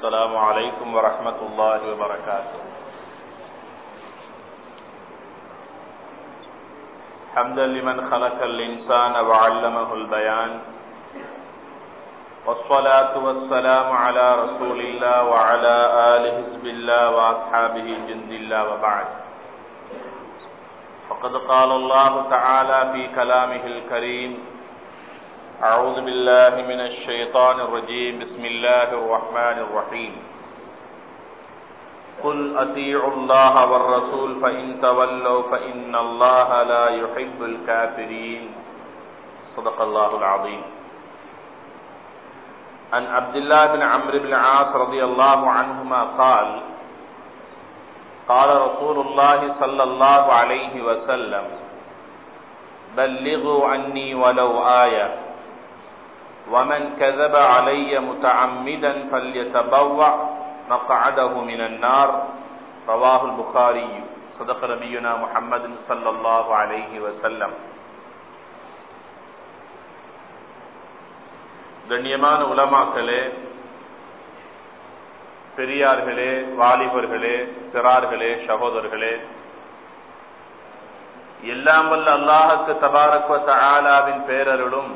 السلام عليكم ورحمة الله وبركاته. حمدا لمن خلق الإنسان وعلمه البيان، والصلاة والسلام على رسول الله وعلى آله حزب الله وأصحابه جند الله، وبعد. فقد قال الله تعالى في كلامه الكريم: أعوذ بالله من الشيطان الرجيم، بسم الله الرحمن الرحيم. قل أطيعوا الله والرسول فإن تولوا فإن الله لا يحب الكافرين. صدق الله العظيم. عن عبد الله بن عمرو بن العاص رضي الله عنهما قال: قال رسول الله صلى الله عليه وسلم: بلغوا عني ولو آية، ومن كذب علي متعمدا فليتبوأ مقعده من النار. رواه البخاري. صدق نبينا محمد صلى الله عليه وسلم. கண்ணியமான உலமாக்களே, பெரியார்களே, வாலிபர்களே, சிறார்களே, சகோதரர்களே, எல்லாம் வல்ல அல்லாஹ்வுக்கு தபாரக் வ தஆலாவின் பேரருளும்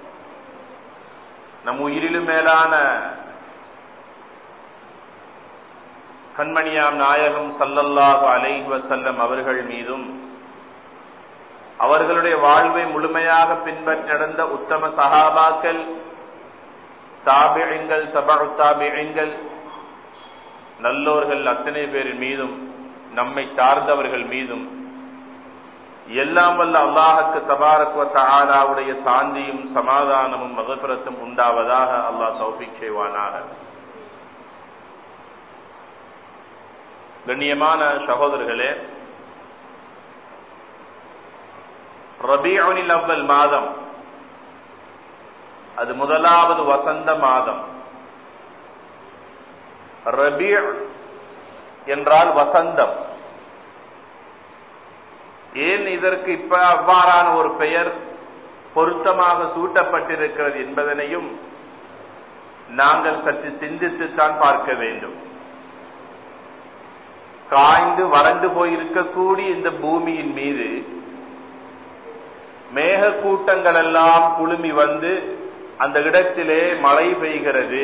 நம் உயிரிலும் மேலான கண்மணியாம் நாயகம் ஸல்லல்லாஹு அலைஹி வஸல்லம் அவர்கள் மீதும், அவர்களுடைய வாழ்வை முழுமையாக பின்பற்றி நடந்த உத்தம சஹாபாக்கள், தாபிஈன்கள், தபஉ தாபிஈன்கள், நல்லோர்கள் அத்தனை பேரின் மீதும், நம்மை சார்ந்தவர்கள் மீதும் எல்லாம் வல்ல அல்லாஹ்வுக்கு தபாரக் வ தஆலாவுடைய சாந்தியும் சமாதானமும் மக்ஃபிரத்தும் உண்டாவதாக அல்லாஹ் தௌஃபீக் செய்வானாக. கண்ணியமான சகோதரர்களே, ரபீஉல் அவ்வல் மாதம், அது முதலாவது வசந்த மாதம். ரபீ என்றால் வசந்தம். ஏன் இதற்கு இப்ப அவ்வாறான ஒரு பெயர் பொருத்தமாக சூட்டப்பட்டிருக்கிறது என்பதனையும் நாங்கள் சற்று சிந்தித்துத்தான் பார்க்க வேண்டும். காய்ந்து வறண்டு போயிருக்கக்கூடிய இந்த பூமியின் மீது மேக கூட்டங்கள் எல்லாம் குழுமி வந்து அந்த இடத்திலே மழை பெய்கிறது.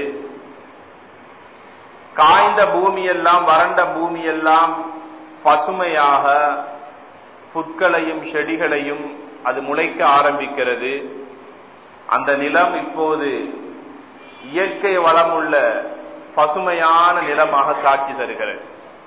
காய்ந்த பூமியெல்லாம், வறண்ட பூமியெல்லாம் பசுமையாக புற்களையும் செடிகளையும் அது முளைக்க ஆரம்பிக்கிறது. அந்த நிலம் இப்போது இயற்கை வளமுள்ள பசுமையான நிலமாக காட்சி தருகிறது.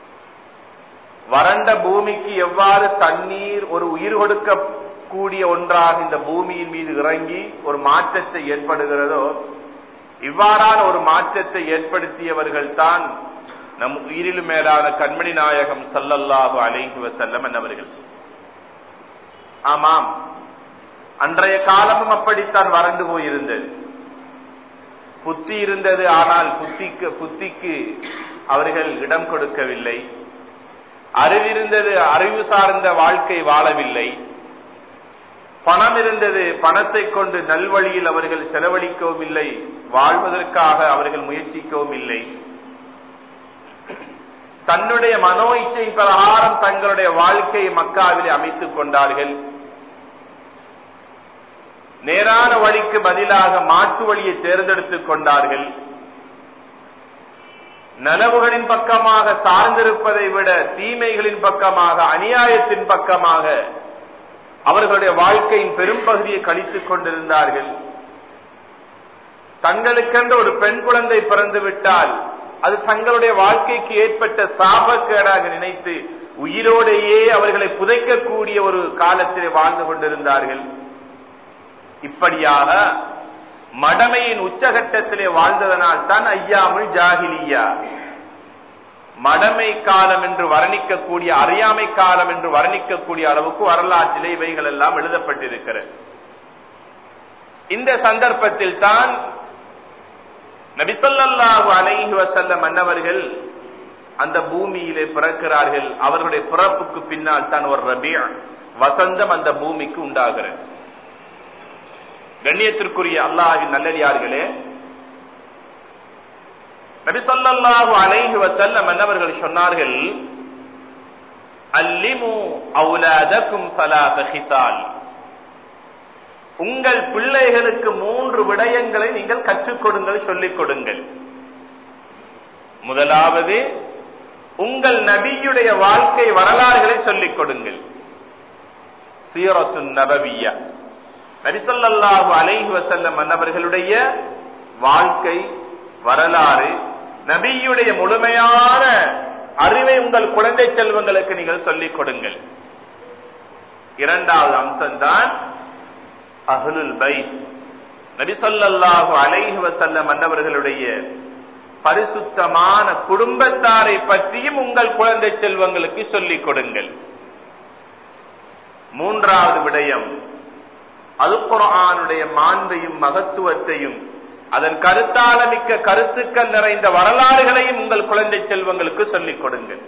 வறண்ட பூமிக்கு எவ்வாறு தண்ணீர் ஒரு உயிர் கொடுக்கக்கூடிய ஒன்றாக இந்த பூமியின் மீது இறங்கி ஒரு மாற்றத்தை ஏற்படுகிறதோ, இவ்வாறான ஒரு மாற்றத்தை ஏற்படுத்தியவர்கள் தான் நம் உயிரிலும் மேலான கண்மணி நாயகம் ஸல்லல்லாஹு அலைஹி வஸல்லம் என்பவர்கள். ஆமாம், அன்றைய காலமும் அப்படித்தான் வறண்டு போயிருந்தது. புத்தி இருந்தது, ஆனால் புத்திக்கு அவர்கள் இடம் கொடுக்கவில்லை. அறிவிருந்தது, அறிவு சார்ந்த வாழ்க்கை வாழவில்லை. பணம் இருந்தது, பணத்தை கொண்டு நல்வழியில் அவர்கள் செலவழிக்கவும் இல்லை, வாழ்வதற்காக அவர்கள் முயற்சிக்கவும் இல்லை. தன்னுடைய மனோ இச்சை பிரகாரம் தங்களுடைய வாழ்க்கையை மக்காவிலே அமைத்துக் கொண்டார்கள். நேரான வழிக்கு பதிலாக மாற்று வழியை தேர்ந்தெடுத்துக் கொண்டார்கள். நலவுகளின் பக்கமாக சார்ந்திருப்பதை விட தீமைகளின் பக்கமாக, அநியாயத்தின் பக்கமாக அவர்களுடைய வாழ்க்கையின் பெரும் பகுதியை கழித்துக் கொண்டிருந்தார்கள். தங்களுக்கென்று ஒரு பெண் குழந்தை பிறந்து விட்டால் அது தங்களுடைய வாழ்க்கைக்கு ஏற்பட்ட சாபக்கேடாக நினைத்து உயிரோடையே அவர்களை புதைக்கக்கூடிய ஒரு காலத்திலே வாழ்ந்து கொண்டிருந்தார்கள். இப்படியாக மடமையின் உச்சகட்டத்திலே வாழ்ந்ததனால் தான் ஐயாமுல் ஜாஹிலியா, மடமை காலம் என்று வர்ணிக்கக்கூடிய, அறியாமை காலம் என்று வர்ணிக்கக்கூடிய அளவுக்கு வரலாற்றிலே இவைகள் எல்லாம் எழுதப்பட்டிருக்கிறது. இந்த சந்தர்ப்பத்தில் தான் நபி ஸல்லல்லாஹு அலைஹி வஸல்லம் அன்னவர்கள் அந்த பூமியிலே பிறக்கிறார்கள். அவர்களுடைய பிறப்புக்கு பின்னால் தான் ஒரு ரபீ, வசந்தம் அந்த பூமிக்கு உண்டாகிறது. கண்ணியத்திற்குரிய அல்லாஹ்வின் நல்லடியார்களே, நபி ஸல்லல்லாஹு அலைஹி வஸல்லம் அவர்கள் சொன்னார்கள், அல்லிமு அவுலாதக்கும் ஸலாத ஹிசால், உங்கள் பிள்ளைகளுக்கு 3 விடயங்களை நீங்கள் கற்றுக் கொடுங்கள், சொல்லிக் கொடுங்கள். முதலாவது, உங்கள் நபியுடைய வாழ்க்கை வரலாறுகளை சொல்லிக் கொடுங்கள். சீரத்துன் நபவிய்யா, நபி ஸல்லல்லாஹு அலைஹி வஸல்லம் அவர்களுடைய வாழ்க்கை வரலாறு, நபியுடைய முழுமையான அறிவை உங்கள் குழந்தை செல்வங்களுக்கு நீங்கள் சொல்லிக் கொடுங்கள். இரண்டாவது அம்சம்தான் அஹ்லுல் பைத், நபி ஸல்லல்லாஹு அலைஹி வஸல்லம் அவர்களுடைய பரிசுத்தமான குடும்பத்தாரை பற்றியும் உங்கள் குழந்தை செல்வங்களுக்கு சொல்லிக் கொடுங்கள். மூன்றாவது விடயம், அல் குர்ஆனுடைய மாண்பையும் மகத்துவத்தையும் அதன் கருத்தாளமிக்க கருத்துக்கள் நிறைந்த வரலாறுகளையும் உங்கள் குழந்தை செல்வங்களுக்கு சொல்லிக் கொடுங்கள்.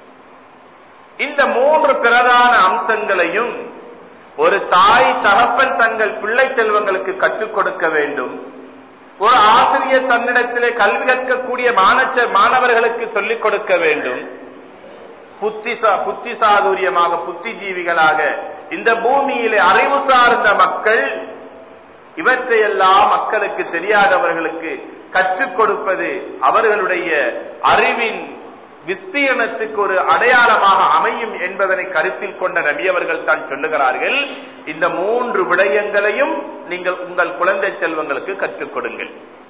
இந்த 3 பிரதான அம்சங்களையும் ஒரு தாய் தகப்பன் தங்கள் பிள்ளை செல்வங்களுக்கு கற்றுக் கொடுக்க வேண்டும். ஒரு ஆசிரியர் தன்னிடத்திலே கல்வி கற்கக்கூடிய மாணவர்களுக்கு சொல்லிக் கொடுக்க வேண்டும். புத்தி சாதுரியமாக, புத்திஜீவிகளாக இந்த பூமியிலே அறிவு சார்ந்த மக்கள் இவற்றையெல்லாம் மக்களுக்கு தெரியாதவர்களுக்கு கற்றுக் கொடுப்பது அவர்களுடைய அறிவின் விஸ்தீரணத்துக்கு ஒரு அடையாளமாக அமையும் என்பதனை கருத்தில் கொண்ட நபி அவர்கள் தான் சொல்லுகிறார்கள், இந்த 3 விடயங்களையும் நீங்கள் உங்கள் குழந்தை செல்வங்களுக்கு கற்றுக் கொடுங்கள்.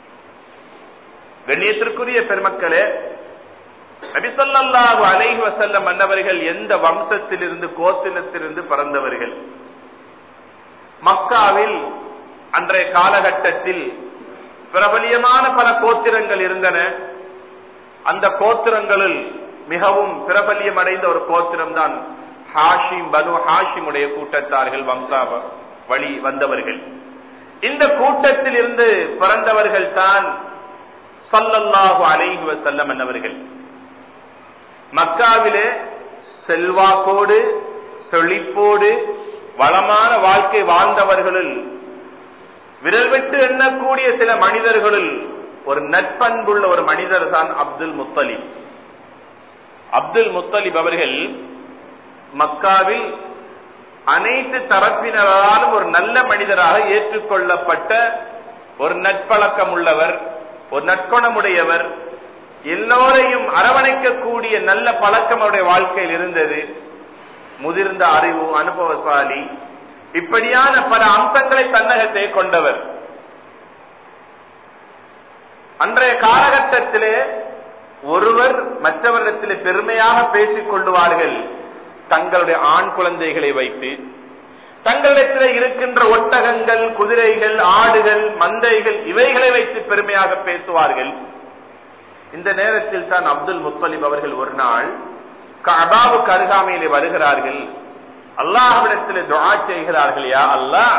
கண்ணியத்திற்குரிய பெருமக்களே, நபி ஸல்லல்லாஹு அலைஹி வஸல்லம் அன்னவர்கள் எந்த வம்சத்திலிருந்து கோத்திரத்திலிருந்து பிறந்தவர்கள்? மக்காவில் அன்றைய காலகட்டத்தில் பிரபலியமான பல கோத்திரங்கள் இருந்தன. அந்த கோத்திரங்களில் மிகவும் பிரபல்யம் அடைந்த ஒரு கோத்திரம் தான் ஹாஷிம், பனு ஹாஷிமுடைய கூட்டத்தார்கள், வம்சா வழி வந்தவர்கள். இந்த கூட்டத்தில் இருந்து பிறந்தவர்கள் தான் ஸல்லல்லாஹு அலைஹி வஸல்லம் அன்னவர்கள். மக்காவிலே செல்வாக்கோடு செழிப்போடு வளமான வாழ்க்கை வாழ்ந்தவர்களில் விரல் விட்டு எண்ணக்கூடிய சில மனிதர்களுள் ஒரு நட்பண்புள்ள ஒரு மனிதர் தான் அப்துல் முத்தலிப். அப்துல் முத்தலிப் அவர்கள் மக்காவில் அனைத்து தரப்பினராலும் ஒரு நல்ல மனிதராக ஏற்றுக்கொள்ளப்பட்ட ஒரு நட்பழக்கம் உள்ளவர், ஒரு நற்குணமுடையவர், எல்லோரையும் அரவணைக்கக்கூடிய நல்ல பழக்கம் அவருடைய வாழ்க்கையில் இருந்தது. முதிர்ந்த அறிவு, அனுபவசாலி, இப்படியான பல அம்சங்களை தன்னகத்தை கொண்டவர். அன்றைய காலகட்டத்திலே ஒருவர் மற்றவரிடத்திலே பெருமையாக பேசிக் கொள்ளுவார்கள் தங்களுடைய ஆண் குழந்தைகளை வைத்து. தங்களிடத்திலே இருக்கின்ற ஒட்டகங்கள், குதிரைகள், ஆடுகள், மந்தைகள், இவைகளை வைத்து பெருமையாக பேசுவார்கள். இந்த நேரத்தில் தான் அப்துல் முத்தலிப் அவர்கள் ஒரு நாள் கஅபாவுக்கு அருகாமையிலே வருகிறார்கள். அல்லாஹ்விடத்திலே துஆ செய்கிறார்கள், யா அல்லாஹ்,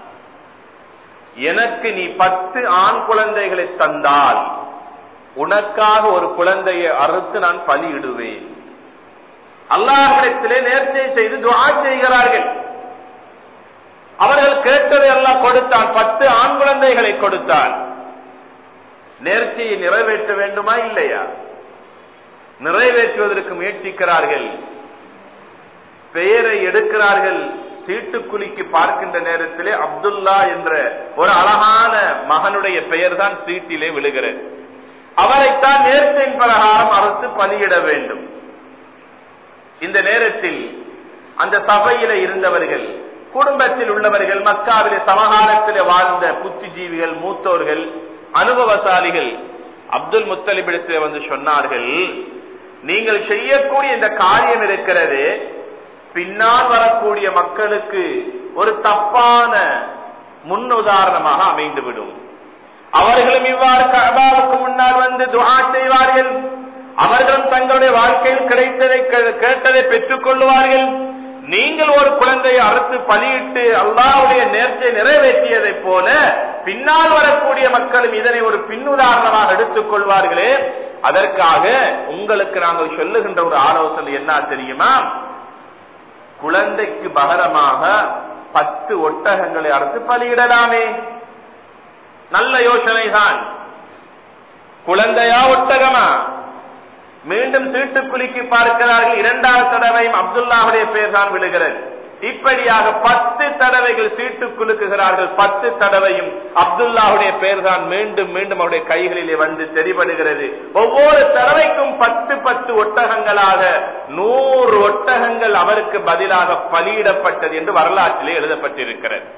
எனக்கு நீ 10 ஆண் குழந்தைகளை தந்தால் உனக்காக ஒரு குழந்தையை அறுத்து நான் பலியிடுவேன். அல்லாஹ்விடத்திலே நேர்ச்சை செய்து துஆ செய்கிறார்கள். அவர்கள் கேட்டதை அல்லாஹ் கொடுத்தான், 10 ஆண் குழந்தைகளை கொடுத்தான். நேர்ச்சியை நிறைவேற்ற வேண்டுமா இல்லையா? நிறைவேற்றுவதற்கு முயற்சிக்கிறார்கள். பெயரை எடுக்கிறார்கள். சீட்டுக்குலுக்கி பார்க்கின்ற நேரத்திலே அப்துல்லா என்ற ஒரு அழகான மகனுடைய பெயர் தான் சீட்டிலே விழுகிறது. அவரைத்தான் நேர்ச்சையின் பிரகாரம் அரசு பலியிட வேண்டும். இந்த நேரத்தில் அந்த சபையில இருந்தவர்கள், குடும்பத்தில் உள்ளவர்கள், மக்காவிலே சமகாலத்திலே வாழ்ந்த புத்திஜீவிகள், மூத்தோர்கள், அனுபவசாலிகள் அப்துல் முத்தலிபிடத்தில் வந்து சொன்னார்கள், நீங்கள் செய்யக்கூடிய இந்த காரியம் இருக்கிறது பின்னால் வரக்கூடிய மக்களுக்கு ஒரு தப்பான முன்னுதாரணமாக அமைந்துவிடும். அவர்களும் இவ்வாறு கஅபாவுக்கு முன்னால் வந்து துஆ செய்வார்கள். அவர்களும் தங்களுடைய வாழ்க்கையில் கிடைத்ததை கேட்டதை பெற்றுக் கொள்வார்கள். நீங்கள் ஒரு குழந்தையை அறுத்து பலியிட்டு அல்லாஹ்வுடைய நேர்ச்சை நிறைவேற்றியதை போல பின்னால் வரக்கூடிய மக்களும் இதனை ஒரு பின்னுதாரணமாக எடுத்துக் கொள்வார்களே. அதற்காக உங்களுக்கு நாங்கள் சொல்லுகின்ற ஒரு ஆலோசனை என்ன தெரியுமா? குழந்தைக்கு பகரமாக 10 ஒட்டகங்களை அறுத்து பலியிடலாமே. நல்ல யோசனை தான். குழந்தையா ஒட்டகமா? மீண்டும் சீட்டுக்குலுக்கி பார்க்கிறார்கள். இரண்டாவது தடவையும் அப்துல்லாவுடைய பெயர் தான் விழுகிறது. இப்படியாக 10 தடவைகள் சீட்டு குலுக்குகிறார்கள். 10 தடவையும் அப்துல்லாவுடைய பெயர் தான் மீண்டும் மீண்டும் அவருடைய கைகளிலே வந்து தெரிபடுகிறது. ஒவ்வொரு தடவைக்கும் 10 ஒட்டகங்களாக 100 ஒட்டகங்கள் அவருக்கு பதிலாக பலியிடப்பட்டது என்று வரலாற்றிலே எழுதப்பட்டிருக்கிறது.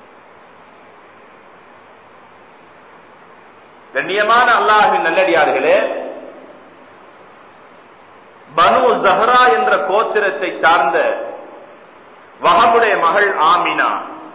கண்ணியமான அல்லாஹ்வின் நல்லடியார்களே, பனு ஜஹ்ரா என்ற கோத்திரத்தை சார்ந்த வஹபுடைய மகள் ஆமினா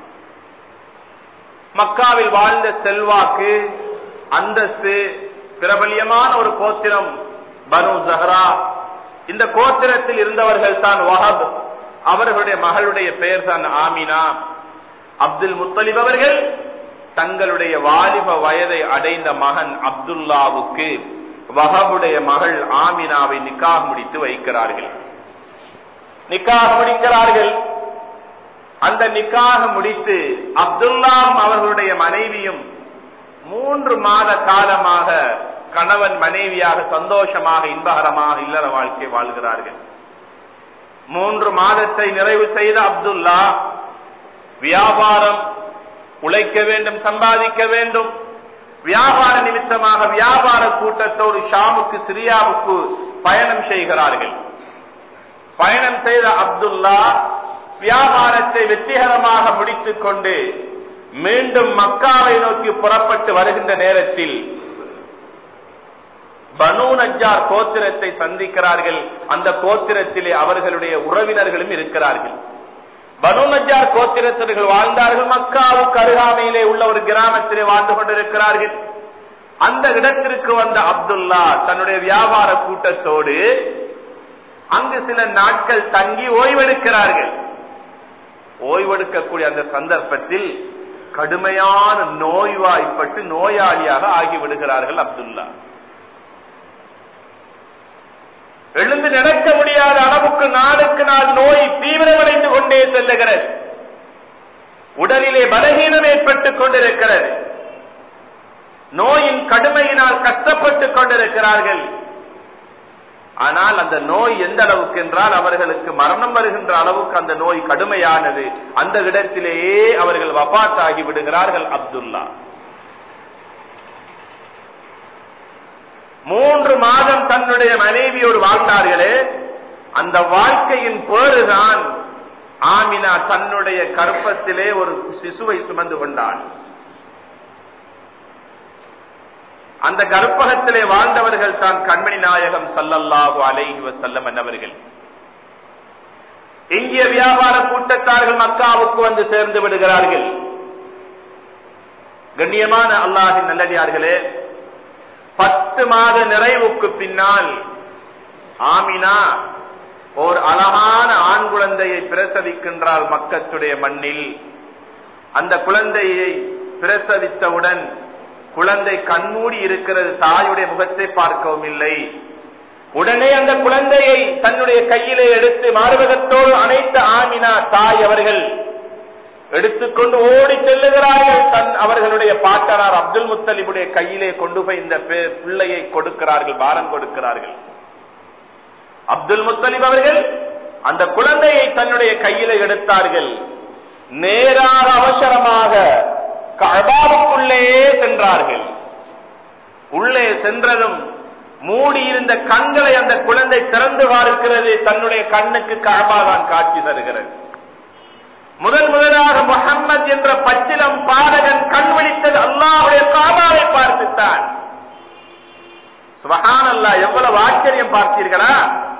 மக்காவில் வாழ்ந்த செல்வாக்கு, அந்தஸ்து, பிரபல்யமான ஒரு கோத்திரம் பனு ஜஹ்ரா. இந்த கோத்திரத்தில் இருந்தவர்கள் தான் வஹப். அவர்களுடைய மகளுடைய பெயர் தான் ஆமினா. அப்துல் முத்தலிப் அவர்கள் தங்களுடைய வாலிப வயதை அடைந்த மகன் அப்துல்லாவுக்கு வஹபுடைய மகள் ஆமினாவை நிக்காஹ் முடித்து வைக்கிறார்கள். நிக்காஹ் முடிக்கிறார்கள். அந்த நிக்காஹ் முடித்து அப்துல்லா அவர்களுடைய மனைவியும் 3 மாத காலமாக கணவன் மனைவியாக சந்தோஷமாக இன்பகரமாக இல்லற வாழ்க்கை வாழ்கிறார்கள். 3 மாதத்தை நிறைவு செய்த அப்துல்லா வியாபாரம், உழைக்க வேண்டும், சம்பாதிக்க வேண்டும். வியாபார நிமித்தமாக வியாபார கூட்டத்தோடு ஷாமுக்கு, சிரியாவுக்கு பயணம் செய்கிறார்கள். பயணம் செய்த அப்துல்லா வியாபாரத்தை வெற்றிகரமாக முடித்துக் கொண்டு மீண்டும் மக்காவை நோக்கி புறப்பட்டு வருகின்ற நேரத்தில் பனு நஜ்ஜார் கோத்திரத்தை சந்திக்கிறார்கள். அந்த கோத்திரத்திலே அவர்களுடைய உறவினர்களும் இருக்கிறார்கள். பனு நஜ்ஜார் கோத்திரத்தினர்கள் வாழ்ந்தார்கள். மக்காவுக்கு அருகாமையிலே உள்ள ஒரு கிராமத்திலே வாழ்ந்து கொண்டிருக்கிறார்கள். அந்த இடத்திற்கு வந்த அப்துல்லா தன்னுடைய வியாபார கூட்டத்தோடு அங்கு சில நாட்கள் தங்கி ஓய்வெடுக்கிறார்கள். ஓய்வெடுக்கக்கூடிய அந்த சந்தர்ப்பத்தில் கடுமையான நோய்வாய்ப்பட்டு நோயாளியாக ஆகிவிடுகிறார்கள் அப்துல்லா. எழுந்து நடக்க முடியாத அளவுக்கு நாளுக்கு நாள் நோய் தீவிரமடைந்து கொண்டே செல்லுகிறது. உடலிலே பலகீனம் ஏற்பட்டுக் கொண்டிருக்கிறது. நோயின் கடுமையினால் கஷ்டப்பட்டுக் கொண்டிருக்கிறார்கள். ஆனால் அந்த நோய் எந்த அளவுக்கு என்றால் அவர்களுக்கு மரணம் வருகின்ற அளவுக்கு அந்த நோய் கடுமையானது. அந்த இடத்திலேயே அவர்கள் வஃபாத் ஆகி விடுகிறார்கள் அப்துல்லா. 3 மாதம் தன்னுடைய மனைவியோடு வாழ்ந்தார்களே, அந்த வாழ்க்கையின் பேறுதான் ஆமினா தன்னுடைய கர்ப்பத்திலே ஒரு சிசுவை சுமந்து கொண்டாள். அந்த கர்ப்பகத்திலே வாழ்ந்தவர்கள் தான் கண்மணி நாயகம் ஸல்லல்லாஹு அலைஹி வஸல்லம் என்பவர்கள். இந்திய வியாபார கூட்டத்தார்கள் மக்காவுக்கு வந்து சேர்ந்து விடுகிறார்கள். கண்ணியமான அல்லாஹ்வின் நல்லடியார்களே, 10 மாத நிறைவுக்கு பின்னால் ஆமினா ஒரு அழகான ஆண் குழந்தையை பிரசவிக்கின்றாள் மக்கத்துடைய மண்ணில். அந்த குழந்தையை பிரசவித்தவுடன் குழந்தை கண்மூடி இருக்கிறது, தாயுடைய முகத்தை பார்க்கவும் இல்லை. உடனே அந்த குழந்தையை தன்னுடைய கையிலே எடுத்து மார்பகத்தோடு அணைத்த ஆமினா தாய் அவர்கள் எடுத்துக்கொண்டு ஓடி செல்லுகிறார்கள். அவர்களுடைய பாட்டனார் அப்துல் முத்தலிபுடைய கையிலே கொண்டு போய் இந்த பிள்ளையை கொடுக்கிறார்கள், பாரம் கொடுக்கிறார்கள். அப்துல் முத்தலிப் அவர்கள் அந்த குழந்தையை தன்னுடைய கையிலே எடுத்தார்கள். நேராக அவசரமாக கஅபாவுக்குள்ளே சென்றார்கள். உள்ளே சென்றதும் மூடியிருந்த கண்களை அந்த குழந்தை திறந்து பார்க்கிறது. தன்னுடைய கண்ணுக்கு கஅபா தான் காட்சி தருகிறது. முதலாக முஹம்மது என்ற பச்சிலம் பாலகன் கண் விழித்தது அல்லாஹ்வுடைய கஅபாவை பார்த்துத்தான். சுப்ஹானல்லாஹ், எவ்வளவு ஆச்சரியம் பார்த்தீர்களா!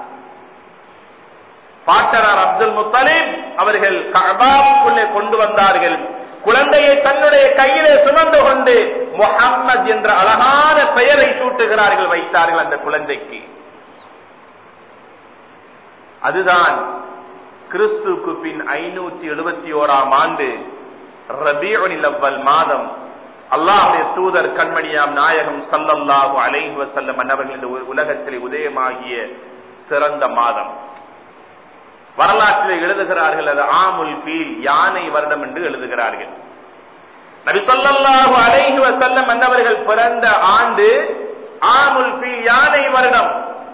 பாட்டனார் அப்துல் முத்தலிப் அவர்கள் கஅபாவுக்குள்ளே கொண்டு வந்தார்கள். குழந்தையை தன்னுடைய கையிலே சுமந்து கொண்டு முஹம்மது என்ற அழகான பெயரை சூட்டுகிறார்கள், வைத்தார்கள் அந்த குழந்தைக்கு. அதுதான் கிறிஸ்துக்கு பின் 571ஆம் ஆண்டு ரபீஉல் அவ்வல் மாதம் அல்லாஹ்வுடைய தூதர் கண்மணியாம் நாயகம் ஸல்லல்லாஹு அலைஹி வஸல்லம் அவர்கள் இந்த உலகத்தில் உதயமாகிய சிறந்த மாதம். வரலாற்றில் எழுதுகிறார்கள், அது ஆமுல் ஃபீல், யானை வருடம் என்று எழுதுகிறார்கள். நபி ஸல்லல்லாஹு அலைஹி வஸல்லம் அன்னவர்கள் பிறந்த ஆண்டு ஆமுல் ஃபீல் யானை வருடம்.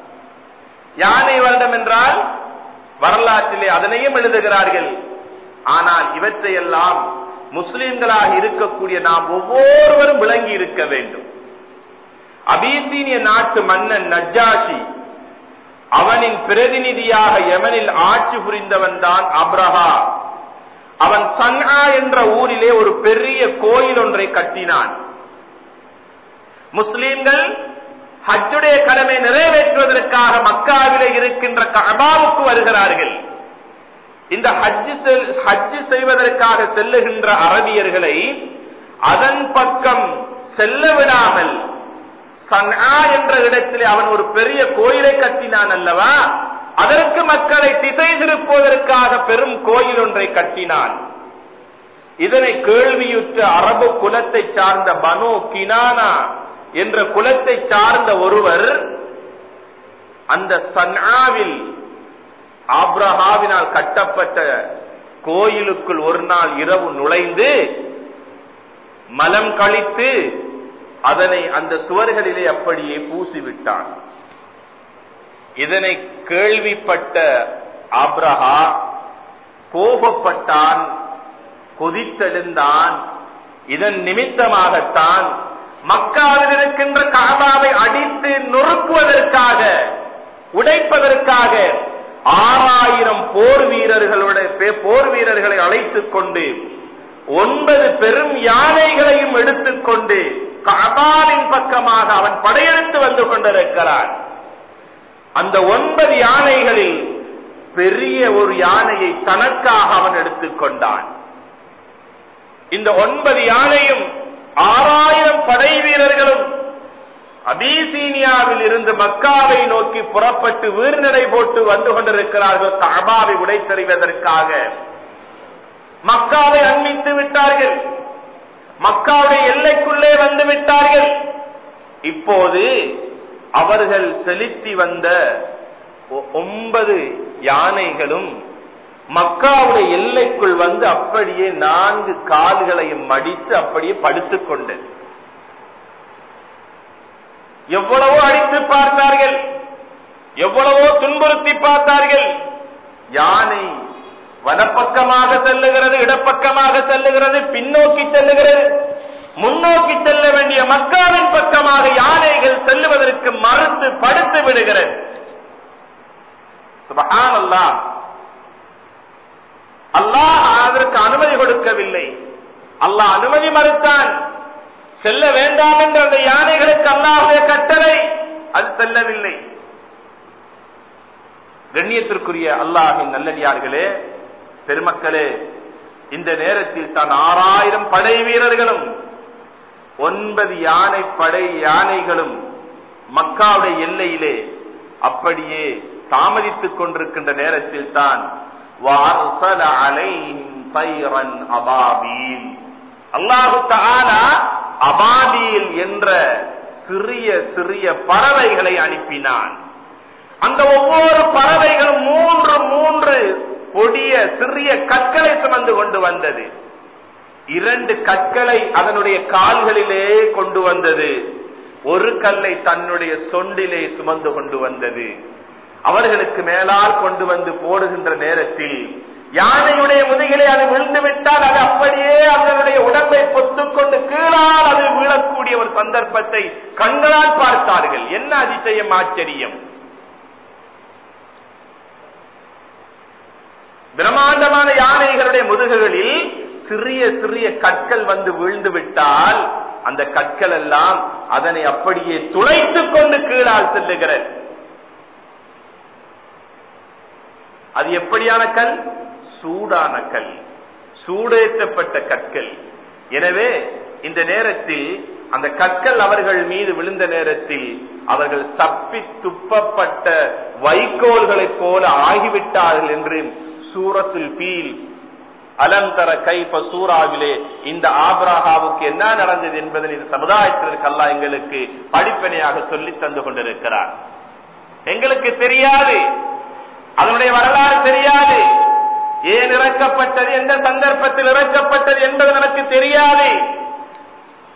யானை வருடம் என்றால் வரலாற்றிலே அதனையும் எழுதுகிறார்கள். ஆனால் இவற்றையெல்லாம் முஸ்லிம்களாக இருக்கக்கூடிய நாம் ஒவ்வொருவரும் விளங்கி இருக்க வேண்டும். அபிசீனிய நாட்டு மன்னன் நஜ்ஜாஷி, அவனின் பிரதிநிதியாக யமனில் ஆட்சி புரிந்தவன் தான் அப்ரஹா. அவன் சன்ஆ என்ற ஊரிலே ஒரு பெரிய கோயில் ஒன்றை கட்டினான். முஸ்லிம்கள் ஹஜ்ஜுடைய கடமை நிறைவேற்றுவதற்காக மக்காவிலே இருக்கின்ற கஅபாவுக்கு வருகிறார்கள். இந்த ஹஜ் செய்வதற்காக செல்லுகின்ற அரபியர்களை அதன் பக்கம் செல்ல விடாமல் சன்ஆ என்ற இடத்திலே அவன் ஒரு பெரிய கோயிலை கட்டினான் அல்லவா, அதற்கு மக்களை திசை திருப்புவதற்காக பெரும் கோயில் ஒன்றை கட்டினான். இதனை கேள்வியுற்ற அரபு குலத்தை சார்ந்த பனு கினானா என்ற குலத்தை சார்ந்த ஒருவர் அந்த சன்ஆவில் ஆப்ரஹாவினால் கட்டப்பட்ட கோயிலுக்குள் ஒரு நாள் இரவு நுழைந்து மலம் கழித்து அதனை அந்த சுவர்களிலே அப்படியே பூசிவிட்டான். இதனை கேள்விப்பட்ட ஆப்ரஹா கோபப்பட்டான், கொதித்தெழுந்தான். இதன் நிமித்தமாகத்தான் மக்காவில் இருக்கின்ற கஅபாவை அடித்து நொறுக்குவதற்காக, உடைப்பதற்காக 6000 போர் வீரர்களை அழைத்துக் கொண்டு 9 பெரும் யானைகளையும் எடுத்துக்கொண்டு கஅபாவின் பக்கமாக அவன் படையெடுத்து வந்து கொண்டிருக்கிறான். அந்த 9 யானைகளில் பெரிய ஒரு யானையை தனக்காக அவன் எடுத்துக்கொண்டான். இந்த 9 யானையும் 6000 படை வீரர்களும் அபிசீனியாவில் இருந்து மக்காவை நோக்கி புறப்பட்டு வீர்நடை போட்டு வந்து கொண்டிருக்கிறார்கள். கஅபாவை உடைத்தெறிவதற்காக மக்காவை அண்மித்து விட்டார்கள். மக்காவுடைய எல்லைக்குள்ளே வந்து விட்டார்கள். இப்போது அவர்கள் செலுத்தி வந்த 9 யானைகளும் மக்காவுடைய எல்லைக்குள் வந்து அப்படியே 4 கால்களையும் மடித்து அப்படியே படுத்துக் கொண்டது. எவ்வளவோ அடித்து பார்த்தார்கள், எவ்வளவோ துன்புறுத்தி பார்த்தார்கள். யானை வலப்பக்கமாக செல்லுகிறது, இடப்பக்கமாக செல்லுகிறது, பின்னோக்கி செல்லுகிறது. முன்னோக்கி செல்ல வேண்டிய மக்காவின் பக்கமாக யானைகள் செல்லுவதற்கு மறுத்து படுத்து விடுகிறது. சுப்ஹானல்லாஹ், அல்லாஹ் அதற்கு அனுமதி கொடுக்கவில்லை. அல்லாஹ் அனுமதி மறுத்தான். செல்ல வேண்டாம் என்ற அந்த யானைகளுக்கு அல்லாஹ்வுடைய கட்டளை, அது செல்லவில்லை. கண்ணியத்திற்குரிய அல்லாஹ்வின் நல்லடியார்களே, பெருமக்களே, இந்த நேரத்தில் தான் 6000 படை வீரர்களும் 9 யானைகளும் மக்காவுடைய எல்லையிலே அப்படியே தாமதித்துக் கொண்டிருக்கின்ற நேரத்தில் தான் அல்லாஹு தஆலா அபாபீல் என்ற சிறிய சிறிய பறவைகளை அனுப்பினான். அந்த ஒவ்வொரு பறவைகளும் 3 கொடிய சிறிய கற்களை சுமந்து கொண்டு வந்தது. 2 கற்களை அதனுடைய கால்களிலே கொண்டு வந்தது, ஒரு கல்லை தன்னுடைய சொண்டிலே சுமந்து கொண்டு வந்தது. அவர்களுக்கு மேலால் கொண்டு வந்து போடுகின்ற நேரத்தில் யானையுடைய முதுகிலே அது விழுந்து விட்டால் அது அப்படியே அதனுடைய உடம்பை பொத்துக்கொண்டு கீழால் அது விழக்கூடிய ஒரு சந்தர்ப்பத்தை கண்களால் பார்த்தார்கள். என்ன அதிசயம், ஆச்சரியம்! பிரம்மாண்டமான யானைகளுடைய முதுகுகளில் சிறிய சிறிய கற்கள் வந்து வீழ்ந்து விட்டால் அந்த கற்கள் எல்லாம் அதனை அப்படியே துளைத்துக் கொண்டு கீழால் செல்லுகிறது. அது எப்படியான கல்? சூடான கல், சூடேற்றப்பட்ட கற்கள். எனவே இந்த நேரத்தில் அந்த கற்கள் அவர்கள் மீது விழுந்த நேரத்தில் அவர்கள் சப்பி துப்பப்பட்ட வைக்கோல்களைப் போல ஆகிவிட்டார்கள் என்று சூரத்துல் ஃபீல் அலந்தர கைஃப சூராவிலே இந்த ஆபிரகாவுக்கு என்ன நடந்தது என்பதை இந்த சமுதாயத்திற்கு அல்லாஹ் எங்களுக்கு படிப்பனையாக சொல்லி தந்து கொண்டிருக்கிறார். எங்களுக்கு தெரியாது, அதனுடைய வரலாறு தெரியாது, ஏன் இறக்கப்பட்டது, எந்த சந்தர்ப்பத்தில் இறக்கப்பட்டது என்பது நமக்கு தெரியாது.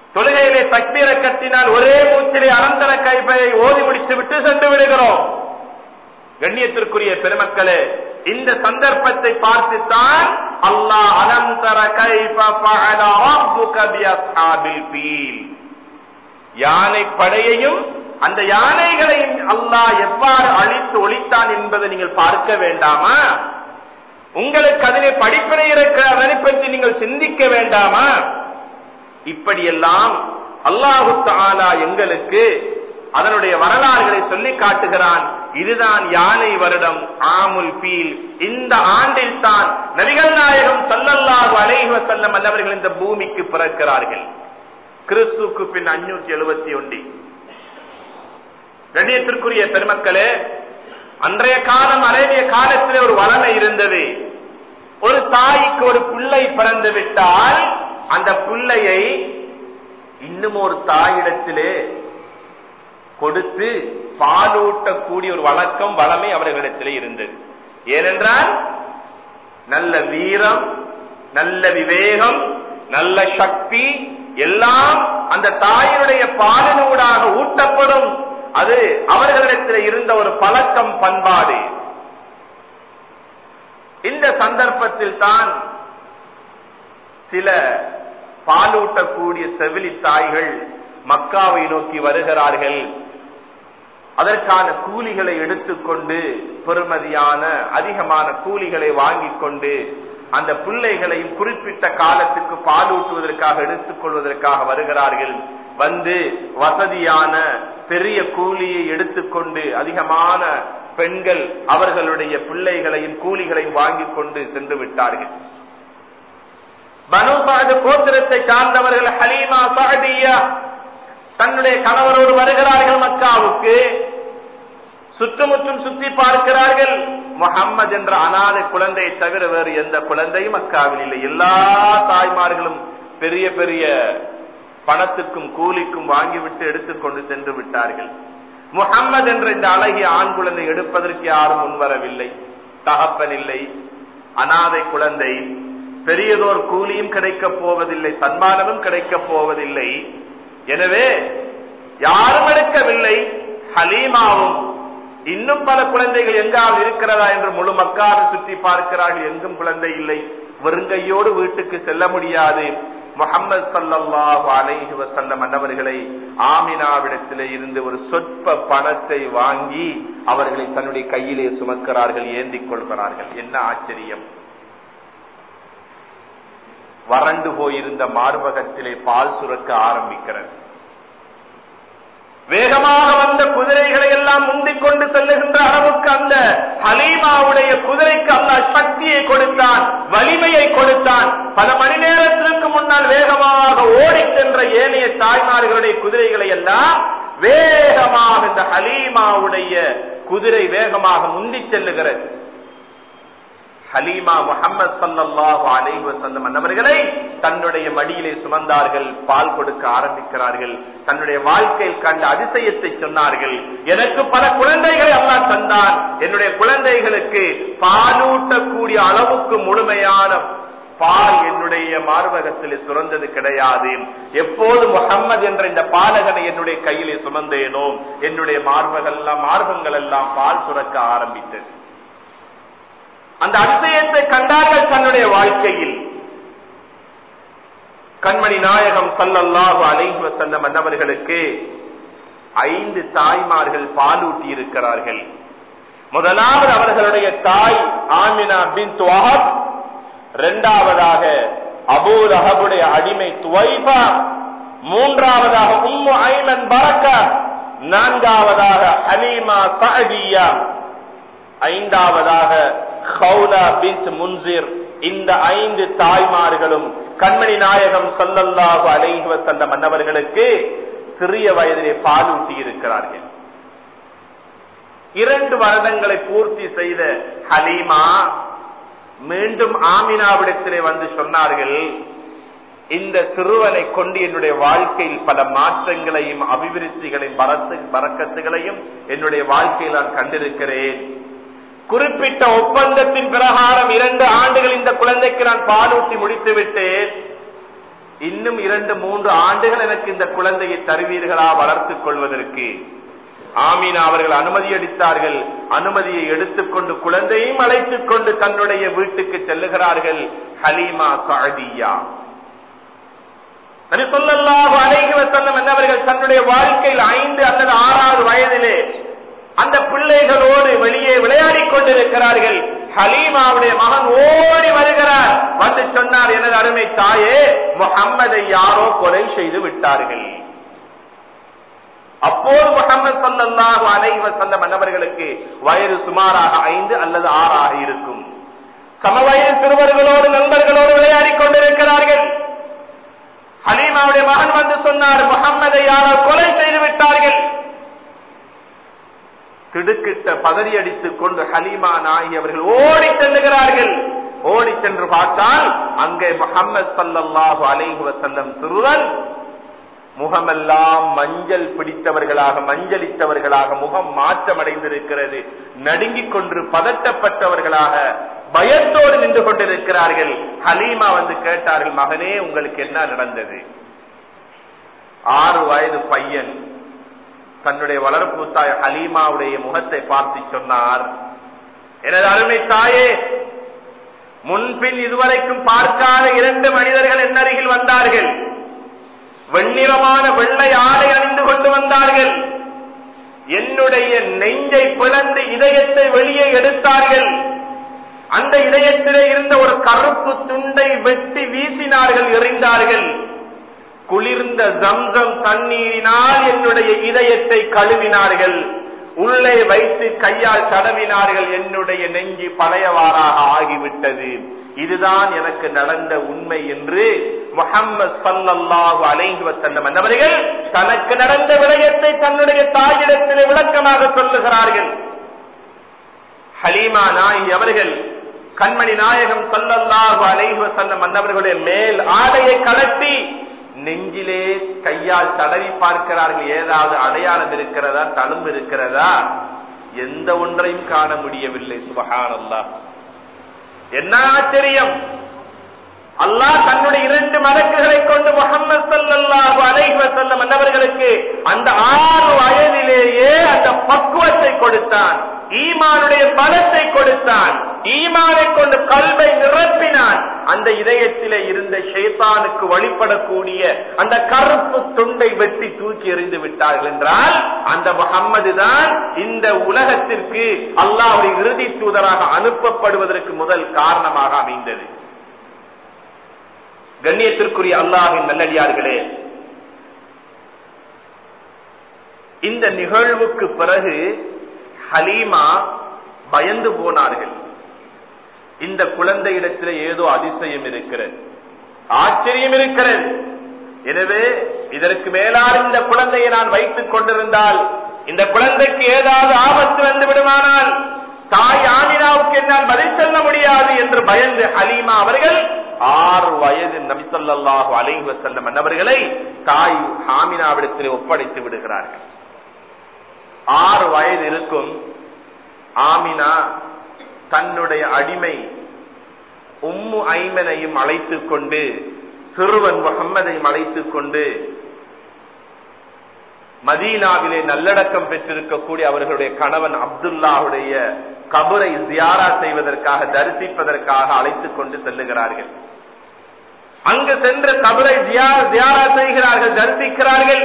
தொழுகையிலே தக்பீரை கட்டினால் ஒரே மூச்சிலே அனந்தர கைபை ஓதி முடித்து விட்டு சென்று விடுகிறோம். கண்ணியத்திற்குரிய பெருமக்களே, இந்த சந்தர்ப்பத்தை பார்த்துத்தான் அல்லாஹ் அனந்தர கைப ஃபஅல ரப்புக பிஅஸ்ஹாபில் ஃபீல், யானை படையையும் அந்த யானைகளையும் அல்லாஹ் எவ்வாறு அழித்து ஒழித்தான் என்பதை நீங்கள் பார்க்க வேண்டாமா? உங்களுக்கு அதிலே படிப்பினை இருக்கிறதை பற்றி நீங்கள் சிந்திக்க வேண்டாமா? இப்படியெல்லாம் அல்லாஹு தஆலா எங்களுக்கு அதனுடைய வரலாறுகளை சொல்லி காட்டுகிறான். இதுதான் யானை வருடம் ஆமுல் ஃபீல். இந்த ஆண்டில் தான் நபிகள் நாயகம் ஸல்லல்லாஹு அலைஹி வஸல்லம் அவர்கள் இந்த பூமிக்கு பிறக்கிறார்கள். கிறிஸ்துவுக்கு பின் 571. கண்ணியத்திற்குரிய பெருமக்களே, அன்றைய காலம் அரேபிய காலத்திலே ஒரு வளமை இருந்தது. ஒரு தாய்க்கு ஒரு பிள்ளை பிறந்து விட்டால் அந்த பிள்ளையை இன்னும் ஒரு தாயிடத்திலே கொடுத்து பாலூட்டக்கூடிய ஒரு வழக்கம் வளமை அவர்களிடத்திலே இருந்தது. ஏனென்றால் நல்ல வீரம், நல்ல விவேகம், நல்ல சக்தி எல்லாம் அந்த தாயினுடைய பாலினூடாக ஊட்டப்படும். அது அவர்களிடத்தில் இருந்த ஒரு பழக்கம், பண்பாடு. இந்த சந்தர்ப்பத்தில் தான் சில பாலூட்டக்கூடிய செவிலி தாய்கள் மக்காவை நோக்கி வருகிறார்கள். அதற்கான கூலிகளை எடுத்துக்கொண்டு பெறுமதியான அதிகமான கூலிகளை வாங்கிக் கொண்டு அந்த பிள்ளைகளையும் குறிப்பிட்ட காலத்துக்கு பாலூட்டுவதற்காக எடுத்துக் கொள்வதற்காக வருகிறார்கள். வந்து வசதியான பெரிய கூலியை எடுத்துக்கொண்டு அதிகமான பெண்கள் அவர்களுடைய பிள்ளைகளையும் கூலிகளையும் வாங்கிக் கொண்டு சென்று விட்டார்கள். பனு சஅத் கோத்திரத்தை சார்ந்தவர்கள் ஹலீமா சஅதியா தன்னுடைய கணவரோடு வருகிறார்கள் மக்காவுக்கு. சுற்றுமுற்றும் சுற்றி பார்க்கிறார்கள். முஹம்மது என்ற அனாதை குழந்தையை தவிர வேறு எந்த குழந்தையும் மக்காவில் இல்லை. எல்லா தாய்மார்களும் பெரிய பெரிய பணத்துக்கும் கூலிக்கும் வாங்கிவிட்டு எடுத்துக்கொண்டு சென்று விட்டார்கள். முஹம்மது என்ற இந்த அழகிய ஆண் குழந்தை எடுப்பதற்கு யாரும் முன்வரவில்லை. தகப்பன் இல்லை, அனாதை குழந்தை, பெரியதோர் கூலியும் கிடைக்கப் போவதில்லை, சன்மானமும் கிடைக்கப் போவதில்லை. எனவே யாரும் எடுக்கவில்லை. ஹலீமாவும் இன்னும் பல குழந்தைகள் எங்காவது இருக்கிறதா என்று முழு மக்காவை சுற்றி பார்க்கிறார்கள். எங்கும் குழந்தை இல்லை. வெறுங்கையோடு வீட்டுக்கு செல்ல முடியாது. முஹம்மது ஸல்லல்லாஹு அலைஹி வஸல்லம் அவர்களை ஆமினாவிடத்திலே இருந்து ஒரு சொற்ப பணத்தை வாங்கி அவர்களை தன்னுடைய கையிலே சுமக்கிறார்கள், ஏந்திக் கொள்கிறார்கள். என்ன ஆச்சரியம்! வறண்டு போயிருந்த மார்பகத்திலே பால் சுரக்க ஆரம்பிக்கிறது. வேகமாக வந்த குதிரைகளை எல்லாம் முந்திக் கொண்டு செல்லுகின்ற அளவுக்கு அந்த ஹலீமாவுடைய குதிரைக்கு அல்லாஹ் சக்தியை கொடுத்தான், வலிமையை கொடுத்தான். பல மணி நேரத்திற்கு முன்னால் வேகமாக ஓடி சென்ற ஏனைய தாய்மார்களுடைய குதிரைகளை எல்லாம் வேகமாக இந்த ஹலீமாவுடைய குதிரை வேகமாக முந்தி செல்லுகிறது. ஹலீமா முஹம்மது ஸல்லல்லாஹு அலைஹி வஸல்லம் அவர்களை தன்னுடைய மடியிலே சுமந்தார்கள், பால் கொடுக்க ஆரம்பிக்கிறார்கள். தன்னுடைய வாழ்க்கையில் கண்ட அதிசயத்தை சொன்னார்கள். எனக்கு பல குழந்தைகளை அல்லாஹ் தந்தான், என்னுடைய குழந்தைகளுக்கு பாலூட்டக்கூடிய அளவுக்கு முழுமையான பால் என்னுடைய மார்பகத்திலே சுரந்தது கிடையாது. எப்போது முஹம்மது என்ற இந்த பாலகனை என்னுடைய கையிலே சுமந்தேனோ என்னுடைய மார்பகங்கள் எல்லாம் பால் சுரக்க ஆரம்பித்தது. அந்த அதிசயத்தை கண்டார்கள் தன்னுடைய வாழ்க்கையில். கண்மணி நாயகம் ஸல்லல்லாஹு அலைஹி வஸல்லம் அவர்களுக்கு 5 தாய்மார்கள் பாலூட்டி இருக்கிறார்கள். முதலாவது அவர்களுடைய தாய் ஆமினா பின்த் வஹப், இரண்டாவதாக அபூ லஹபுடைய அடிமை துவைபா, மூன்றாவதாக உம்மு ஐமன் பரக்கா, நான்காவதாக ஹலீமா சஅதியா, ஐந்தாவதாக ஹவுலா பின்த் முன்சிர். இந்த 5 தாய்மார்களும் கண்மணி நாயகம் ஸல்லல்லாஹு அலைஹி வஸல்லம் அவர்களுக்கு சிறிய வயதிலே பாலூட்டி இருக்கிறார்கள். 2 வருடங்களை பூர்த்தி செய்த ஹலீமா மீண்டும் ஆமினாவிடத்திலே வந்து சொன்னார்கள், இந்த சிறுவனை கொண்டு என்னுடைய வாழ்க்கையில் பல மாற்றங்களையும் அபிவிருத்திகளையும் பரக்கத்துகளையும் என்னுடைய வாழ்க்கையில் நான் கண்டிருக்கிறேன். குறிப்பிட்ட ஒப்பந்தத்தின் பிரகாரம் 2 ஆண்டுகள் இந்த குழந்தைக்கு நான் பாலூட்டி முடித்து விட்டேன். இன்னும் 2-3 ஆண்டுகள் எனக்கு இந்த குழந்தையை தருவீர்களா வளர்த்துக் கொள்வதற்கு? ஆமீனா அவர்கள் அனுமதி அளித்தார்கள். அனுமதியை எடுத்துக்கொண்டு குழந்தையும் அழைத்துக் கொண்டு தன்னுடைய வீட்டுக்கு செல்லுகிறார்கள். ஹலீமா சஅதியா நபி ஸல்லல்லாஹு அலைஹி வஸல்லம் என்பவர்கள் தன்னுடைய வாழ்க்கையில் 5 அல்லது 6வது வயதிலே அந்த பிள்ளைகளோடு வெளியே விளையாடிக் கொண்டிருக்கிறார்கள். ஹலீமாவுடைய மகன் ஓடி வருகிறார். வந்து சொன்னார், எனது அருமை தாயே, முஹம்மதை யாரோ கொலை செய்து விட்டார்கள். அப்போது முஹம்மது ஸல்லல்லாஹு அலைஹி வஸல்லம் என்பவர்களுக்கு வயது சுமாராக 5 அல்லது 6 இருக்கும். சமவயது சிறுவர்களோடு நண்பர்களோடு விளையாடிக் கொண்டிருக்கிறார்கள். ஹலீமாவுடைய மகன் வந்து சொன்னார், முஹம்மதை யாரோ கொலை செய்து விட்டார்கள். திடுக்கிட்ட பதறி அடித்துக் கொண்டு ஹலீமா நாயகி அவர்கள் ஓடி செல்லுகிறார்கள். ஓடி சென்று பார்த்தால் அங்கே முஹம்மது ஸல்லல்லாஹு அலைஹி வஸல்லம் சிறுவன் முகமெல்லாம் மஞ்சள் பிடித்தவர்களாக, மஞ்சளித்தவர்களாக, முகம் மாற்றமடைந்திருக்கிறது. நடுங்கிக் கொண்டு பதட்டப்பட்டவர்களாக பயத்தோடு நின்று கொண்டிருக்கிறார்கள். ஹலீமா வந்து கேட்டார்கள், மகனே உங்களுக்கு என்ன நடந்தது? 6 வயது பையன் தன்னுடைய வளர்ப்பு தாய் ஹலீமாவுடைய முகத்தை பார்த்து சொன்னார், எனது அருமை தாயே, முன்பின் இதுவரைக்கும் பார்க்காத 2 மனிதர்கள் என் அருகில் வந்தார்கள். வெண்ணிறமான வெள்ளை ஆடை அணிந்து கொண்டு வந்தார்கள். என்னுடைய நெஞ்சை பிளந்து இதயத்தை வெளியே எடுத்தார்கள். அந்த இதயத்திலே இருந்த ஒரு கருப்பு துண்டை வெட்டி வீசினார்கள், எறிந்தார்கள். குளிர்ந்த ஜம்சம் தண்ணீரினால் என்னுடைய இதயத்தை கழுவினார்கள். உள்ளே வைத்து கையால் தடவினார்கள். என்னுடைய நெஞ்சு பழையவாறாக ஆகிவிட்டது. இதுதான் எனக்கு நடந்த உண்மை என்று முஹம்மது ஸல்லல்லாஹு அலைஹி வஸல்லம் என்பவர்கள் தனக்கு நடந்த விடயத்தை தன்னுடைய தாயிடத்திலே விளக்கமாக சொல்லுகிறார்கள். ஹலீமா நாயகி அவர்கள் கண்மணி நாயகம் ஸல்லல்லாஹு அலைஹி வஸல்லம் என்பவர்களுடைய மேல் ஆடையை கலட்டி நெஞ்சிலே கையால் தடவி பார்க்கிறார்கள். ஏதாவது அடையாளம் இருக்கிறதா, தழும்பு இருக்கிறதா? எந்த ஒன்றையும் காண முடியவில்லை. சுப்ஹானல்லாஹ், என்ன ஆச்சரியம்! அல்லாஹ் தன்னுடைய 2 மலக்குகளை கொண்டு முஹம்மது ஸல்லல்லாஹு அலைஹி வஸல்லம் என்பவர்களுக்கு அந்த 6 வயதிலேயே அந்த பக்குவத்தை கொடுத்தான், ஈமானுடைய பலத்தை கொடுத்தான், ஈமானை கொண்டு கல்வை நிரப்பினான். அந்த இதயத்திலே இருந்த ஷைத்தானுக்கு வழிபடக்கூடிய அந்த கருப்பு துண்டை வெட்டி தூக்கி எறிந்து விட்டார்கள் என்றால் அந்த முஹம்மது தான் இந்த உலகத்திற்கு அல்லாஹ்வுடைய இறுதி தூதராக அனுப்பப்படுவதற்கு முதல் காரணமாக அமைந்தது. கண்ணியத்திற்குரிய அல்லாஹ்வின் நல்லடியார்களே, இந்த நிகழ்வுக்கு பிறகு ஹலீமா பயந்து போனார்கள். இந்த குழந்தையிடத்தில் ஏதோ அதிசயம் இருக்கிறது, ஆச்சரியம் இருக்கிறது. எனவே இதற்கு மேலால் இந்த குழந்தையை நான் வைத்துக் கொண்டிருந்தால் இந்த குழந்தைக்கு ஏதாவது ஆபத்து வந்து விடுமானால் தாய் ஆமினாவுக்கு என்னால் பதில் சொல்ல முடியாது என்று பயந்து ஹலீமா அவர்கள் 6 வயது நபி ஸல்லல்லாஹு அலைஹி வஸல்லம் என்பவர்களை தாய் ஆமினாவிடத்தில் ஒப்படைத்து விடுகிறார்கள். 6 வயது இருக்கும் ஆமினா தன்னுடைய அடிமை உம்மு ஐமனையும் அழைத்துக் கொண்டு, சிறுவன் முஹம்மதையும் அழைத்துக் கொண்டு மதீனாவிலே நல்லடக்கம் பெற்றிருக்கக்கூடிய அவர்களுடைய கணவன் அப்துல்லாவுடைய கபரை ஜியாரா செய்வதற்காக, தரிசிப்பதற்காக அழைத்துக் கொண்டு செல்லுகிறார்கள். அங்கு சென்று கபரை ஜியாரா செய்கிறார்கள், தரிசிக்கிறார்கள்.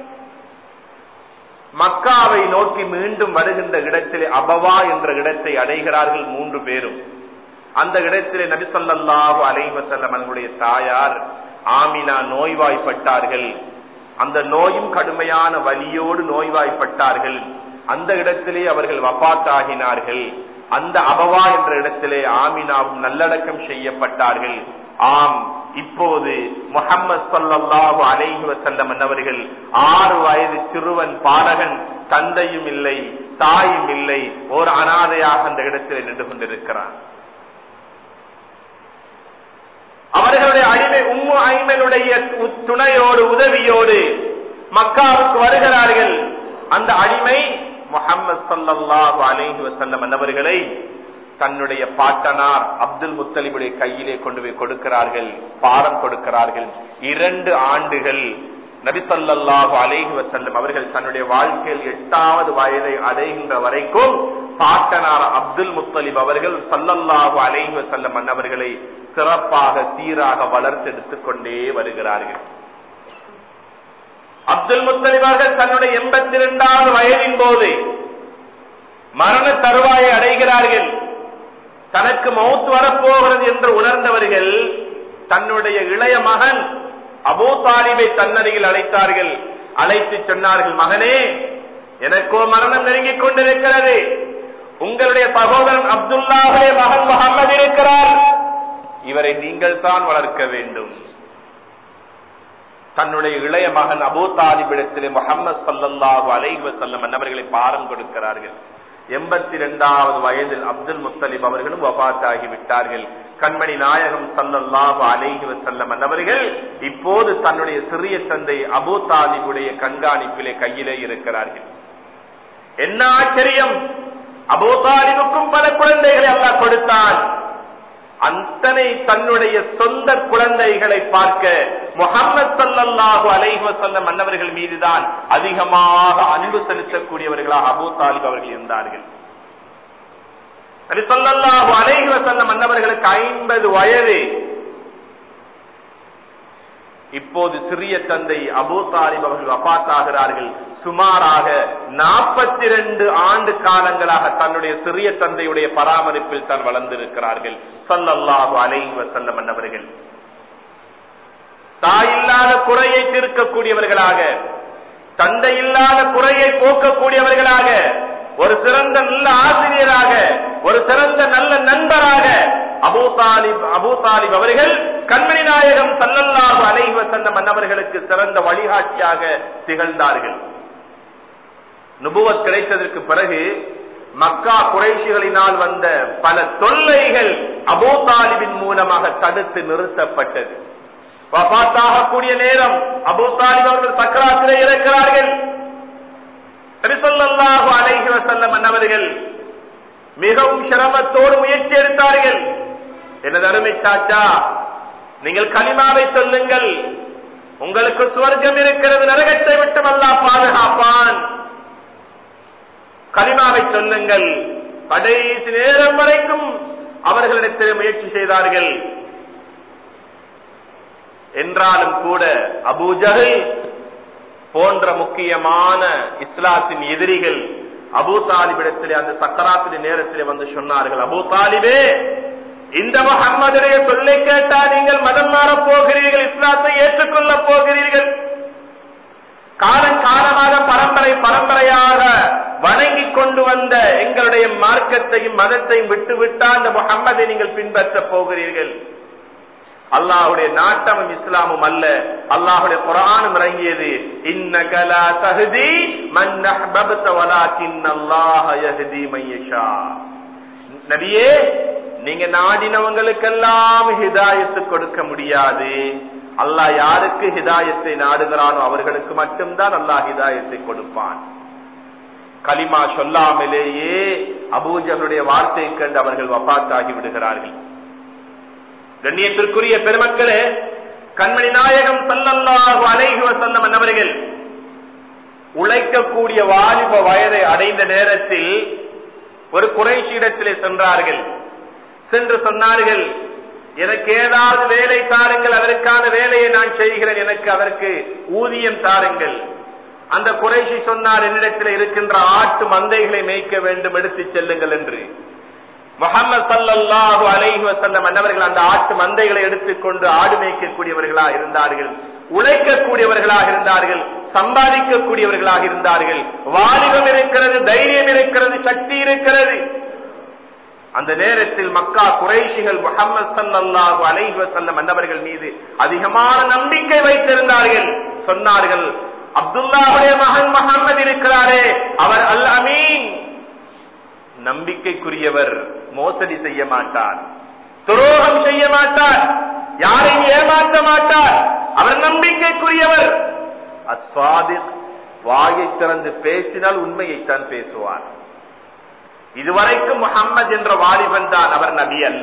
மக்காவை நோக்கி மீண்டும் வருகின்ற இடத்திலே அபவா என்ற இடத்தை அடைகிறார்கள் 3 பேரும். அந்த இடத்திலே நபி ஸல்லல்லாஹு அலைஹி வஸல்லம் அவர்களுடைய தாயார் ஆமினா நோய்வாய்ப்பட்டார்கள். அந்த நோயும் கடுமையான வலியோடு நோய்வாய்ப்பட்டார்கள். அந்த இடத்திலே அவர்கள் வஃபாத் ஆகினார்கள். அந்த அபவா என்ற இடத்திலே ஆமினாவும் நல்லடக்கம் செய்யப்பட்டார்கள். ஆம், இப்போது முஹம்மது ஸல்லல்லாஹு அலைஹி வஸல்லம் அவர்கள் 6 வயது சிறுவன் பாலகன், தந்தையும் இல்லை தாயும் இல்லை, ஒரு அனாதையாக அந்த இடத்திலே நின்று கொண்டிருக்கிறான். அவர்களுடைய அடிமை உம்மு ஐமனுடைய துணையோடு உதவியோடு மக்காவுக்கு வருகிறார்கள். அந்த அடிமை முஹம்மது ஸல்லல்லாஹு அலைஹி வஸல்லம் அவர்களை தன்னுடைய பாட்டனார் அப்துல் முத்தலிபுடைய கையிலே கொண்டு போய் கொடுக்கிறார்கள், பாரம் கொடுக்கிறார்கள். 2 ஆண்டுகள் நபி ஸல்லல்லாஹு அலைஹி வஸல்லம் அவர்கள் தன்னுடைய வாழ்க்கையில் 8வது வயதை அடைகின்ற வரைக்கும் பாட்டனார் அப்துல் முத்தலிப் அவர்கள் ஸல்லல்லாஹு அலைஹி வஸல்லம் அன்னவர்களை சிறப்பாக சீராக வளர்த்தெடுத்துக் கொண்டே வருகிறார்கள். அப்துல் முத்தலிப் அவர்கள் தன்னுடைய 82வது வயதின் போது மரண தருவாயை அடைகிறார்கள். தனக்கு மௌத் வரப்போகிறது என்று உணர்ந்தவர்கள் தன்னுடைய இளைய மகன் அபூ தாலிபை தன்னருகில் அழைத்தார்கள். அழைத்து சொன்னார்கள், மகனே, எனக்கோ மரணம் நெருங்கிக் கொண்டிருக்கிறது. உங்களுடைய சகோதரன் அப்துல்லாஹுடைய மகன் முஹம்மது இருக்கிறார், இவரை நீங்கள் தான் வளர்க்க வேண்டும். தன்னுடைய இளைய மகன் அபூ தாலிபிடத்திலே முஹம்மது ஸல்லல்லாஹு அலைஹி வஸல்லம் அன்னவர்களை பாரம் கொடுக்கிறார்கள். 82வது வயதில் அப்துல் முத்தலிப் அவர்களும் வஃபாத்தாகி விட்டார்கள். கண்மணி நாயகம் ஸல்லல்லாஹு அலைஹி வஸல்லம் அன்னவர்கள் இப்போது தன்னுடைய சிறிய தந்தை அபூ தாலிபுடைய கண்காணிப்பிலே கையிலே இருக்கிறார்கள். என்ன ஆச்சரியம்! அபூ தாலிபுக்கும் பல குழந்தைகளை அல்லாஹ் கொடுத்தான். அத்தனை தன்னுடைய சொந்த குழந்தைகளை பார்க்க முஹம்மது ஸல்லல்லாஹு அலைஹி வஸல்லம் அன்னவர்கள் மீதுதான் அதிகமாக அன்பு செலுத்தக்கூடியவர்களாக அபூ தாலிப் அவர்கள் இருந்தார்கள். நபி ஸல்லல்லாஹு அலைஹி வஸல்லம் அன்னவர்களுக்கு 50 வயது. இப்போது சிறிய தந்தை அபூ தாலிப் அவர்கள் வஃபாத்தாகிறார்கள். சுமாராக 42 ஆண்டு காலங்களாக தன்னுடைய சிறிய தந்தையுடைய பராமரிப்பில் தான் வளர்ந்திருக்கிறார்கள் ஸல்லல்லாஹு அலைஹி வஸல்லம் அன்னவர்கள். தாய் இல்லாத குறையை தீர்க்கக்கூடியவர்களாக, தந்தை இல்லாத குறையை போக்கக்கூடியவர்களாக, ஒரு சிறந்த நல்ல ஆசிரியராக, ஒரு சிறந்த நல்ல நண்பராக அபூ தாலிப் அவர்கள் கண்மணி நாயகம் ஸல்லல்லாஹு அலைஹி வஸல்லம் அன்னவர்களுக்கு சிறந்த வழிகாட்டியாக திகழ்ந்தார்கள். நுபுவத் கிடைத்ததற்கு பிறகு மக்கா குறைஷிகளினால் வந்த பல தொல்லைகள் அபூ தாலிபின் மூலமாக தடுத்து நிறுத்தப்பட்டது. வஃபாத்தாகக்கூடிய நேரம் அபூ தாலிப் அவர்கள் சக்கராத்திலே இருக்கிறார்கள். நபி ஸல்லல்லாஹு அலைஹி வஸல்லம் அன்னவர்கள் மிகவும் சிரமத்தோடு முயற்சி எடுத்தார்கள். எனது அருமை சாச்சா, நீங்கள் கலிமாவை சொல்லுங்கள், உங்களுக்கு சுவர்க்கம் இருக்கிறது, நரகத்தை விட்டு அல்லாஹ் பாதுகாப்பான். கலிமாவை சொல்லுங்கள். கடைசி நேரம் வரைக்கும் அவர்களிடத்தில் முயற்சி செய்தார்கள். என்றாலும் கூட அபூ ஜஹல் போன்ற முக்கியமான இஸ்லாத்தின் எதிரிகள் அபூ தாலிபிடத்திலே அந்த சக்கராத்தின் நேரத்திலே வந்து சொன்னார்கள், அபூ தாலிபே, இந்த முஹம்மதுடைய சொல்லை கேட்டா நீங்கள் மதம் மாறப் போகிறீர்கள், இஸ்லாத்தை ஏற்றுக்கொள்ள போகிறீர்கள். காலகாலமாக பரம்பரையாக வணங்கி கொண்டு வந்த எங்களுடைய மார்க்கத்தையும் மதத்தையும் விட்டுவிட்டா அந்த முஹம்மதை நீங்கள் பின்பற்ற போகிறீர்கள். அல்லாஹ்வுடைய நாட்டமும் இஸ்லாமும் அல்ல, அல்லாஹ்வுடைய குர்ஆனும் இறங்கியது, இன்னக லா தஹ்தி மன் அஹ்பப்த வலாகின்னல்லாஹ யஹ்தி மன் யஷா. நபியே, நீங்க நாடினவங்களுக்கெல்லாம் ஹிதாயத்து கொடுக்க முடியாது. அல்லாஹ் யாருக்கு ஹிதாயத்தை நாடுகிறானோ அவர்களுக்கு மட்டும்தான் அல்லாஹ் ஹிதாயத்தை கொடுப்பான். கலிமா சொல்லாமலேயே அபூ ஜஹலுடைய வார்த்தையை கண்டு அவர்கள் வஃபாத்தாகி விடுகிறார்கள். கண்ணியத்திற்குரிய பெருமக்களே, கண்மணி நாயகம் ஸல்லல்லாஹு அலைஹி வஸல்லம் அன்னவர்கள் உழைக்கக்கூடிய வாலிப வயதை அடைந்த நேரத்தில் ஒரு குறைஷியிடத்திலே சென்றார்கள். சென்று சொன்னார்கள், எனக்கு ஏதாவது வேலை தாருங்கள், அதற்கான வேலையை நான் செய்கிறேன், எனக்கு அதற்கு ஊதியம் தாருங்கள். அந்த குறைஷி சொன்னார், என்னிடத்தில் இருக்கின்ற ஆட்டு மந்தைகளை மேய்க்க வேண்டும், எடுத்து செல்லுங்கள் என்று. முஹம்மது ஸல்லல்லாஹு அலைஹி வஸல்லம் அன்னவர்கள் அந்த ஆட்டு மந்தைகளை எடுத்துக்கொண்டு ஆடு மேய்க்கக்கூடியவர்களாக இருந்தார்கள், உழைக்கக்கூடியவர்களாக இருந்தார்கள், சம்பாதிக்கக்கூடியவர்களாக இருந்தார்கள். வாலிபம் இருக்கிறது, தைரியம் இருக்கிறது, சக்தி இருக்கிறது. அந்த நேரத்தில் மக்கா குறைஷிகள் முஹம்மது ஸல்லல்லாஹு அலைஹி வஸல்லம் அன்னவர்கள் மீது அதிகமான நம்பிக்கை வைத்திருந்தார்கள். சொன்னார்கள், அப்துல்லாஹுடைய மகன் முஹம்மது இருக்கிறாரே, அவர் அல் அமீன், நம்பிக்கைக்குரியவர், மோசடி செய்ய மாட்டார், துரோகம் செய்ய மாட்டார், யாரையும் ஏமாற்ற மாட்டார், அவர் நம்பிக்கைக்குரியவர். அஸ்ஸாதிக், வாயை திறந்து பேசினால் உண்மையைத்தான் பேசுவார். இதுவரைக்கும் முஹம்மது என்ற வாலிபன் தான், அவர் நபி அல்ல.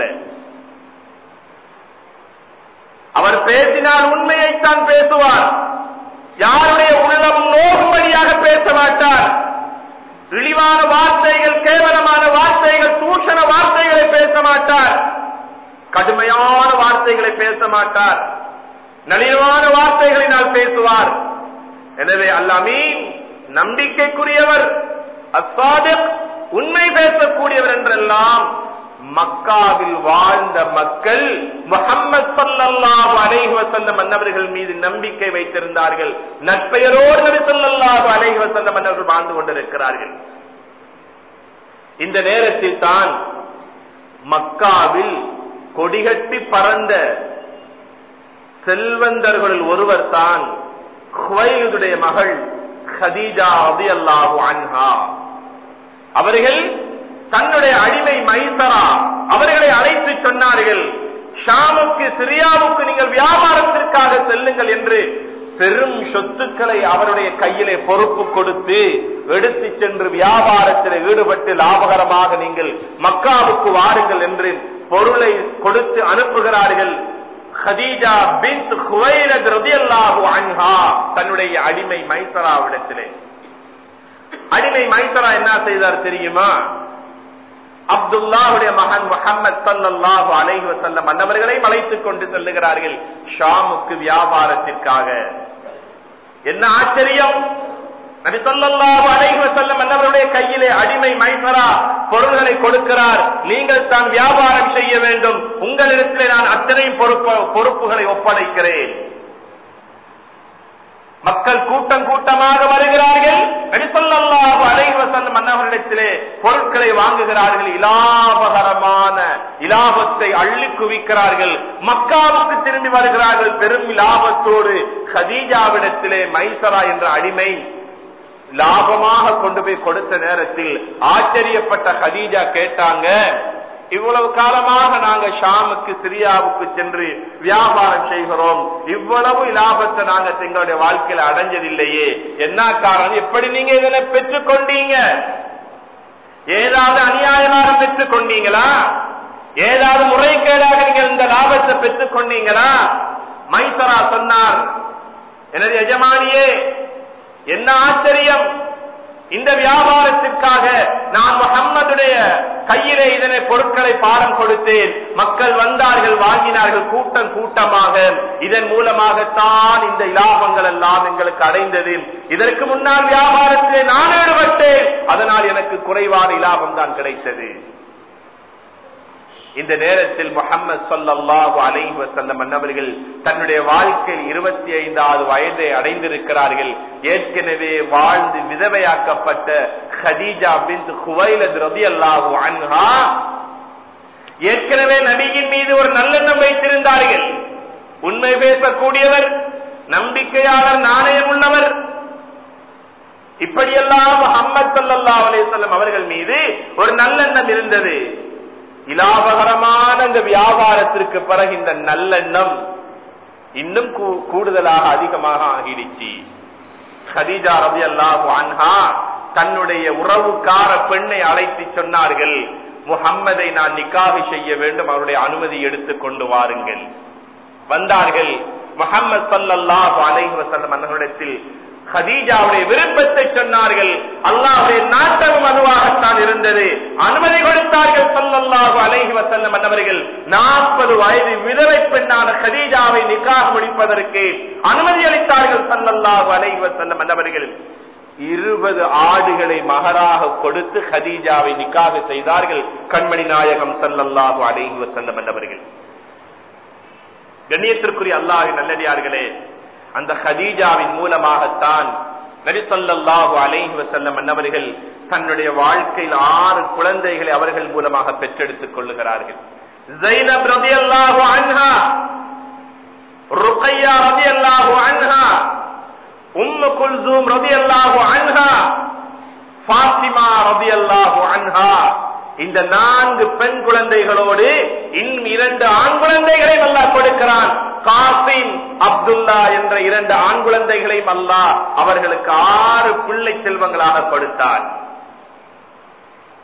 அவர் பேசினால் உண்மையைத்தான் பேசுவார். யாருடைய உள்ளம் நோகும்படியாக பேச மாட்டார். இழிவான வார்த்தைகள், கேவலமான வார்த்தைகள், தூஷண வார்த்தைகளை பேச மாட்டார். கடுமையான வார்த்தைகளை பேச மாட்டார். நளிவான வார்த்தைகளினால் பேசுவார். எனவே அல்-அமீன் நம்பிக்கைக்குரியவர், அஸ்ஸாதிக் உண்மை பேசக்கூடியவர் என்றெல்லாம் மக்காவில் வாழ்ந்த மக்கள் முஹம்மது ஸல்லல்லாஹு அலைஹி வஸல்லம் அன்னவர்கள் மீது நம்பிக்கை வைத்திருந்தார்கள். நற்பெயரோடு நபி ஸல்லல்லாஹு அலைஹி வஸல்லம் அன்னவர்கள் வாழ்ந்து கொண்டிருக்கிறார்கள். இந்த நேரத்தில் தான் மக்காவில் கொடிகட்டி பறந்த செல்வந்தர்களில் ஒருவர் தான் குவைலுடைய மகள் கதீஜா ரலியல்லாஹு அன்ஹா. அவர்கள் தன்னுடைய அடிமை மைசரா அவர்களை அழைத்து சொன்னார்கள், ஷாமுக்கு சிரியாவுக்கு நீங்கள் வியாபாரத்திற்காக செல்லுங்கள் என்று பெரும் சொத்துக்களை அவருடைய கையிலே பொறுப்பு கொடுத்து எடுத்து சென்று வியாபாரத்தில் ஈடுபட்டு லாபகரமாக நீங்கள் மக்காவுக்கு வாருங்கள் என்று பொருளை கொடுத்து அனுப்புகிறார்கள். கதீஜா பின்த் குவைலத் ரலியல்லாஹு அன்ஹா தன்னுடைய அடிமை மைசராவிடத்திலே. அடிமை மைசரா என்ன செய்தார் தெரியுமா? அப்துல்லாஹுடைய மகன் முஹம்மது ஸல்லல்லாஹு அலைஹி வஸல்லம் அன்னவர்களை அழைத்துக் கொண்டு செல்லுகிறார்கள் ஷாமுக்கு வியாபாரத்திற்காக. என்ன ஆச்சரியம்! நபி ஸல்லல்லாஹு அலைஹி வஸல்லம் அன்னவருடைய கையிலே அடிமை மைசரா பொருள்களை கொடுக்கிறார். நீங்கள் தான் வியாபாரம் செய்ய வேண்டும், உங்களிடத்திலே நான் அத்தனை பொறுப்புகளை ஒப்படைக்கிறேன். மக்கள் கூட்டம் கூட்டமாக வருகிறார்கள். நபி ஸல்லல்லாஹு அலைஹி வஸல்லம் அன்னவரிடத்திலே பொருட்களை வாங்குகிறார்கள். இலாபகரமான இலாபத்தை அள்ளி குவிக்கிறார்கள். மக்காவுக்கு திரும்பி வருகிறார்கள் பெரும் லாபத்தோடு. கதீஜாவிடத்திலே மைசரா என்ற அடிமை லாபமாக கொண்டு போய் கொடுத்த நேரத்தில் ஆச்சரியப்பட்ட கதீஜா கேட்டாங்க, இவ்வளவு காலமாக நாங்க ஷாமுக்கு சிரியாவுக்கு சென்று வியாபாரம் செய்கிறோம், இவ்வளவு லாபத்தை நாங்க எங்களுடைய வாழ்க்கையில அடைஞ்சதில்லையே, என்ன காரணம்? எப்படி நீங்க இதனை பெற்றுக் கொண்டீங்க? ஏதாவது அநியாயமாக பெற்றுக் கொண்டீங்களா? ஏதாவது முறைகேடாக நீங்கள் இந்த லாபத்தை பெற்றுக் கொண்டீங்களா? மைசரா சொன்னார், எனது எஜமானியே, என்ன ஆச்சரியம்! இந்த வியாபாரத்திற்காக நான் முஹம்மதுடைய கையிலே இதனை பொருட்களை பாரம் கொடுத்தேன். மக்கள் வந்தார்கள், வாங்கினார்கள் கூட்டம் கூட்டமாக. இதன் மூலமாகத்தான் இந்த இலாபங்கள் எல்லாம் எங்களுக்கு அடைந்தது. இதற்கு முன்னால் வியாபாரத்திலே நான் ஈடுபட்டேன், அதனால் எனக்கு குறைவான இலாபம் தான் கிடைத்தது. இந்த நேரத்தில் முஹம்மது ஸல்லல்லாஹு அலைஹி வஸல்லம் அன்னவர்கள் தன்னுடைய வாழ்க்கையில் 25வது வயதை அடைந்திருக்கிறார்கள். ஏற்கனவே வாழ்ந்து விதவையாக்கப்பட்ட கதீஜா பின்த் குவைலத் ரலியல்லாஹு அன்ஹா ஏற்கனவே நபியின் மீது ஒரு நல்லெண்ணம் வைத்திருந்தார்கள். உண்மை பேசக்கூடியவர், நம்பிக்கையாளர், நாணயம் உள்ளவர். இப்படியெல்லாம் முஹம்மது ஸல்லல்லாஹு அலைஹி வஸல்லம் அவர்கள் மீது ஒரு நல்லெண்ணம் இருந்தது. இலாபகரமான இந்த வியாபாரத்திற்கு பிறகு இந்த நல்லெண்ணம் இன்னும் கூடுதலாக அதிகமாக ஆகிடுச்சு. கதீஜா ரலியல்லாஹு அன்ஹா தன்னுடைய உறவுக்கார பெண்ணை அழைத்து சொன்னார்கள், முஹம்மதை நான் நிக்காஹ் செய்ய வேண்டும், அவருடைய அனுமதி எடுத்துக் கொண்டு வாருங்கள். வந்தார்கள். முஹம்மது ஸல்லல்லாஹு அலைஹி வஸல்லம் அவர்களிடத்தில் கதீஜாவுடைய விருப்பத்தை சொன்னார்கள். அல்லாஹ்வுடைய நாட்டமும் அதுவாகத்தான் இருந்தது. அனுமதி கொடுத்தார்கள் ஸல்லல்லாஹு அலைஹி வஸல்லம் அவர்கள். 40 வயது விதவை பெண்ணான கதீஜாவை நிக்காஹ் முடிப்பதற்கு அனுமதி அளித்தார்கள் ஸல்லல்லாஹு அலைஹி வஸல்லம் அவர்கள். 20 ஆடுகளை மகராக கொடுத்து கதீஜாவை நிக்காஹ் செய்தார்கள் கண்மணி நாயகம் ஸல்லல்லாஹு அலைஹி வஸல்லம் அவர்கள். கண்ணியத்திற்குரிய அல்லாஹ்வின் நல்லடியார்களே, அந்த கதீஜாவின் மூலமாகத்தான் நபி ஸல்லல்லாஹு அலைஹி வஸல்லம் அன்னவர்கள் தன்னுடைய வாழ்க்கையில் 6 குழந்தைகளை அவர்கள் மூலமாக பெற்றெடுத்துக் கொள்ளுகிறார்கள். ஸைனப் ரலியல்லாஹு அன்ஹா, ருக்கையா ரலியல்லாஹு அன்ஹா, உம்மு குல்சூம் ரலியல்லாஹு அன்ஹா, ஃபாத்திமா ரலியல்லாஹு அன்ஹா. இந்த 4 பெண் குழந்தைகளோடு இன்னும் 2 ஆண் குழந்தைகளை அல்லாஹ் கொடுக்கிறான். காசிம், அப்துல்லா என்ற 2 ஆண் குழந்தைகளையும் அல்லாஹ் அவர்களுக்கு 6 பிள்ளை செல்வங்களாக கொடுத்தார்.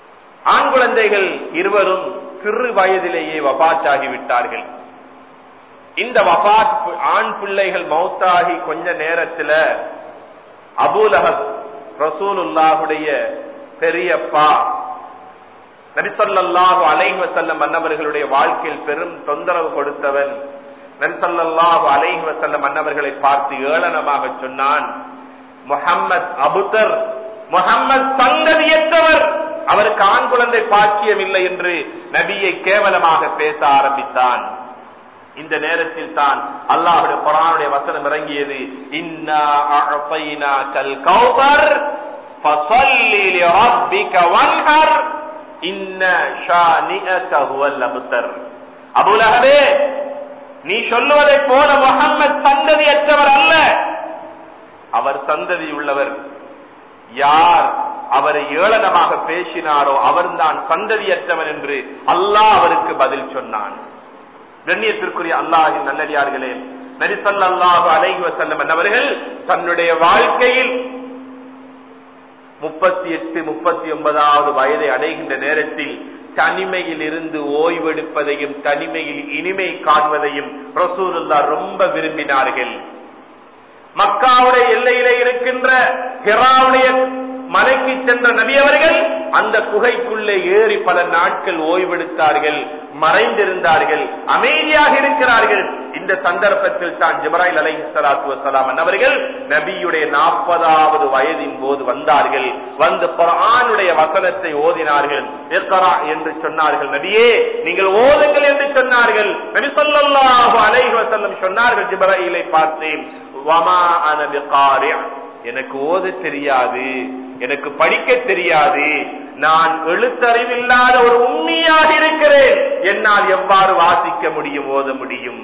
ஆண் குழந்தைகள் இருவரும் சிறு வயதிலேயே வஃபாத்தாகிவிட்டார்கள். இந்த வஃபாத் ஆண் பிள்ளைகள் மௌத்தாகி கொஞ்ச நேரத்தில் அபூ லஹப் ரசூலுல்லாஹுடைய பெரியப்பா நபி ஸல்லல்லாஹு அலைஹி வஸல்லம் அன்னவர்களுடைய வாழ்க்கையில் பெரும் தொந்தரவு கொடுத்தவன். நபி ஸல்லல்லாஹு அலைஹி வஸல்லம் அன்னவர்களை பார்த்து ஏளனமாக சொன்னான், முஹம்மத் அபுதர், முஹம்மத் சந்ததியற்றவர், அவருக்கு ஆண் குழந்தை பாக்கியம் இல்லை என்று நபியை கேவலமாக பேச ஆரம்பித்தான். இந்த நேரத்தில் தான் அல்லாஹ்வுடைய குர்ஆனுடைய வசனம் இறங்கியது, இன்னா அஅதைனாகல் கௌஸர் ஃபஸல்லி லிரப்பிக வன்ஹர் இன்ன ஷானிஅக ஹுவல் அப்தர். அபூ லஹபே, நீ சொல்லுவதை போல முஹம்மத் சந்ததியற்றவர் அல்ல, அவர் சந்ததி உள்ளவர். யார் அவரை ஏளனமாக பேசினாரோ அவர்தான் சந்ததியற்றவன் என்று அல்லாஹ் அவருக்கு பதில் சொன்னான். கண்ணியத்திற்குரிய அல்லாஹ்வின் நல்லடியார்களே, நபி ஸல்லல்லாஹு அலைஹி வஸல்லம் அவர்கள் தன்னுடைய வாழ்க்கையில் 38-39வது வயதை அடைகின்ற நேரத்தில் தனிமையில் இருந்து ஓய்வெடுப்பதையும் தனிமையில் இனிமை காண்பதையும் ரசூலுல்லாஹ் ரொம்ப விரும்பினார்கள். மக்காவுடைய எல்லையிலே இருக்கின்ற ஹிராவுடைய மலைக்கு சென்ற நபி அவர்கள் அந்த குகைக்குள்ளே ஏறி பல நாட்கள் ஓய்வெடுத்தார்கள், மறைந்திருந்தார்கள், அமைதியாக இருக்கிறார்கள். இந்த சந்தர்ப்பத்தில் தான் ஜிப்ராயில் அலைஹிஸ்ஸலாத்து வஸ்ஸலாம் அவர்கள் நபியுடைய 40வது வயதின் போது வந்தார்கள். வந்து குர்ஆனுடைய வசனத்தை ஓதினார்கள். இக்ரா என்று சொன்னார்கள், நபியே நீங்கள் ஓதுங்கள் என்று சொன்னார்கள். நபி ஸல்லல்லாஹு அலைஹி வஸல்லம் சொன்னார்கள் ஜிப்ராயிலை பார்த்து, வமா அன பிகாரி, எனக்கு ஓத தெரியாது, எனக்கு படிக்க தெரியாது, நான் எழுத்தறிவில்லாத ஒரு உம்மியாக இருக்கிறேன், என்னால் எவ்வாறு வாசிக்க முடியும், ஓத முடியும்?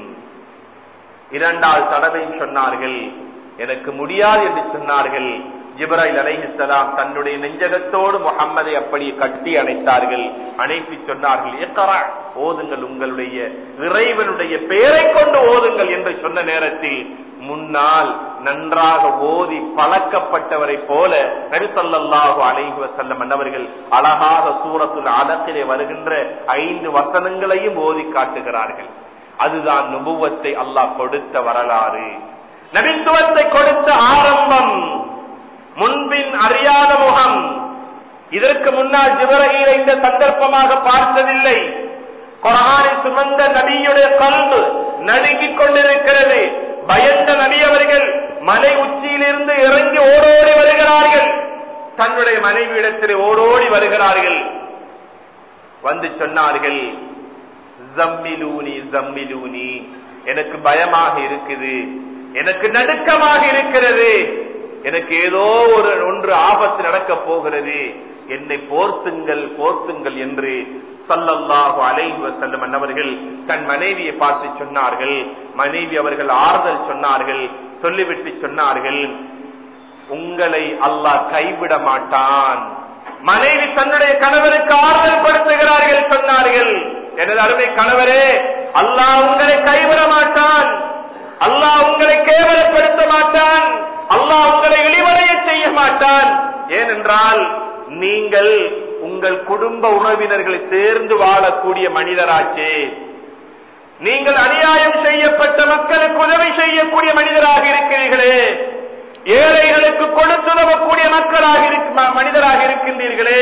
இரண்டாவது தடவை சொன்னார்கள், எனக்கு முடியாது என்று சொன்னார்கள். ஜிப்ராயில் அலைஹிஸ்ஸலாம் தன்னுடைய நெஞ்சகத்தோடு முஹம்மதை அப்படி கட்டி அணைத்தார்கள். அணைத்து சொன்னார்கள், இக்ரா, ஓதுங்கள், உங்களுடைய இறைவனுடைய பெயரை கொண்டு ஓதுங்கள் என்று சொன்ன நேரத்தில் முன்னால் நன்றாக ஓதி பழக்கப்பட்டவரை போல நபி ஸல்லல்லாஹு அலைஹி வஸல்லம் அவர்கள் அழகாக சூரத்துல் அலக்கிலே வருகின்ற 5 வசனங்களையும் ஓதி காட்டுகிறார்கள். அதுதான் நுபுவத்தை அல்லாஹ் கொடுத்த வரலாறு, நபித்துவத்தை கொடுத்த ஆரம்பம், முன்பின் அறியாத முகம். இதற்கு முன்னால் ஜிப்ரீலை இந்த சந்தர்ப்பமாக பார்த்ததில்லை. குர்ஆனை சுமந்த நபியுடைய கல்பு நடுங்கிக் கொண்டிருக்கிறது. பயந்த நபி அவர்கள் மலை உச்சியிலிருந்து இறங்கி ஓடோடி வருகிறார்கள். தன்னுடைய மனைவியிடத்தில் ஓடோடி வருகிறார்கள். வந்து சொன்னார்கள், ஜம்மிலூனி ஜம்மிலூனி, எனக்கு பயமாக இருக்குது, எனக்கு நடுக்கமாக இருக்கிறது, எனக்கு ஏதோ ஒன்று ஆபத்து நடக்க போகிறது, என்னை போர்த்துங்கள் போர்த்துங்கள் என்று ஸல்லல்லாஹு அலைஹி வஸல்லம் அவர்கள் தன் மனைவியை பார்த்து சொன்னார்கள். மனைவி அவர்கள் ஆறுதல் சொன்னார்கள். சொல்லிவிட்டு சொன்னார்கள், உங்களை அல்லாஹ் கைவிட மாட்டான். மனைவி தன்னுடைய கணவருக்கு ஆறுதல் படுத்துகிறார்கள். சொன்னார்கள், எனது அருமை கணவரே, அல்லாஹ் உங்களை கைவிட மாட்டான், அல்லாஹ் உங்களை கேவலப்படுத்த மாட்டான், அல்லாஹ் உங்களை இழிவடைய செய்ய மாட்டான். ஏனென்றால் நீங்கள் உங்கள் குடும்ப உறவினர்களை சேர்ந்து வாழக்கூடிய மனிதராச்சே, நீங்கள் அநியாயம் செய்யப்பட்ட மக்களுக்கு உதவி செய்யக்கூடிய மனிதராக இருக்கிறீர்களே, ஏழைகளுக்கு கொடுத்துதவக்கூடிய மனிதராக இருக்கின்றீர்களே,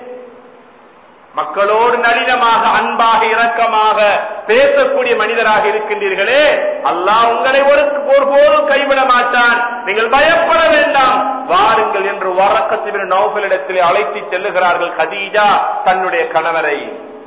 மக்களோடு நளினமாக அன்பாக இரக்கமாக பேசக்கூடிய மனிதராக இருக்கின்றீர்களே, அல்லாஹ் உங்களை ஒருபோதும் கைவிட மாட்டான், நீங்கள் பயப்பட வேண்டாம், வாருங்கள் என்று வரக்கத் இப்னு நௌஃபலிடத்திலே அழைத்து செல்லுகிறார்கள் கதீஜா தன்னுடைய கணவரை.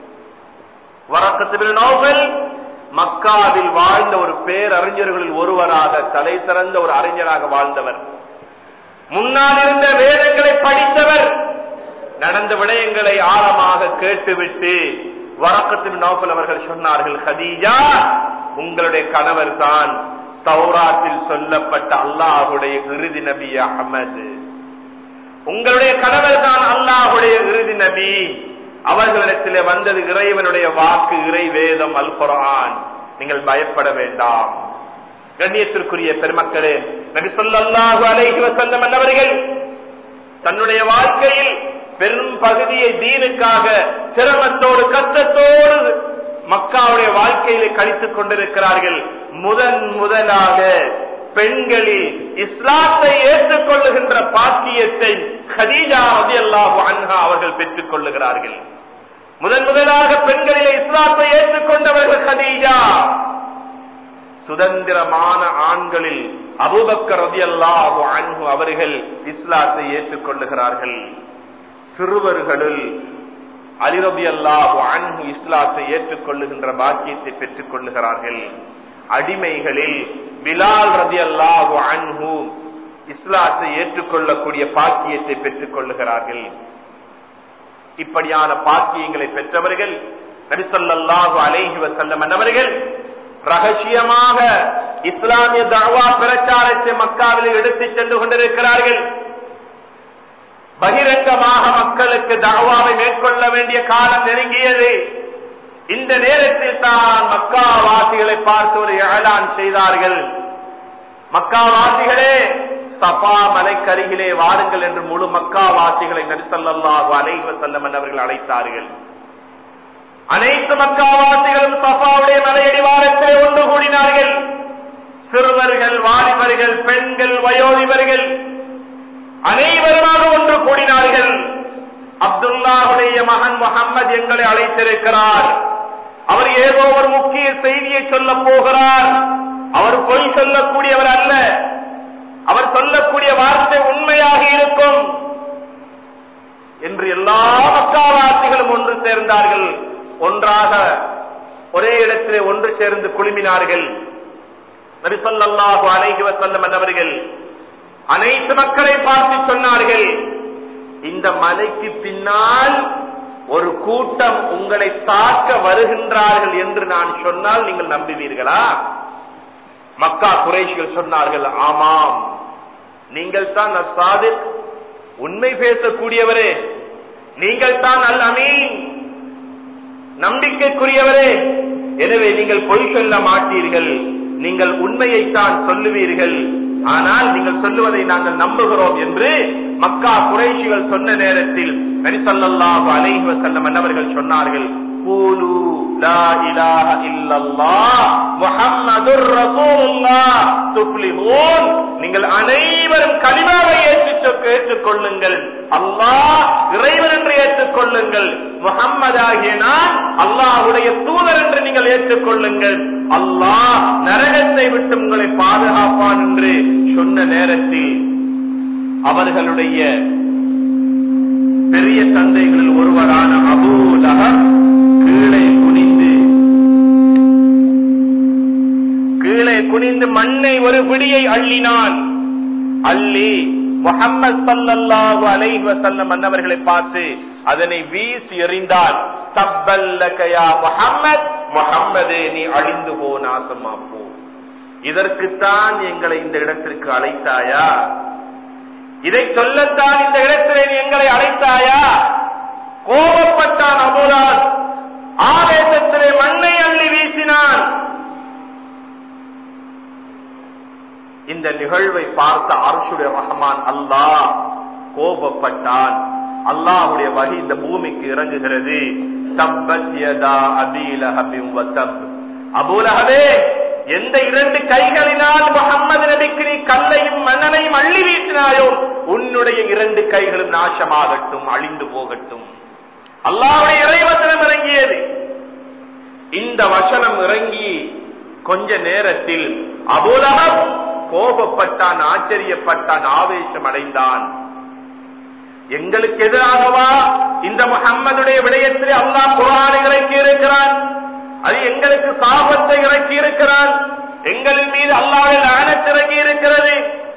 வரக்கத் இப்னு நௌஃபல் மக்காவில் வாழ்ந்த ஒரு பேரறிஞர்களில் ஒருவராக, தலை சிறந்த ஒரு அறிஞராக வாழ்ந்தவர், முன்னால் இருந்த வேதங்களை படித்தவர். நடந்த விடயங்களை ஆழமாக கேட்டுவிட்டு வரக்கத் இப்னு நௌஃபல் அவர்கள் சொன்னார்கள், கதீஜா, உங்களுடைய கணவர் தான் தௌராத்தில் சொல்லப்பட்ட அல்லாஹ்வுடைய இறுதி நபி அஹ்மது, உங்களுடைய கணவர் தான் அல்லாஹ்வுடைய இறுதி நபி, அவர்களிடத்திலே வந்தது இறைவனுடைய வாக்கு, இறை வேதம், அல் குர்ஆன், நீங்கள் பயப்பட வேண்டாம். கண்ணியத்திற்குரிய பெருமக்களே, நபி ஸல்லல்லாஹு அலைஹி வஸல்லம் அவர்கள் தன்னுடைய வாழ்க்கையில் பெரும் பகுதியை தீனுக்காக சிரமத்தோடு கஷ்டத்தோடு மக்காவுடைய வாழ்க்கையிலே கழித்துக் கொண்டிருக்கிறார்கள். முதலாக பெண்களில் இஸ்லாத்தை ஏற்றுக்கொள்ளுகின்ற பாக்கியத்தை கதீஜா ரலியல்லாஹு அன்ஹா அவர்கள் பெற்றுக் கொள்ளுகிறார்கள். முதலாக பெண்களிலே இஸ்லாத்தை ஏற்றுக்கொண்டவர்கள் கதீஜா. சுதந்திரமான ஆண்களில் அபூபக்கர் ரலியல்லாஹு அன்ஹு அவர்கள் இஸ்லாத்தை ஏற்றுக்கொள்ளுகிறார்கள். சிறுவர்களில் அலி ரலியல்லாஹு அன்ஹு இஸ்லாத்தை ஏற்றுக்கொள்ளுகின்ற பாக்கியத்தை பெற்றுக் கொள்ளுகிறார்கள். அடிமைகளில் பிலால் ரலியல்லாஹு அன்ஹு இஸ்லாத்தை ஏற்றுக்கொள்ளக்கூடிய பாக்கியத்தை பெற்றுக் கொள்ளுகிறார்கள். இப்படியான பாக்கியங்களை பெற்றவர்கள் நபி ஸல்லல்லாஹு அலைஹி வஸல்லம் அவர்கள் ரகசியமாக இஸ்லாமிய தஅவா பிரச்சாரத்தை மக்காவில் எடுத்துச் சென்று கொண்டிருக்கிறார்கள். பகிரங்கமாக மக்களுக்கு தஅவாவை மேற்கொள்ள வேண்டிய காலம் நெருங்கியது. இந்த நேரத்தில் தான் மக்காவாசிகளை பார்த்து ஒரு ஏலான் செய்தார்கள். மக்காவாசிகளே, சஃபா மலைக்கருகிலே வாருங்கள் என்று முழு மக்காவாசிகளை நபி ஸல்லல்லாஹு அலைஹி வஸல்லம் அவர்கள் அழைத்தார்கள். அனைத்து மக்காவாசிகளும் சஃபாவுடைய மலையடிவாரத்திலே ஒன்று கூடினார்கள். சிறுவர்கள், வாலிபர்கள், பெண்கள், வயோதிபர்கள் அனைவருமாக ஒன்று கூடினார்கள். அப்துல்லாஹுடைய மகன் முஹம்மது எங்களை அழைத்திருக்கிறார். அவர் ஏதோ ஒரு முக்கிய செய்தியை சொல்ல போகிறார். அவர் பொய் சொல்லக்கூடியவர் அல்ல. அவர் சொல்லக்கூடிய வார்த்தை உண்மையாக இருக்கும் என்று எல்லா மக்காவாசிகளும் ஒன்று சேர்ந்தார்கள். ஒன்றாக ஒரே இடத்திலே ஒன்று சேர்ந்து குழுமினார்கள். நபி ஸல்லல்லாஹு அலைஹி வஸல்லம் அவர்கள் அனைத்து மக்களை பார்த்து சொன்னார்கள், இந்த மலைக்கு பின்னால் ஒரு கூட்டம் உங்களை தாக்க வருகின்றார்கள் என்று நான் சொன்னால் நீங்கள் நம்புவீர்களா? மக்கா குறைஷிகள் சொன்னார்கள், ஆமாம், நீங்கள் தான் அஸ்ஸாதிக், உண்மை பேசக்கூடியவரே, நீங்கள் தான் அல் அமீன், நம்பிக்கைக்குரியவரே, எனவே நீங்கள் பொய் சொல்ல மாட்டீர்கள், நீங்கள் உண்மையைத்தான் சொல்லுவீர்கள், ஆனால் நீங்கள் சொல்லுவதை நாங்கள் நம்புகிறோம் என்று மக்கா குறைஷிகள் சொன்ன நேரத்தில் நபி ஸல்லல்லாஹு அலைஹி வஸல்லம் அவர்கள் சொன்னார்கள், கூலு லா இலாஹ இல்லல்லாஹ் முஹம்மதுர் ரசூலுல்லாஹ் துஃப்லிஹூன், நீங்கள் அனைவரும் கலிமாவை ஏற்றுக்கொள்ளுங்கள், அல்லாஹ் இறைவன் என்று ஏற்றுக்கொள்ளுங்கள், முஹம்மது ஆகிய நான் அல்லாஹ்வுடைய தூதர் என்று நீங்கள் ஏற்றுக்கொள்ளுங்கள், அல்லாஹ் நரகத்தை விட்டு உங்களை பாதுகாப்பான் என்று சொன்ன நேரத்தில் அவர்களுடைய பெரிய தந்தைகளில் ஒருவரான அபூ லஹப் கீழே குனிந்து மண்ணை ஒரு பிடியை அள்ளினான். அள்ளி முஹம்மது ஸல்லல்லாஹு அலைஹி வஸல்லம் அவர்களை பார்த்து அதனை வீசி எறிந்தான். தப்பல்லக யா முஹம்மத், முஹம்மதே நீ அழிந்து போ, நாசமா போ, இதற்குத்தான் எங்களை இந்த இடத்திற்கு அழைத்தாயா? இதை சொல்லத்தான் இந்த இடத்திலே நீ எங்களை அழைத்தாயா? கோபப்பட்டான் அபூலால், ஆவேசத்திலே மண்ணை அள்ளி வீசினான். இந்த நிகழ்வை பார்த்த அர்ஷுடைய ரஹ்மான் அல்லாஹ் கோபப்பட்டான். அல்லாஹ்வுடைய வஹி இந்த பூமிக்கு இறங்குகிறது. தப்பத் யதா அபீ லஹபின் வ தப், அபூ லஹபே, எந்த இரண்டு கைகளினால் முஹம்மது நபிக்கு நீ கல்லையும் மண்ணனையும் அள்ளி வீசினாயோ உன்னுடைய இரண்டு கைகளும் நாசமாகட்டும், அழிந்து போகட்டும். அல்லாஹ்வுடைய இறைவசனம் இறங்கியது. இந்த வசனம் இறங்கி கொஞ்ச நேரத்தில் அபூ லஹப் கோபப்பட்டான், ஆச்சரியப்பட்டான், ஆவேசம் அடைந்தான். எங்களுக்கு எதிராகவா இந்த முஹம்மதுடைய விடயத்திலே அல்லாஹ் குர்ஆனை இறக்கி இருக்கிறான்? அது எங்களுக்கு சாபத்தை இறக்கி இருக்கிறான், எங்களின் மீது அல்லாஹ்வின் லானத் இறங்கி இருக்கிறது.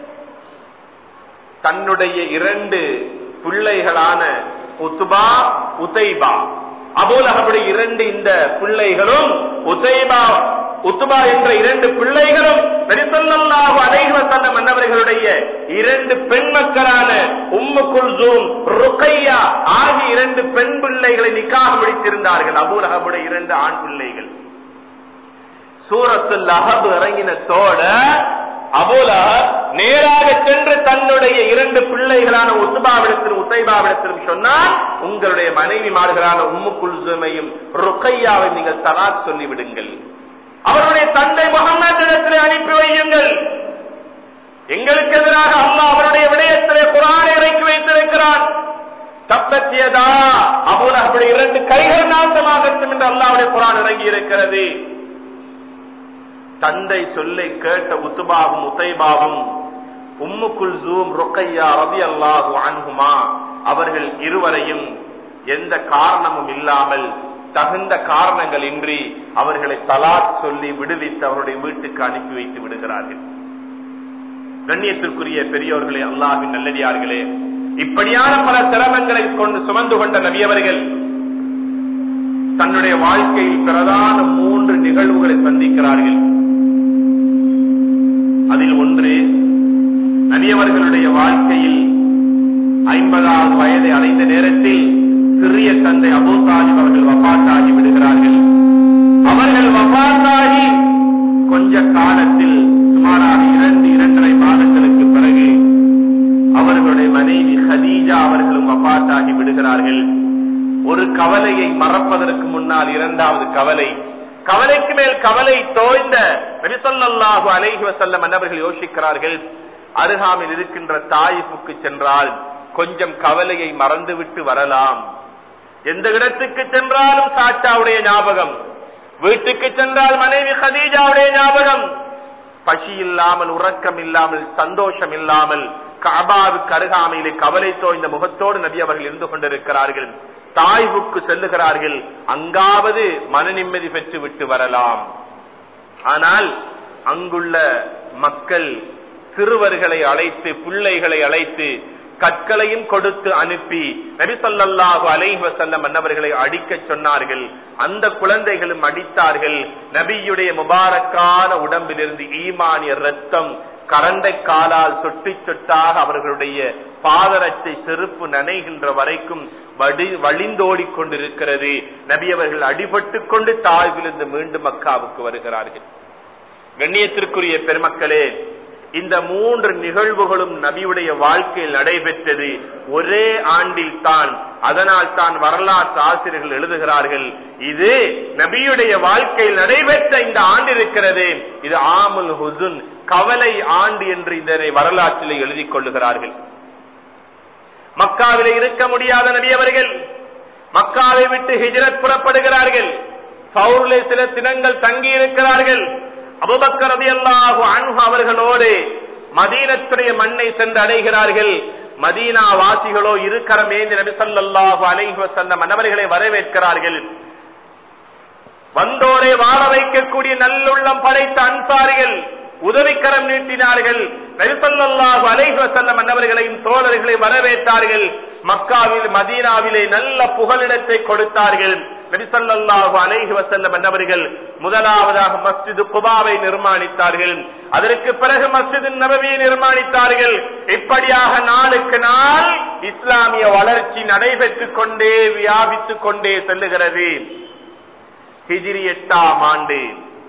தன்னுடைய இரண்டு பிள்ளைகளான உத்பா, உதைபா, அபூ லஹபுடைய இரண்டு இந்த பிள்ளைகளும் உத்பா என்ற இரண்டு பிள்ளைகளும் நபி ஸல்லல்லாஹு அலைஹி வஸல்லம் அவர்களுடைய இரண்டு பெண் மக்களான உம்மு குல்சூம், ருக்கையா ஆகிய இரண்டு பெண் பிள்ளைகளை நிக்காஹ் முடித்திருந்தார்கள். அபூ லஹபுடைய இரண்டு ஆண் பிள்ளைகள். சூரத்துல் லஹப் இறங்கினதோட அபூலஹப் நேராக சென்று தன்னுடைய 2 பிள்ளைகளான உத்பாவிடத்திலும் உத்தைபாவிடத்திலும் சொன்னார், உங்களுடைய மனைவிமார்களான உம்மு குல்சுமையும் ருக்கையாவை நீங்கள் தலாக் சொல்லிவிடுங்கள், அவருடைய தந்தை முஹம்மதிடத்திலே அனுப்பி வையுங்கள். எங்களுக்கு எதிராக அல்லாஹ் அவருடைய விடயத்திலே குர்ஆனை இறக்கி வைத்திருக்கிறான். தப்பத் யதா அபூலஹபுடைய 2 கைகள் நாசமாகட்டும் என்று அல்லாஹ்வுடைய குர்ஆன் இறங்கி இருக்கிறது. தந்தை சொல்லை கேட்ட உத்பாவும் உத்தைபாவும் உம்மு குல்சூம் ருக்கையா ரலியல்லாஹு அன்ஹுமா அவர்கள் இருவரையும் எந்த காரணமும் இல்லாமல் தகுந்த காரணங்கள் இன்றி அவர்களை தலாக் சொல்லி விடுவித்து அவருடைய வீட்டுக்கு அனுப்பி வைத்து விடுகிறார்கள். கண்ணியத்திற்குரிய பெரியோர்களே, அல்லாஹ்வின் நல்லடியார்களே, இப்படியான பல சிரமங்களை கொண்டு சுமந்து கொண்ட நபியவர்கள் தன்னுடைய வாழ்க்கையில் பிரதான 3 நிகழ்வுகளை சந்திக்கிறார்கள். அதில் ஒன்று, நபியவர்களுடைய வாழ்க்கையில் 50வது வயதை அடைந்த நேரத்தில் சிறிய தந்தை அபூ தாலிப் அவர்கள் வஃபாத்தாகி விடுகிறார்கள். அவர்கள் வஃபாத்தாகி கொஞ்ச காலத்தில் சுமாராக 2-2.5 மாதங்களுக்கு பிறகு அவர்களுடைய மனைவி ஹதீஜா அவர்களும் வஃபாத்தாகி விடுகிறார்கள். ஒரு கவலையை மறப்பதற்கு முன்னால் 2வது கவலை, கவலைக்கு மேல் கவலை தோய்ந்த நபி ஸல்லல்லாஹு அலைஹி வஸல்லம் அவர்கள் யோசிக்கிறார்கள், அருகாமையில் இருக்கின்ற தாயிஃபுக்கு சென்றால் கொஞ்சம் கவலையை மறந்துவிட்டு வரலாம். எந்த இடத்துக்கு சென்றாலும் சாச்சாவுடைய ஞாபகம், வீட்டுக்கு சென்றால் மனைவி ஹதீஜாவுடைய ஞாபகம். பசி இல்லாமல், உறக்கம் இல்லாமல், சந்தோஷம் இல்லாமல் கஅபாவுக்கு அருகாமையிலே கவலை தோய்ந்த முகத்தோடு நபி அவர்கள் இருந்து கொண்டிருக்கிறார்கள். தாய்வுக்கு செல்லுகிறார்கள், அங்காவது மன நிம்மதி பெற்று விட்டு வரலாம். ஆனால் அங்குள்ள மக்கள் சிறுவர்களை அழைத்து, பிள்ளைகளை அழைத்து, கற்களையும் கொடுத்து அனுப்பி நபி ஸல்லல்லாஹு அலைஹி வஸல்லம் அன்னவர்களை அடிக்க சொன்னார்கள். அந்த குழந்தைகளும் அடித்தார்கள். நபியுடைய முபாரக்கான உடம்பிலிருந்து ஈமானிய ரத்தம் கரண்டை காலால் சொட்டி சொட்டாக அவர்களுடைய பாதரட்சை செருப்பு நனைகின்ற வரைக்கும் வழிந்தோடிக் கொண்டிருக்கிறது. நபி அவர்கள் அடிபட்டுக் கொண்டு தாய்விலிருந்து மீண்டும் மக்காவுக்கு வருகிறார்கள். கண்ணியத்திற்குரிய பெருமக்களே, இந்த 3 நிகழ்வுகளும் நபியுடைய வாழ்க்கையில் நடைபெற்றது ஒரே ஆண்டில் தான். அதனால் தான் வரலாற்று ஆசிரியர்கள் எழுதுகிறார்கள், இது நபியுடைய வாழ்க்கையில் நடைபெற்ற இந்த ஆண்டு இருக்கிறது, இது ஆமுல் ஹுசுன், கவலை ஆண்டு என்று இதனை வரலாற்றிலே எழுதிக் கொள்ளுகிறார்கள். மக்காவிலே இருக்க முடியாத நபி அவர்கள் மக்காவை விட்டு ஹிஜ்ரத் புறப்படுகிறார்கள். சௌரிலே சில தினங்கள் தங்கி இருக்கிறார்கள். அபூபக்கர் ரலியல்லாஹு அன்ஹு அவர்களோடு மதீனத்துடைய மண்ணை சென்று அடைகிறார்கள். மதீனா வாசிகளோ இருக்கரம் ஏந்தி நபி ஸல்லல்லாஹு அலைஹி வஸல்லம் அன்னவர்களை வரவேற்கிறார்கள். வந்தோரை வாழ வைக்கக்கூடிய நல்லுள்ளம் படைத்த அன்சாரிகள் உதவிக்கரம் நீட்டினார்கள். நபி ஸல்லல்லாஹு அலைஹி வஸல்லம் அன்னவர்களையும் தோழர்களை வரவேற்றார்கள். மக்காவில் மதீனாவிலே நல்ல புகலிடத்தை கொடுத்தார்கள். நபி ஸல்லல்லாஹு அலைஹி வஸல்லம் அன்னவர்கள் முதலாவதாக மஸ்ஜிது குபாவை நிர்மாணித்தார்கள். அதற்கு பிறகு மஸ்ஜிது நபவியை நிர்மாணித்தார்கள். இப்படியாக நாளுக்கு நாள் இஸ்லாமிய வளர்ச்சி நடைபெற்றுக் கொண்டே வியாபித்துக் கொண்டே செல்லுகிறது. ஹிஜ்ரி 8ஆம் ஆண்டு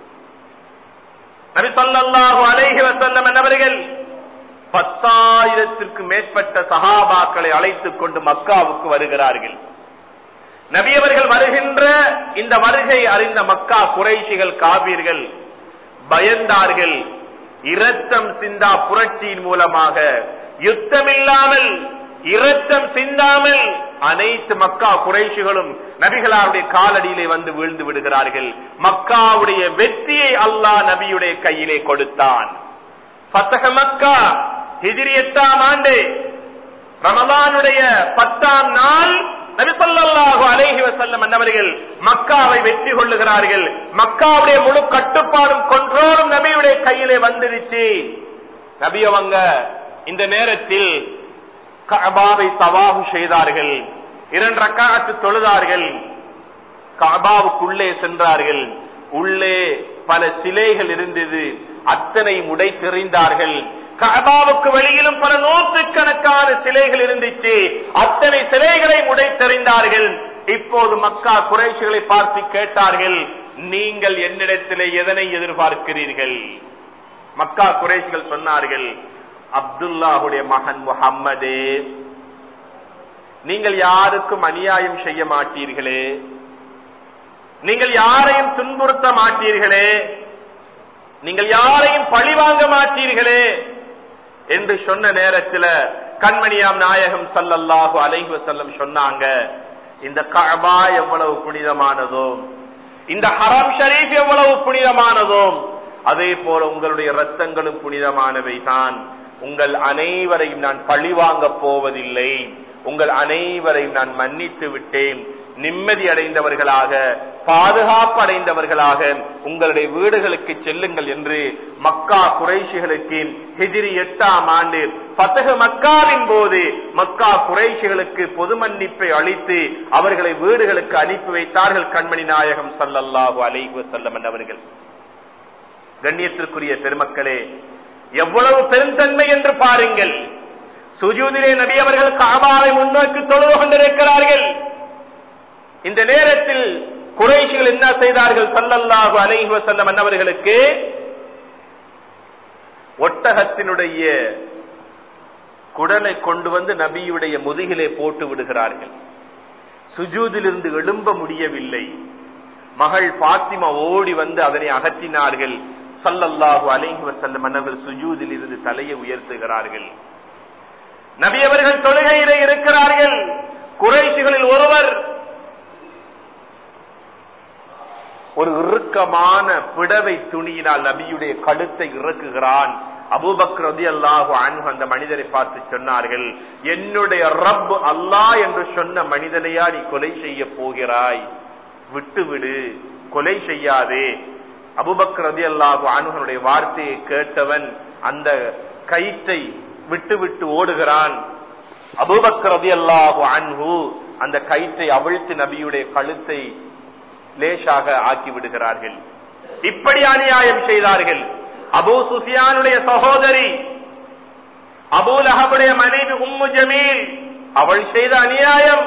நபி ஸல்லல்லாஹு அலைஹி வஸல்லம் அன்னவர்கள் 10,000க்கு மேற்பட்ட சஹாபாக்களை அழைத்துக் கொண்டு மக்காவுக்கு வருகிறார்கள். நபி அவர்கள் வருகின்ற இந்த வருகை அறிந்த மக்கா குறைஷிகள், காபீர்கள் பயந்தார்கள். இரத்தம் சிந்தா புரட்சியின் மூலமாக யுத்தமில்லாமல், இரத்தம் சிந்தாமல் அனைத்து மக்கா குறைஷிகளும் நபிகளாருடைய காலடியிலே வந்து வீழ்ந்து விடுகிறார்கள். மக்காவுடைய வெற்றியை அல்லாஹ் நபியுடைய கையிலே கொடுத்தான். ஃபத்ஹ் மக்கா ஹிஜ்ரி 8ஆம் ஆண்டு ரமலானுடைய 10ஆம் நாள் நபி ஸல்லல்லாஹு அலைஹி வஸல்லம் அன்னவர்கள் மக்காவை வெற்றி கொள்ளுகிறார்கள். மக்காவுடைய முழு கட்டுப்பாடும் கண்ட்ரோலும் நபியுடைய கையிலே வந்துருச்சு. நபி அவங்க இந்த நேரத்தில் கஅபாவை தவாஃப் செய்தார்கள். 2 ரக்காஅத் தொழுதார்கள். கஅபாவுக்குள்ளே சென்றார்கள். உள்ளே பல சிலைகள் இருந்தது. அத்தனை உடைத்தெறிந்தார்கள். கஅபாவுக்கு வெளியிலும் பல நூற்றுக்கணக்கான சிலைகள் இருந்துச்சு. அத்தனை சிலைகளை உடைத்தெறிந்தார்கள். இப்போது மக்கா குறைஷிகளை பார்த்து கேட்டார்கள், நீங்கள் என்னிடத்திலே எதனை எதிர்பார்க்கிறீர்கள்? மக்கா குறைஷிகள் சொன்னார்கள், அப்துல்லாஹுடைய மகன் முஹம்மதே, நீங்கள் யாருக்கும் அநியாயம் செய்ய மாட்டீர்களே, நீங்கள் யாரையும் துன்புறுத்த மாட்டீர்களே, நீங்கள் யாரையும் பழிவாங்க மாட்டீர்களே என்று சொன்ன நேரத்தில் கண்மணியாம் நாயகம் ஸல்லல்லாஹு அலைஹி வஸல்லம் சொன்னாங்க, இந்த கஅபா எவ்வளவு புனிதமானதோ, இந்த ஹரம் ஷரீஃப் எவ்வளவு புனிதமானதோ, அதே போல உங்களுடைய இரத்தங்களும் புனிதமானவை தான். உங்கள் அனைவரையும் நான் பழிவாங்க போவதில்லை, உங்கள் அனைவரையும் நான் மன்னித்து விட்டேன். நிம்மதி அடைந்தவர்களாக, பாதுகாப்பு அடைந்தவர்களாக உங்களுடைய வீடுகளுக்கு செல்லுங்கள் என்று மக்கா குறைஷிகளுக்கு ஹிஜ்ரி 8ஆம் ஆண்டு ஃபத்ஹ் மக்காவின் போது மக்கா குறைஷிகளுக்கு பொது மன்னிப்பை அளித்து அவர்களை வீடுகளுக்கு அனுப்பி வைத்தார்கள் கண்மணி நாயகம் ஸல்லல்லாஹு அலைஹி வஸல்லம் அவர்கள். கண்ணியத்திற்குரிய பெருமக்களே, எவ்வளவு பெருந்தன்மை என்று பாருங்கள். சுஜூதிலே நபி அவர்கள் கஅபாவை முன்னோக்கி தொழுது கொண்டிருக்கிறார்கள். இந்த நேரத்தில் குறைஷிகள் என்ன செய்தார்கள்? ஸல்லல்லாஹு அலைஹி வஸல்லம் அவர்களுக்கு ஒட்டகத்தினுடைய குடலை கொண்டு வந்து நபியுடைய முதுகிலே போட்டு விடுகிறார்கள். சுஜூதிலிருந்து எழும்ப முடியவில்லை. மகள் பாத்திமா ஓடி வந்து அதனை அகற்றினார்கள். ஸல்லல்லாஹு அலைஹி வஸல்லம் அவர்கள் சுஜூதில் இருந்து தலையை உயர்த்துகிறார்கள். நபி அவர்கள் தொழுகையிலே இருக்கிறார்கள். குறைஷிகளில் ஒருவர் ஒரு இறுக்கமான பிடவை துணியினால் நபியுடைய கழுத்தை இறக்குகிறான். அபூபக்கர் ரலியல்லாஹு அன்ஹு அந்த மனிதரை பார்த்து சொன்னார்கள், என்னுடைய ரப் அல்லாஹ் என்று சொன்ன மனிதனையா நீ கொலை செய்ய போகிறாய்? விட்டுவிடு, கொலை செய்யாதே. அபூபக்கர் ரலியல்லாஹு அன்ஹுடைய வார்த்தையை கேட்டவன் அந்த கயிற்றை விட்டு விட்டு ஓடுகிறான். அபூபக்கர் ரலியல்லாஹு அன்ஹு அந்த கயிற்றை அவிழ்த்து நபியுடைய கழுத்தை லேசாக ஆக்கி விடுகிறார்கள். இப்படி அநியாயம் செய்தார்கள். அபூ சுஃபியானுடைய சகோதரி அபூ லஹபுடைய மனைவி உம்மு ஜமீல், அவள் செய்த அநியாயம்.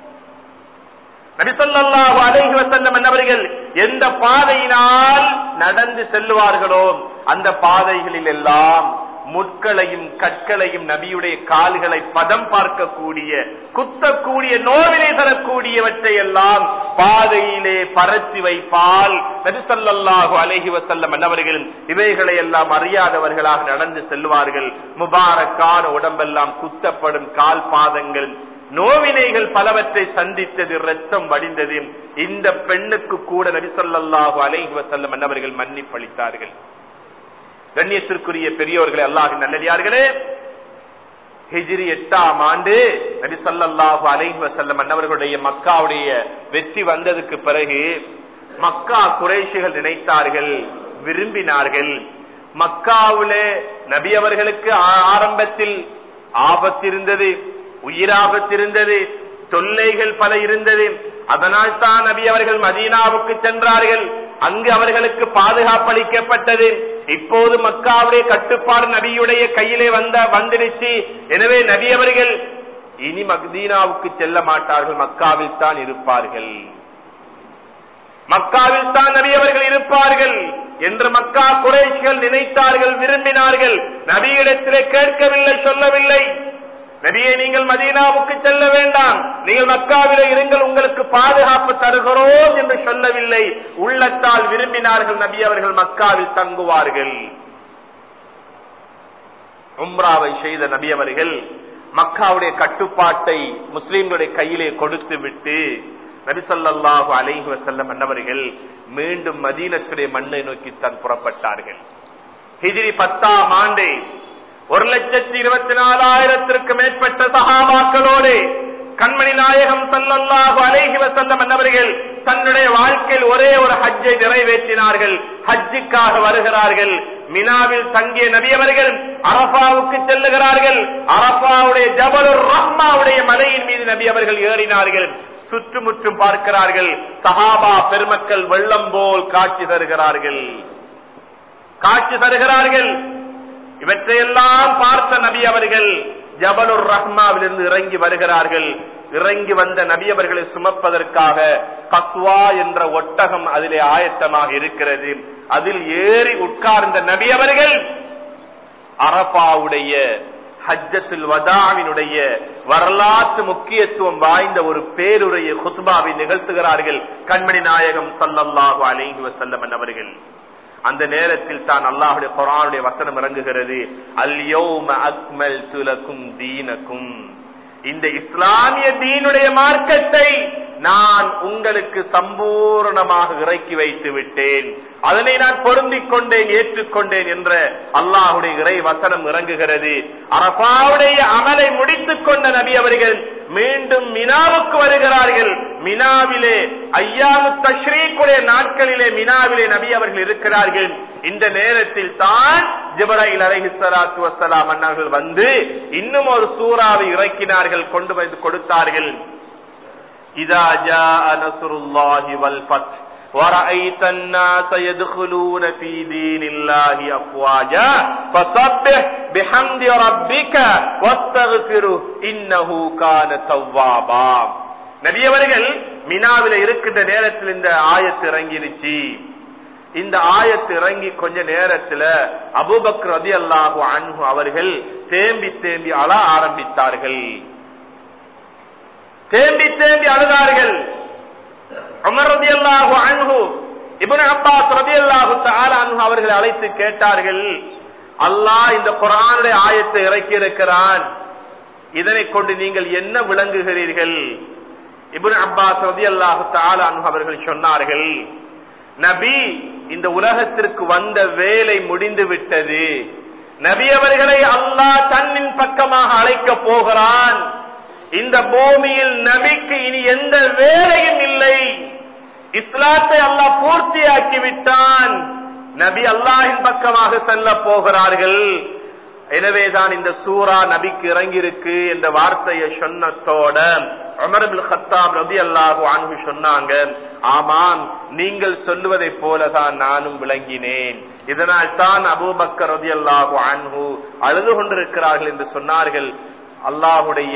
நபி ஸல்லல்லாஹு அலைஹி வஸல்லம் அவர்கள் எந்த பாதையினால் நடந்து செல்வார்களோ அந்த பாதைகளில் எல்லாம் முட்களையும் கற்களையும் நபியுடைய கால்களை பதம் பார்க்கக்கூடிய, குத்தக்கூடிய, நோவினை தரக்கூடியவற்றை எல்லாம் பாதையிலே பரத்தி வைப்பால் நபி ஸல்லல்லாஹு அலைஹி வஸல்லம் அவர்கள் இவைகளை எல்லாம் அறியாதவர்களாக நடந்து செல்வார்கள். முபாரக்கான உடம்பெல்லாம் குத்தப்படும் கால் பாதங்கள், நோவினைகள் பலவற்றை சந்தித்தது, இரத்தம் வடிந்தது. இந்த பெண்ணுக்கு கூட நபி ஸல்லல்லாஹு அலைஹி வஸல்லம் அவர்கள் மன்னிப்பளித்தார்கள். கண்ணியத்திற்குரிய பெரியோர்களே, அல்லாஹ்வின் நல்லடியார்களே, ஹிஜ்ரி 8ஆம் ஆண்டு நபி ஸல்லல்லாஹு அலைஹி வஸல்லம் அவர்களுடைய மக்காவுடைய வெற்றி வந்ததுக்கு பிறகு மக்கா குறைஷிகள் நினைத்தார்கள், விரும்பினார்கள், மக்காவிலே நபி அவர்களுக்கு ஆரம்பத்தில் ஆபத்து இருந்தது, உயிராபத்து இருந்தது, தொல்லைகள் பல இருந்தது. அதனால் தான் நபி அவர்கள் மதீனாவுக்கு சென்றார்கள். அங்கு அவர்களுக்கு பாதுகாப்பு அளிக்கப்பட்டது. இப்போது மக்காவுடைய கட்டுப்பாடு நபியுடைய கையிலே வந்துடுச்சு. எனவே நபி அவர்கள் இனி மதீனாவுக்கு செல்ல மாட்டார்கள், மக்காவில் தான் இருப்பார்கள், மக்காவில் தான் நபி அவர்கள் இருப்பார்கள் என்று மக்கா குறைஷிகள் நினைத்தார்கள், விரும்பினார்கள். நபியிடத்திலே கேட்கவில்லை, சொல்லவில்லை, நபியே நீங்கள் மதீனாவுக்கு செல்ல வேண்டாம், நீங்கள் மக்காவிலே இருங்கள், உங்களுக்கு பாதுகாப்பு தருகிறோம் என்று சொல்லவில்லை. உள்ளத்தால் விரும்பினார்கள் நபி அவர்கள் மக்காவில் தங்குவார்கள். உம்ராவை செய்த நபி அவர்கள் மக்காவுடைய கட்டுப்பாட்டை முஸ்லிம்களுடைய கையிலே கொடுத்து விட்டு நபி ஸல்லல்லாஹு அலைஹி வஸல்லம் அவர்கள் மீண்டும் மதீனத்துடைய மண்ணை நோக்கி தான் புறப்பட்டார்கள். ஹிஜ்ரி 10ஆம் ஆண்டு 1,24,000 மேற்பட்ட சஹாபாக்களோடு கண்மணி நாயகம் ஸல்லல்லாஹு அலைஹி வஸல்லம் அவர்கள் தன்னுடைய வாழ்க்கையில் ஒரே ஒரு ஹஜ்ஜை நிறைவேற்றினார்கள். ஹஜ்ஜுக்காக வருகிறார்கள். மினாவில் தங்கிய நபி அவர்கள் அரஃபாவுக்கு செல்லுகிறார்கள். அரஃபாவுடைய ஜபலுர் ரஹ்மாவுடைய மலையின் மீது நபி அவர்கள் ஏறினார்கள். சுற்றுமுற்றும் பார்க்கிறார்கள். சஹாபா பெருமக்கள் வெள்ளம் போல் காட்சி தருகிறார்கள். இவற்றையெல்லாம் பார்த்த நபி அவர்கள் ஜபலுர் ரஹ்மாவிலிருந்து இறங்கி வருகிறார்கள். இறங்கி வந்த நபி அவர்களை சுமப்பதற்காக கஸ்வா என்ற ஒட்டகம் அதிலே ஆயத்தமாக இருக்கிறது. அதில் ஏறி உட்கார்ந்த நபி அவர்கள் அரபாவுடைய ஹஜ்ஜத்துல் வதாவினுடைய வரலாற்று முக்கியத்துவம் வாய்ந்த ஒரு பேருரையை குத்பாவை நிகழ்த்துகிறார்கள் கண்மணி நாயகம் ஸல்லல்லாஹு அலைஹி வஸல்லம் அவர்கள். அந்த நேரத்தில் தான் அல்லாஹ்வுடைய குர்ஆனுடைய வசனம் இறங்குகிறது. அல் யௌம அக்மல்து லகும் தீனகும், இந்த இஸ்லாமிய தீனுடைய மார்க்கத்தை நான் உங்களுக்கு சம்பூர்ணமாக இறக்கி வைத்து விட்டேன், அதனை நான் பொருந்திக் கொண்டேன், ஏற்றுக்கொண்டேன் என்ற அல்லாஹுடைய இறை வசனம் இறங்குகிறது. அரபாவுடைய அமலை முடித்துக் கொண்ட நபி அவர்கள் மீண்டும் மினாவுக்கு வருகிறார்கள். மினாவிலே ஐயாமு தஷ்ரீக்குடைய நாட்களிலே மினாவிலே நபி அவர்கள் இருக்கிறார்கள். இந்த நேரத்தில் தான் ஜிப்ரீல் அலைஹிஸ்ஸலாத்து வஸ்ஸலாம் அன்னர்கள் வந்து இன்னும் ஒரு சூறாவை இறக்கினார்கள், கொண்டு வந்து கொடுத்தார்கள். இதா ஜாஅ நஸ்ருல்லாஹி வல் ஃபத் ورأيت الناس يدخلون في دين الله أفواجا فسبح بحمد ربك واستغفره إنه كان توابا. நபி அவர்கள் மினாவில இருக்கின்ற நேரத்தில் இந்த ஆயத்து இறங்கிருச்சு. இந்த ஆயத்து இறங்கி கொஞ்ச நேரத்துல அபூபக்கர் ரலியல்லாஹு அன்ஹு அவர்கள் தேம்பி தேம்பி அழ ஆரம்பித்தார்கள். தேம்பி தேம்பி அழுதார்கள். உமர் ரலியல்லாஹு அன்ஹு இப்னு அப்பாஸ் ரலியல்லாஹு தஆலா அன்ஹு அவர்களை அழைத்து கேட்டார்கள், அல்லாஹ் இந்த குர்ஆனுடைய ஆயத்தை இறக்கி இருக்கிறான், இதனை கொண்டு நீங்கள் என்ன விளங்குகிறீர்கள்? இப்னு அப்பாஸ் ரலியல்லாஹு தஆலா அன்ஹு அவர்கள் சொன்னார்கள், நபி இந்த உலகத்திற்கு வந்த வேலை முடிந்து விட்டது, நபி அவர்களை அல்லாஹ் தன்னின் பக்கமாக அழைக்க போகிறான், இந்த பூமியில் நபிக்கு இனி எந்த வேலையும் இல்லை, இஸ்லாத்தை அல்லாஹ் பூர்த்தியாக்கி விட்டான், நபி அல்லாஹின் பக்கமாக செல்ல போகிறார்கள். எனவேதான் இந்த சூரா நபிக்கு இறங்கியிருக்கு என்ற வார்த்தையை சொன்னதோட உமர் இப்னு கத்தாப் ரலியல்லாஹு அன்ஹு சொன்னாங்க, ஆமாம் நீங்கள் சொல்லுவதை போலதான் நானும் விளங்கினேன், இதனால் தான் அபூபக்கர் ரலியல்லாஹு அன்ஹு அழுது கொண்டிருக்கிறார்கள் என்று சொன்னார்கள். அல்லாஹுடைய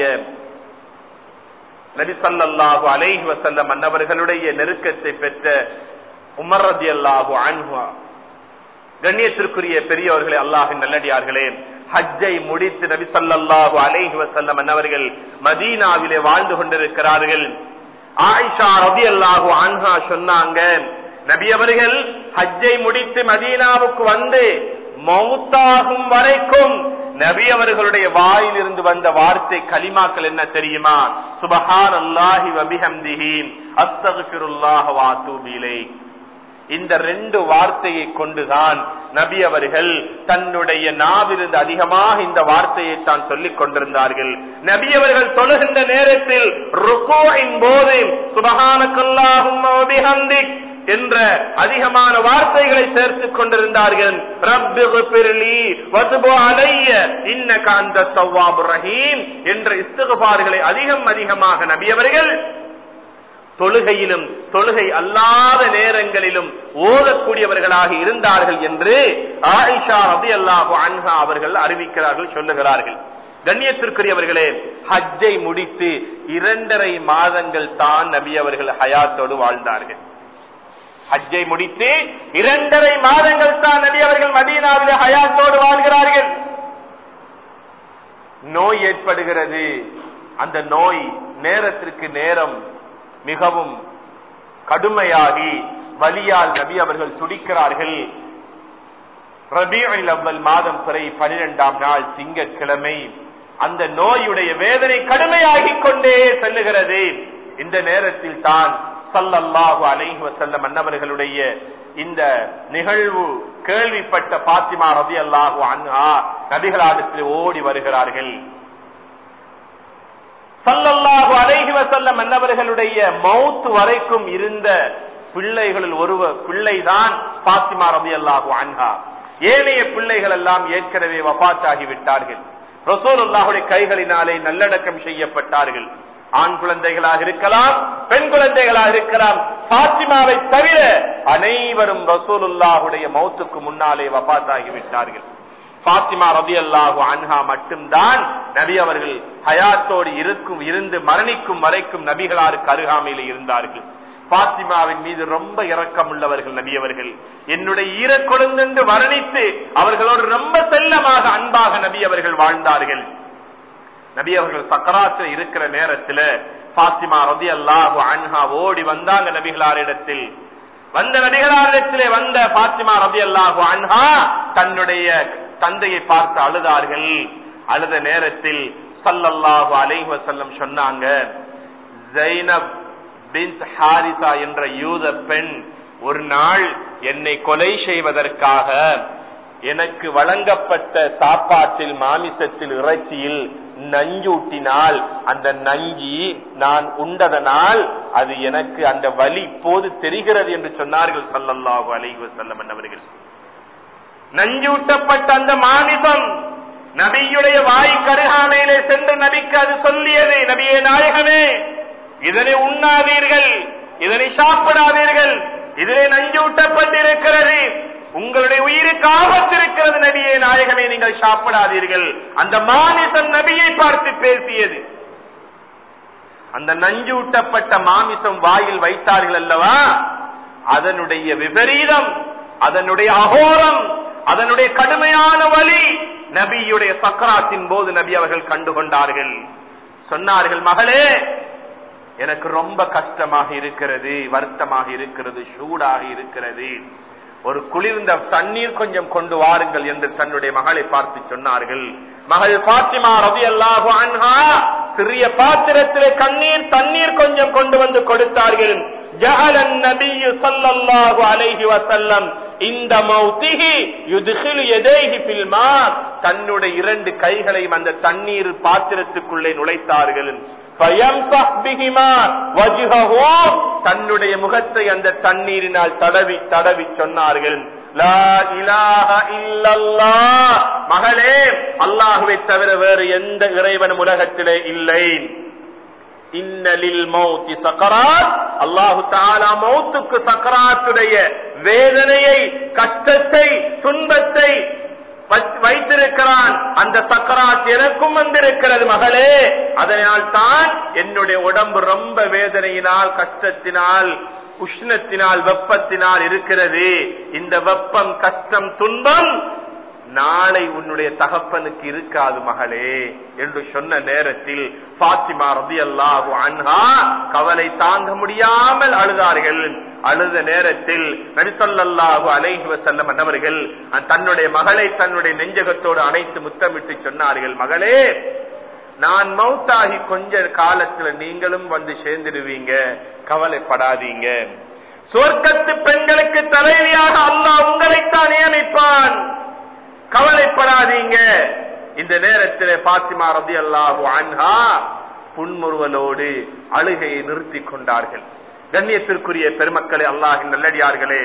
நபி ஸல்லல்லாஹு அலைஹி வஸல்லம் அன்னவர்களுடைய நெருக்கத்தை பெற்ற உமர் ரலியல்லாஹு அன்ஹு, கண்ணியத்திற்குரிய பெரியவர்களே, அல்லாஹ்வின் நல்லடியார்களே, ஹஜ்ஜை முடித்து நபி ஸல்லல்லாஹு அலைஹி வஸல்லம் அன்னவர்கள் மதீனாவிலே வாழ்ந்து கொண்டிருக்கிறார்கள். ஆயிஷா ரலியல்லாஹு அன்ஹா சொன்னாங்க, நபி அவர்கள் ஹஜ்ஜை முடித்து மதீனாவுக்கு வந்து மௌத்தாகும் வரைக்கும் நபி அவர்களுடைய வாயிலிருந்து வந்த வார்த்தை கலிமாக்கள் என்ன தெரியுமா? சுப்ஹானல்லாஹி வ பிஹம்திஹி அஸ்தக்ஃபிருல்லாஹ வ அத்தூபு இலைஹ். இந்த ரெண்டு வார்த்தையை கொண்டுதான் நபி அவர்கள் தன்னுடைய நாவிலிருந்து அதிகமாக இந்த வார்த்தையை தான் சொல்லிக் கொண்டிருந்தார்கள். நபி அவர்கள் தொழுகின்ற நேரத்தில் ருக்கூஇன் போது சுப்ஹானக்கல்லாஹும்ம வ பிஹம்திக் என்ற அதிகமான வார்த்தைகளை சேர்த்துக் கொண்டிருந்தார்கள். ரப்பிக்ஃபிர்லி வதுப் அலைய இன்னக அன்தத் தவ்வாபுர் ரஹீம் என்ற இஸ்திக்ஃபார்களை அதிகமாக நபி அவர்கள் தொழுகையிலும் தொழுகை அல்லாத நேரங்களிலும் ஓதக்கூடியவர்களாக இருந்தார்கள் என்று ஆயிஷா ரலியல்லாஹு அன்ஹா அவர்கள் அறிவிக்கிறார்கள், சொல்லுகிறார்கள். கண்ணியத்திற்குரியவர்களே, ஹஜ்ஜை முடித்து 2.5 மாதங்கள் தான் நபி அவர்கள் ஹயாத்தோடு வாழ்ந்தார்கள். ஹஜ்ஜை முடித்து 2.5 மாதங்கள் தான் நபி அவர்கள் மதீனாவிலே ஹயாத்தோடு வாழ்கிறார்கள். நோய் ஏற்படுகிறது. அந்த நோய் நேரத்திற்கு நேரம் மிகவும் கடுமையாகி வலியால் நபி அவர்கள் துடிக்கிறார்கள். ரபீஉல் அவ்வல் மாதம் பிறை 12ஆம் நாள் திங்கட்கிழமை அந்த நோயுடைய வேதனை கடுமையாகிக் கொண்டே செல்லுகிறது. இந்த நேரத்தில் தான் ஸல்லல்லாஹு அலைஹி வஸல்லம் அன்னவர்களுடைய இந்த நிகழ்வு கேள்விப்பட்ட பாத்திமா ரலியல்லாஹு அன்ஹா நபிகளாரிடத்தில் ஓடி வருகிறார்கள். ஸல்லல்லாஹு அலைஹி வஸல்லம் அன்னவர்களுடைய மௌத் வரைக்கும் இருந்த பிள்ளைகளில் ஒரு பிள்ளைதான் பாத்திமா ரலியல்லாஹு அன்ஹா. ஏனைய பிள்ளைகள் எல்லாம் ஏற்கனவே வஃபாத்தாகி விட்டார்கள். ரசூலுல்லாஹுடைய கைகளினாலே நல்லடக்கம் செய்யப்பட்டார்கள். ஆண் குழந்தைகளாக இருக்கலாம், பெண் குழந்தைகளாக இருக்கலாம். பாத்திமாவை தவிர அனைவரும் ரசூலுல்லாஹுடைய மௌத்துக்கு முன்னாலே வஃபாத்தாகி விட்டார்கள். பாத்திமா ரலியல்லாஹு அன்ஹா மட்டும்தான் நபி அவர்கள் ஹயாத்தோடு இருந்து மரணிக்கும் வரைக்கும் நபிகளாருக்கு அருகாமையில் இருந்தார்கள். பாத்திமாவின் மீது ரொம்ப இரக்கம் உள்ளவர்கள் நபி அவர்கள். என்னுடைய ஈரக்கொழுந்து என்று வர்ணித்து அவர்களோடு ரொம்ப செல்லமாக அன்பாக நபி அவர்கள் வாழ்ந்தார்கள். நபி அவர்கள் சக்கராத்தில் இருக்கிற நேரத்தில் பாத்திமா ரலியல்லாஹு அன்ஹா ஓடி வந்தாங்க நபிகளாரிடத்தில். வந்த நபிகளாரிடத்திலே வந்த பாத்திமா ரலியல்லாஹு அன்ஹா தன்னுடைய தந்தையை பார்த்து அழுதார்கள். அழுத நேரத்தில் ஸல்லல்லாஹு அலைஹி வஸல்லம் சொன்னாங்க, ஸைனப் பின்த் ஹாரிஸா என்ற யூத பெண் ஒரு நாள் என்னை கொலை செய்வதற்காக எனக்கு வழங்கப்பட்ட சாப்பாட்டில் மாமிசத்தில் இறைச்சியில் நஞ்சூட்டினால் அந்த நஞ்சி நான் உண்டதனால் அது எனக்கு அந்த வலி இப்போது தெரிகிறது என்று சொன்னார்கள் ஸல்லல்லாஹு அலைஹி வஸல்லம் அவர்கள். நஞ்சூட்டப்பட்ட அந்த மாமிசம் நபியுடைய வாய் கருகாமையிலே சென்று நபிக்கு அது சொல்லியது, நபியே நாயகமே, இதனை உண்ணாதீர்கள், இதனை சாப்பிடாதீர்கள், இதிலே நஞ்சூட்டப்பட்டிருக்கிறது, உங்களுடைய உயிருக்கு ஆபத்திருக்கிறது நபியே நாயகமே, நீங்கள் சாப்பிடாதீர்கள். அந்த மாமிசம் நபியை பார்த்து பேசியது. அந்த நஞ்சூட்டப்பட்ட மாமிசம் வாயில் வைத்தார்கள் அல்லவா, அதனுடைய விபரீதம், அதனுடைய அகோரம், அதனுடைய கடுமையான வலி நபியுடைய சக்கராத்தின் போது நபி அவர்கள் கண்டுகொண்டார்கள். சொன்னார்கள், மகளே, எனக்கு ரொம்ப கஷ்டமாக இருக்கிறது, வருத்தமாக இருக்கிறது, சூடாக இருக்கிறது, ஒரு குளிர்ந்த தண்ணீர் கொஞ்சம் கொண்டு வாருங்கள் என்று தன்னுடைய மகளை பார்த்து சொன்னார்கள். மகள் பாத்திமா ரலியல்லாஹு அன்ஹா சிறிய பாத்திரத்திலே தண்ணீர் கொஞ்சம் கொண்டு வந்து கொடுத்தார்கள். ஜஅலன் நபியு ஸல்லல்லாஹு அலைஹி வஸல்லம் இந்த மௌதிஹி யுத்கிலு யதைஹி ஃபில் மா, தன்னுடைய இரண்டு கைகளையும் அந்த தண்ணீர் பாத்திரத்துக்குள்ளே நுழைத்தார்கள். ஃபயம்ஸஹ் பிஹிமா வஜ்ஹஹு, தன்னுடைய முகத்தை அந்த தண்ணீரினால் தடவி தடவி சொன்னார்கள், லா இலாஹ இல்லல்லாஹ், மகளே, அல்லாஹ்வை தவிர வேறு எந்த இறைவனும் உலகத்திலே இல்லை. இன்னலில் மௌத்தி சக்கராத், அல்லாஹு தஆலா மௌத்துக்கு சக்கராத்துடைய வேதனையை, கஷ்டத்தை, துன்பத்தை வைத்திருக்கிறான். அந்த சக்கராத் எனக்கும் வந்திருக்கிறது மகளே, அதனால் தான் என்னுடைய உடம்பு ரொம்ப வேதனையினால், கஷ்டத்தினால், உஷ்ணத்தினால், வெப்பத்தினால் இருக்கிறது. இந்த வெப்பம், கஷ்டம், துன்பம் நாளை உன்னுடைய தகப்பனுக்கு இருக்காது மகளே என்று சொன்ன நேரத்தில் பாத்திமா ரலியல்லாஹு அன்ஹா கவலை தாங்க முடியாமல் அழுதார்கள். அழுத நேரத்தில் நபி ஸல்லல்லாஹு அலைஹி வஸல்லம் அவர்கள் தன்னுடைய மகளை தன்னுடைய நெஞ்சகத்தோடு அணைத்து முத்தமிட்டு சொன்னார்கள், மகளே, நான் மௌத்தாகி கொஞ்ச காலத்துல நீங்களும் வந்து சேர்ந்துடுவீங்க, கவலைப்படாதீங்க. சொர்க்கத்து பெண்களுக்கு தலைவியாக அல்லாஹ் உங்களைத்தான் நியமிப்பான், கவலைப்படாதீங்க. இந்த நேரத்தில் பாத்திமா ரலியல்லாஹு அன்ஹா புன்முறுவலோடு அழுகையை நிறுத்தி கொண்டார்கள். கண்ணியத்திற்குரிய பெருமக்களே, அல்லாஹ்வின் நல்லடியார்களே,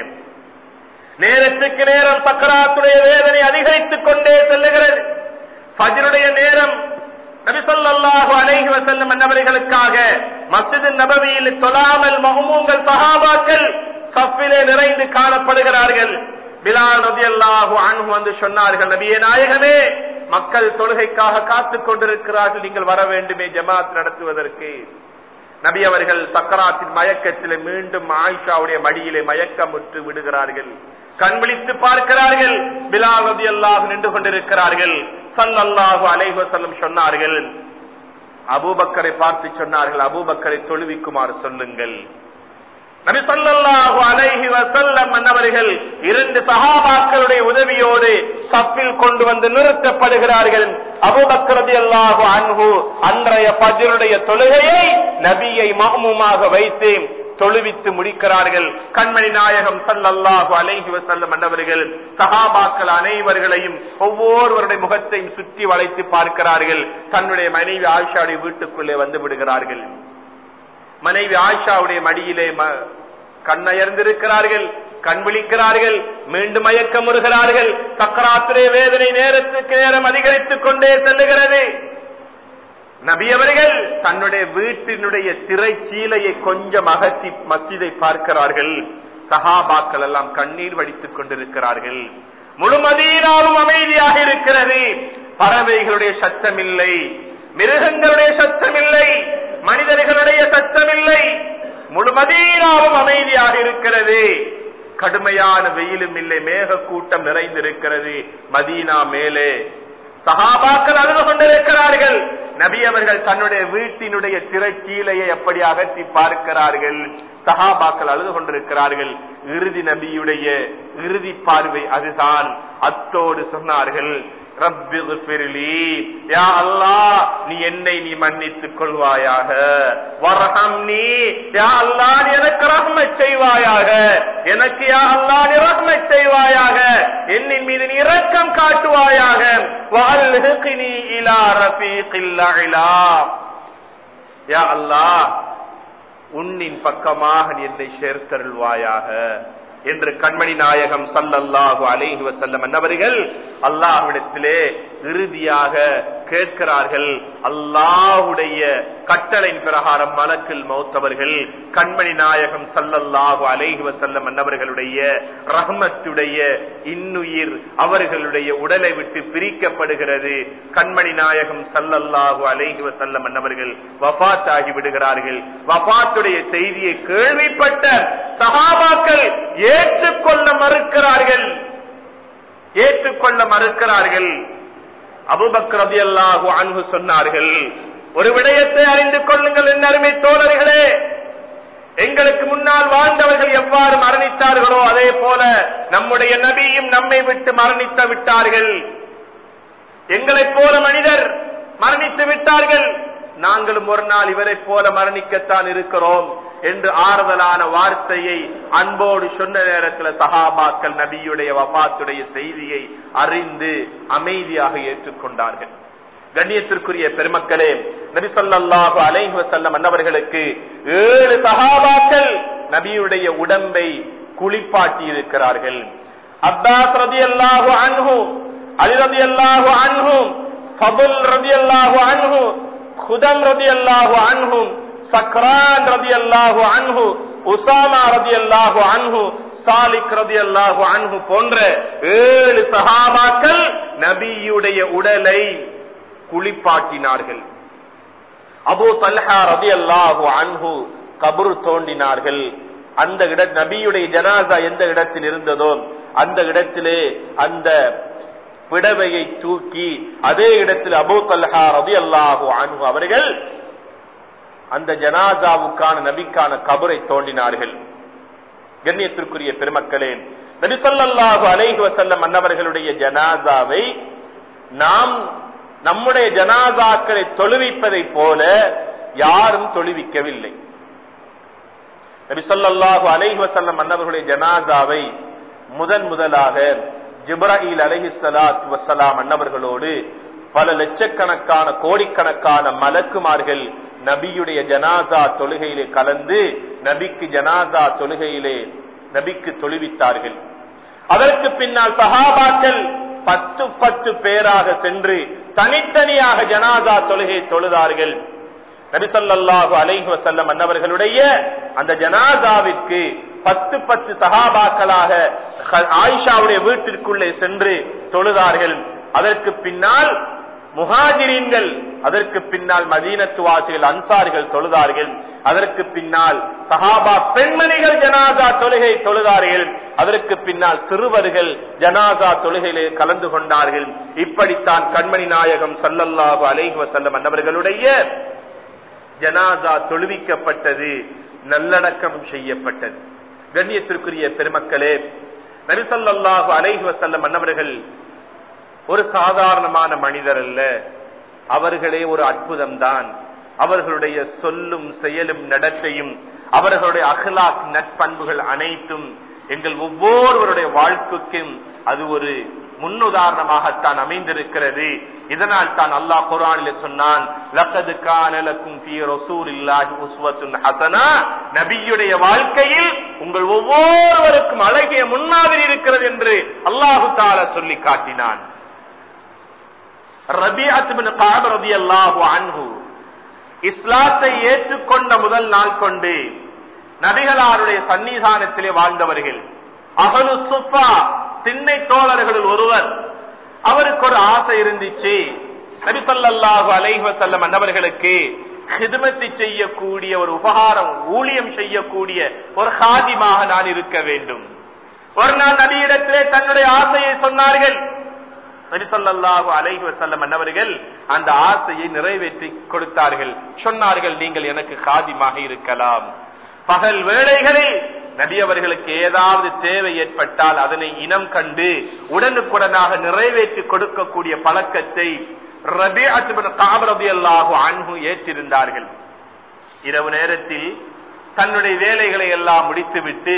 நேரத்துக்கு நேரம் சக்கராத்துடைய வேதனை அதிகரித்துக் கொண்டே செல்லுகிறது. ஃபஜ்ருடைய நேரம் நபி ஸல்லல்லாஹு அலைஹி வஸல்லம் அவர்களுக்காக மஸ்ஜித் நபவியில் தொழாமல் மஹ்மூம்கள் சஹாபாக்கள் சஃபிலே நிறைந்து காணப்படுகிறார்கள். பிலால் ரலியல்லாஹு அன்ஹு வந்து சொன்னார்கள், நபியே நாயகமே, மக்கள் தொழுகைக்காக காத்துக் கொண்டிருக்கிறார்கள், நீங்கள் வர வேண்டுமே ஜமாத் நடத்துவதற்கு. நபி அவர்கள் சக்கராத்தின் மயக்கத்திலே மீண்டும் ஆயிஷாவுடைய மடியிலே மயக்கமுற்று விடுகிறார்கள். கண் விழித்து பார்க்கிறார்கள், பிலால் ரலியல்லாஹு நின்று கொண்டிருக்கிறார்கள். ஸல்லல்லாஹு அலைஹி வஸல்லம் சொன்னார்கள், அபூபக்கரை பார்த்து சொன்னார்கள், அபூபக்கரை தொழுவிக்குமாறு சொல்லுங்கள். நபி ஸல்லல்லாஹு அலைஹி வஸல்லம் அவர்கள் இரண்டு சஹாபாக்களுடைய உதவியோடு சஃபில் கொண்டு வந்து நிறுத்தப்படுகிறார்கள். அபூபக்கர் ரலியல்லாஹு அன்ஹு அன்றைய ஃபஜ்ருடைய தொழுகையை நபியை மஹ்மூமாக வைத்து தொழுவித்து முடிக்கிறார்கள். கண்மணி நாயகம் ஸல்லல்லாஹு அலைஹி வஸல்லம் அவர்கள் சஹாபாக்கள் அனைவர்களையும் ஒவ்வொருவருடைய முகத்தையும் சுற்றி வளைத்து பார்க்கிறார்கள். தன்னுடைய மனைவி ஆயிஷாவுடைய வீட்டுக்குள்ளே வந்து விடுகிறார்கள். மனைவி ஆயிஷாவுடைய மடியிலே கண்ணயர்ந்திருக்கிறார்கள், கண் விழிக்கிறார்கள், மீண்டும் மயக்கமுறுகிறார்கள். சக்கராத்துடைய வேதனை நேரத்துக்கு நேரம் அதிகரித்துக் கொண்டே செல்லுகிறது. நபி அவர்கள் தன்னுடைய வீட்டினுடைய திரைச்சீலையை கொஞ்சம் அகற்றி மஸ்ஜிதை பார்க்கிறார்கள். சஹாபாக்கள் எல்லாம் கண்ணீர் வடித்துக் கொண்டிருக்கிறார்கள். முழு மதீனாவும் அமைதியாக இருக்கிறது. பறவைகளுடைய சத்தம் இல்லை, மிருகங்களுடைய சத்தம் இல்லை, மனிதர்களுடைய சத்தம் இல்லை. முழு மதீனாவும் அமைதியாக இருக்கிறது. கடுமையான வெயிலும் இல்லை, மேக கூட்டம் நிறைந்திருக்கிறது. மதீனா மேலே சஹாபாக்கள் அழுது கொண்டிருக்கிறார்கள். நபி அவர்கள் தன்னுடைய வீட்டினுடைய திரைச்சீலையை எப்படி அகற்றி பார்க்கிறார்கள். சஹாபாக்கள் அழுது கொண்டிருக்கிறார்கள். இறுதி நபியுடைய இறுதி பார்வை அதுதான். அத்தோடு சொன்னார்கள், ரப்பிக்ஃபிர்லி, யா அல்லாஹ் நீ என்னை நீ மன்னித்துக் கொள்வாயாக, வர்ஹம்னி, யா அல்லாஹ் நீ எனக்கு ரஹ்மத் செய்வாயாக, எனக்கு யா அல்லாஹ் நீ ரஹ்மத் செய்வாயாக, என்னின் மீது நீ இரக்கம் காட்டுவாயாக, வஅல்ஹிக்னி இலா ரஃபீகில் அலா, யா அல்லாஹ் உன்னின் பக்கமாக நீ என்னை சேர்த்தருள்வாயாக என்று கண்மணி நாயகம் ஸல்லல்லாஹு அலைஹி வஸல்லம் அன்னவர்கள் அல்லாஹ்விடத்திலே இறுதியாக கேட்கிறார்கள். அல்லாஹ்வுடைய கட்டளையின் பிரகாரம் மலக்குல் மௌத் அவர்கள் கண்மணி நாயகம் ஸல்லல்லாஹு அலைஹி வஸல்லம் அன்னவர்களுடைய ரஹ்மத்துடைய இன்னுயிர் அவர்களுடைய உடலை விட்டு பிரிக்கப்படுகிறது. கண்மணி நாயகம் ஸல்லல்லாஹு அலைஹி வஸல்லம் அன்னவர்கள் வஃபாத் ஆகி விடுகிறார்கள். வஃபாத்துடைய செய்தியை கேள்விப்பட்ட சஹாபாக்கள் ஏற்றுக்கொள்ள மறுக்கிறார்கள். அபூபக்கர் ரலியல்லாஹு அன்ஹு சொன்னார்கள், ஒரு விடயத்தை அறிந்து கொள்ளுங்கள் என் அருமை தோழர்களே, எங்களுக்கு முன்னால் வாழ்ந்தவர்கள் எவ்வாறு மரணித்தார்களோ அதே போல நம்முடைய நபியும் நம்மை விட்டு மரணித்து விட்டார்கள். எங்களைப் போல மனிதர் மரணித்து விட்டார்கள், நாங்களும் ஒரு நாள் இவரை போல மரணிக்கத்தான் இருக்கிறோம் என்று ஆறுதலான வார்த்தையை அன்போடு சொன்ன நேரத்தில் சஹாபாக்கள் நபியுடைய வஃபாத்துடைய செய்தியை அறிந்து அமைதியாக ஏற்றுக்கொண்டார்கள். கண்ணியத்திற்குரிய பெருமக்களே, நபி ஸல்லல்லாஹு அலைஹி வஸல்லம் அன்னவர்களுக்கு 7 சஹாபாக்கள் நபியுடைய உடம்பை குளிப்பாட்டி இருக்கிறார்கள். அப்பாஸ் ரலியல்லாஹு அன்ஹு, அலி ரலியல்லாஹு அன்ஹு, ஃபதுல் ரலியல்லாஹு அன்ஹு, குதம் ரலியல்லாஹு அன்ஹு, சக்ரான் ரலியல்லாஹு அன்ஹு, உஸாமா ரலியல்லாஹு அன்ஹு, சாலிக் ரலியல்லாஹு அன்ஹு போன்ற 7 சஹாபாக்கள் நபியுடைய உடலை குளிப்பாட்டினார்கள். அபூ தல்ஹா ரலியல்லாஹு அன்ஹு கபர் தோண்டினார்கள். அந்த நபியுடைய ஜனாஸா எந்த இடத்தில் இருந்ததோ அந்த இடத்திலே அந்த பிடவையை தூக்கி அதே இடத்தில் அபூ தல்ஹா ரலியல்லாஹு அன்ஹு அவர்கள் அந்த ஜனாசாவுக்கான நபிக்கான கபரை தோண்டினார்கள். கண்ணியத்திற்குரிய பெருமக்களே, நபி ஸல்லல்லாஹு அலைஹி வஸல்லம் அன்னவர்களுடைய ஜனாசாவை நாம் நம்முடைய ஜனாசாக்களை தொழுவிப்பதை போல யாரும் தொழுவிக்கவில்லை. நபி ஸல்லல்லாஹு அலைஹி வஸல்லம் அன்னவர்களுடைய ஜனாசாவை முதலாக ஜிப்ராயில் அலைஹிஸ்ஸலாத்து வஸ்ஸலாம் அன்னவர்களோடு பல லட்சக்கணக்கான கோடிக்கணக்கான மலக்குமார்கள் நபியுடைய ஜனாசா தொழுகையிலே கலந்து நபிக்கு ஜனாசா தொழுகையிலே நபிக்கு தொழுவித்தார்கள். அதற்கு பின்னால் சஹாபாக்கள் 10 பேராக சென்று தனித்தனியாக ஜனாசா தொழுகை தொழுதார்கள். நபி ஸல்லல்லாஹு அலைஹி வஸல்லம் அன்னவர்களுடைய அந்த ஜனாசாவிற்கு 10 சஹாபாக்களாக ஆயிஷாவுடைய வீட்டிற்குள்ளே சென்று தொழுதார்கள். அதற்கு பின்னால் முஹாஜிரீன்கள், அதற்கு பின்னால் மதீனத்து வாசிகள் அன்சாரிகள் தொழுதார்கள். அதற்கு பின்னால் சஹாபா பெண்மணிகள் ஜனாசா தொழுகை தொழுதார்கள். அதற்கு பின்னால் சிறுவர்கள் ஜனாசா தொழுகையிலே கலந்து கொண்டார்கள். இப்படித்தான் கண்மணி நாயகம் ஸல்லல்லாஹு அலைஹி வஸல்லம் அன்னவர்களுடைய ஜனாசா தொழுவிக்கப்பட்டது, நல்லடக்கம் செய்யப்பட்டது. கண்ணியத்திற்குரிய பெருமக்களே, நபி ஸல்லல்லாஹு அலைஹி வஸல்லம் அன்னவர்கள் ஒரு சாதாரணமான மனிதர் அல்ல, அவர்களே ஒரு அற்புதம் தான். அவர்களுடைய சொல்லும் செயலும் நடத்தையும் அவர்களுடைய அஹ்லாக் நற்பண்புகள் அனைத்தும் எங்கள் ஒவ்வொருவருடைய வாழ்க்கைக்கும் அது ஒரு முன்னுதாரணமாகத்தான் அமைந்திருக்கிறது. இதனால் தான் அல்லாஹ் குர்ஆனிலே சொன்னான், லக்கத் கான லக்கும் ஃபீ ரசூலில்லாஹி உஸ்வத்துன் ஹஸனா, நபியுடைய வாழ்க்கையில் உங்கள் ஒவ்வொருவருக்கும் அழகிய முன்மாதிரி இருக்கிறது என்று அல்லாஹ் தஆலா சொல்லி காட்டினான். ரபீஅத் இப்னு கஅப் ரலியல்லாஹு அன்ஹு இஸ்லாத்தை ஏற்றுக்கொண்ட முதல் நாள் கொண்டு நபிகளாருடைய சன்னிதானத்திலே வாழ்ந்தவர்கள். அஹ்லு சுஃபா திண்ணை தோழர்களில் ஒருவர், அவருக்கு ஒரு ஆசை இருந்துச்சு, நபி ஸல்லல்லாஹு அலைஹி வஸல்லம் அன்னவர்களுக்கு ஹிதமத்து செய்யக்கூடிய ஒரு உபகாரம் ஊழியம் செய்யக்கூடிய ஒரு ஹாதிமாக நான் இருக்க வேண்டும். ஒரு நாள் நபியிடத்திலே தன்னுடைய ஆசையை சொன்னார்கள். நபி ஸல்லல்லாஹு அலைஹி வஸல்லம் அன்னவர்கள் அந்த ஆசையை நிறைவேற்றி கொடுத்தார்கள். சொன்னார்கள், நீங்கள் எனக்கு ஹாதிமாக இருக்கலாம். பகல் வேளைகளில் நபி அவர்களுக்கு ஏதாவது தேவை ஏற்பட்டால் அதனை இனம் கண்டு உடனுக்குடனாக நிறைவேற்றி கொடுக்கக்கூடிய பழக்கத்தை ரபீஅத் இப்னு கஅப் ரலியல்லாஹு அன்ஹு ஏற்றிருந்தார்கள். இரவு நேரத்தில் தன்னுடைய வேலைகளை எல்லாம் முடித்துவிட்டு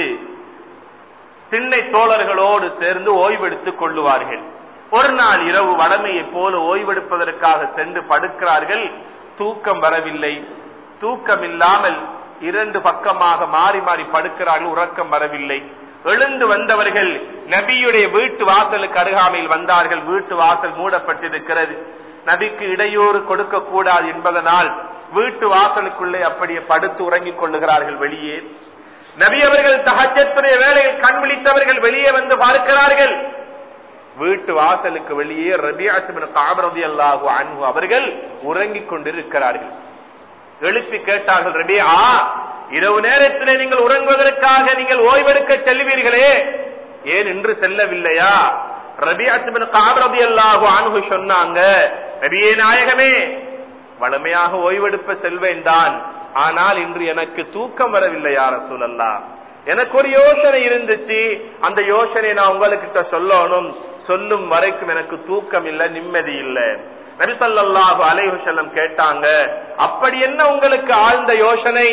திண்ணை தோழர்களோடு சேர்ந்து ஓய்வெடுத்துக் கொள்ளுவார்கள். ஒரு நாள் இரவு வளமையை போல ஓய்வெடுப்பதற்காக சென்று படுக்கிறார்கள். தூக்கம் வரவில்லை. தூக்கம் இல்லாமல் இரண்டு பக்கமாக மாறி மாறி படுக்கிறார்கள். உறக்கம் வரவில்லை. எழுந்து வந்தவர்கள் நபியுடைய வீட்டு வாசலுக்கு அருகாமையில் வந்தார்கள். வீட்டு வாசல் மூடப்பட்டிருக்கிறது. நபிக்கு இடையூறு கொடுக்க கூடாது என்பதனால் வீட்டு வாசலுக்குள்ளே அப்படியே படுத்து உறங்கிக் கொள்ளுகிறார்கள். வெளியே நபி அவர்கள் தஹஜ்ஜுடைய வேளையில் கண் விழித்தவர்கள் வெளியே வந்து பார்க்கிறார்கள். வீட்டு வாசலுக்கு வெளியே ரபீஅத் இப்னு கஅப் ரலியல்லாஹு அன்ஹு அவர்கள் உறங்கிக் கொண்டிருக்கிறார்கள். எழுப்பி கேட்டார்கள், ரபீஆ, இரவு நேரத்திலே நீங்கள் உறங்குவதற்காக நீங்கள் ஓய்வெடுக்க செல்வீர்களே, ஏன் இன்று செல்லவில்லையா? ரபீஅத் இப்னு கஅப் ரலியல்லாஹு அன்ஹு சொன்னாங்க, நபியே நாயகமே, வளமையாக ஓய்வெடுப்ப செல்வேன் தான், ஆனால் இன்று எனக்கு தூக்கம் வரவில்லை யா ரசூலல்லாஹ். எனக்கு ஒரு யோசனை இருந்துச்சு, அந்த யோசனை நான் உங்களுக்கு சொல்லணும். சொல்லும் வரைக்கும் எனக்கு தூக்கம் இல்ல, நிம்மதி இல்ல. நபி ஸல்லல்லாஹு அலைஹி வஸல்லம் கேட்டாங்க, அப்படி என்ன உங்களுக்கு ஆழ்ந்த யோசனை?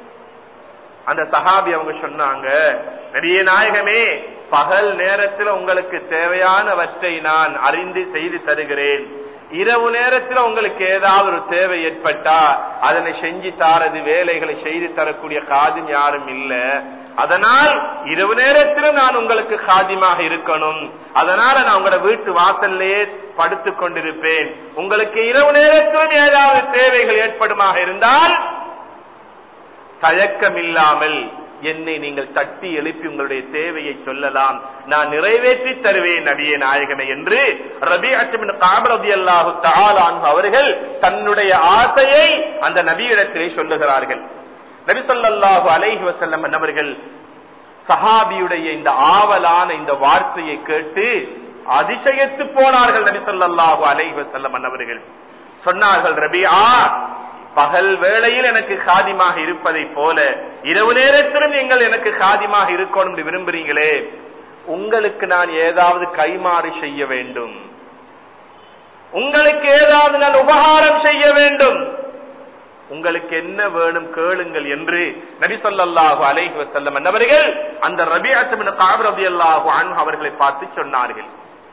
அந்த சஹாபி அவங்க சொன்னாங்க, நபியே நாயகமே, பகல் நேரத்தில் உங்களுக்கு தேவையானவற்றை நான் அறிந்து செய்து தருகிறேன். இரவு நேரத்தில் உங்களுக்கு ஏதாவது ஒரு தேவை ஏற்பட்டா அதனை செஞ்சு தாரது, வேலைகளை செய்து தரக்கூடிய காதிம் யாரும் இல்ல. அதனால் இரவு நேரத்திலும் நான் உங்களுக்கு காதிமாக இருக்கணும். அதனால நான் உங்களோட வீட்டு வாசல்லையே படுத்து கொண்டிருப்பேன். உங்களுக்கு இரவு நேரத்திலும் ஏதாவது தேவைகள் ஏற்படுமாக இருந்தால் தயக்கம் இல்லாமல் என்னை நீங்கள் தட்டி எழுப்பி உங்களுடைய தேவையை சொல்லலாம், நான் நிறைவேற்றி தருவேன் நபியே நாயகமே என்று ரபீஅத் இப்னு கஅப் ரலியல்லாஹு தஆலா அன்ஹு அவர்கள் தன்னுடைய ஆசையை அந்த நபியிடத்திலே சொல்லுகிறார்கள். நபி ஸல்லல்லாஹு அலைஹி வஸல்லம் அவர்கள் சஹாபியுடைய இந்த ஆவலான இந்த வார்த்தையை கேட்டு அதிசயத்து போனார்கள். நபி ஸல்லல்லாஹு அலைஹி வஸல்லம் அவர்கள் சொன்னார்கள், ரபீஆ, பகல் வேளையில் எனக்கு காதிமாக இருப்பதை போல இரவு நேரத்திலும் நீங்கள் எனக்கு காதிமாக இருக்கணும் என்று விரும்புறீங்களே, உங்களுக்கு நான் ஏதாவது கைமாறு செய்ய வேண்டும், உங்களுக்கு ஏதாவது நான் உபகாரம் செய்ய வேண்டும், உங்களுக்கு என்ன வேணும் கேளுங்கள் என்று நபி ஸல்லல்லாஹு அலைஹி வஸல்லம் அவர்கள் அந்த ரபீஅத் இப்னு கஅப் ரலியல்லாஹு அன்ஹு அவர்களை பார்த்து சொன்னார்கள்.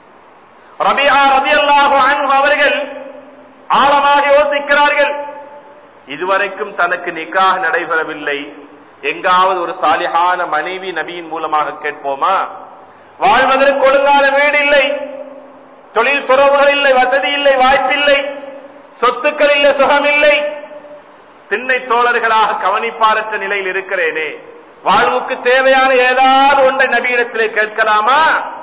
ரபீஆ ரலியல்லாஹு அன்ஹு அவர்கள் ஆழமாக யோசிக்கிறார்கள். இதுவரைக்கும் தனக்கு நிக்காஹ் நடைபெறவில்லை, எங்காவது ஒரு சாலிஹான மனைவி நபியின் மூலமாக கேட்போமா? வாழ்வதற்கு ஒழுங்கான வீடு இல்லை, தொழில் துறவுகள் இல்லை, வசதி இல்லை, வாய்ப்பில்லை, சொத்துக்கள் இல்லை, சுகம் இல்லை, திண்ணை தோழர்களாக கவனிப்பாரற்ற நிலையில் இருக்கிறேனே, வாழ்வுக்கு தேவையான ஏதாவது ஒன்றை நபியிடத்திலே கேட்கலாமா?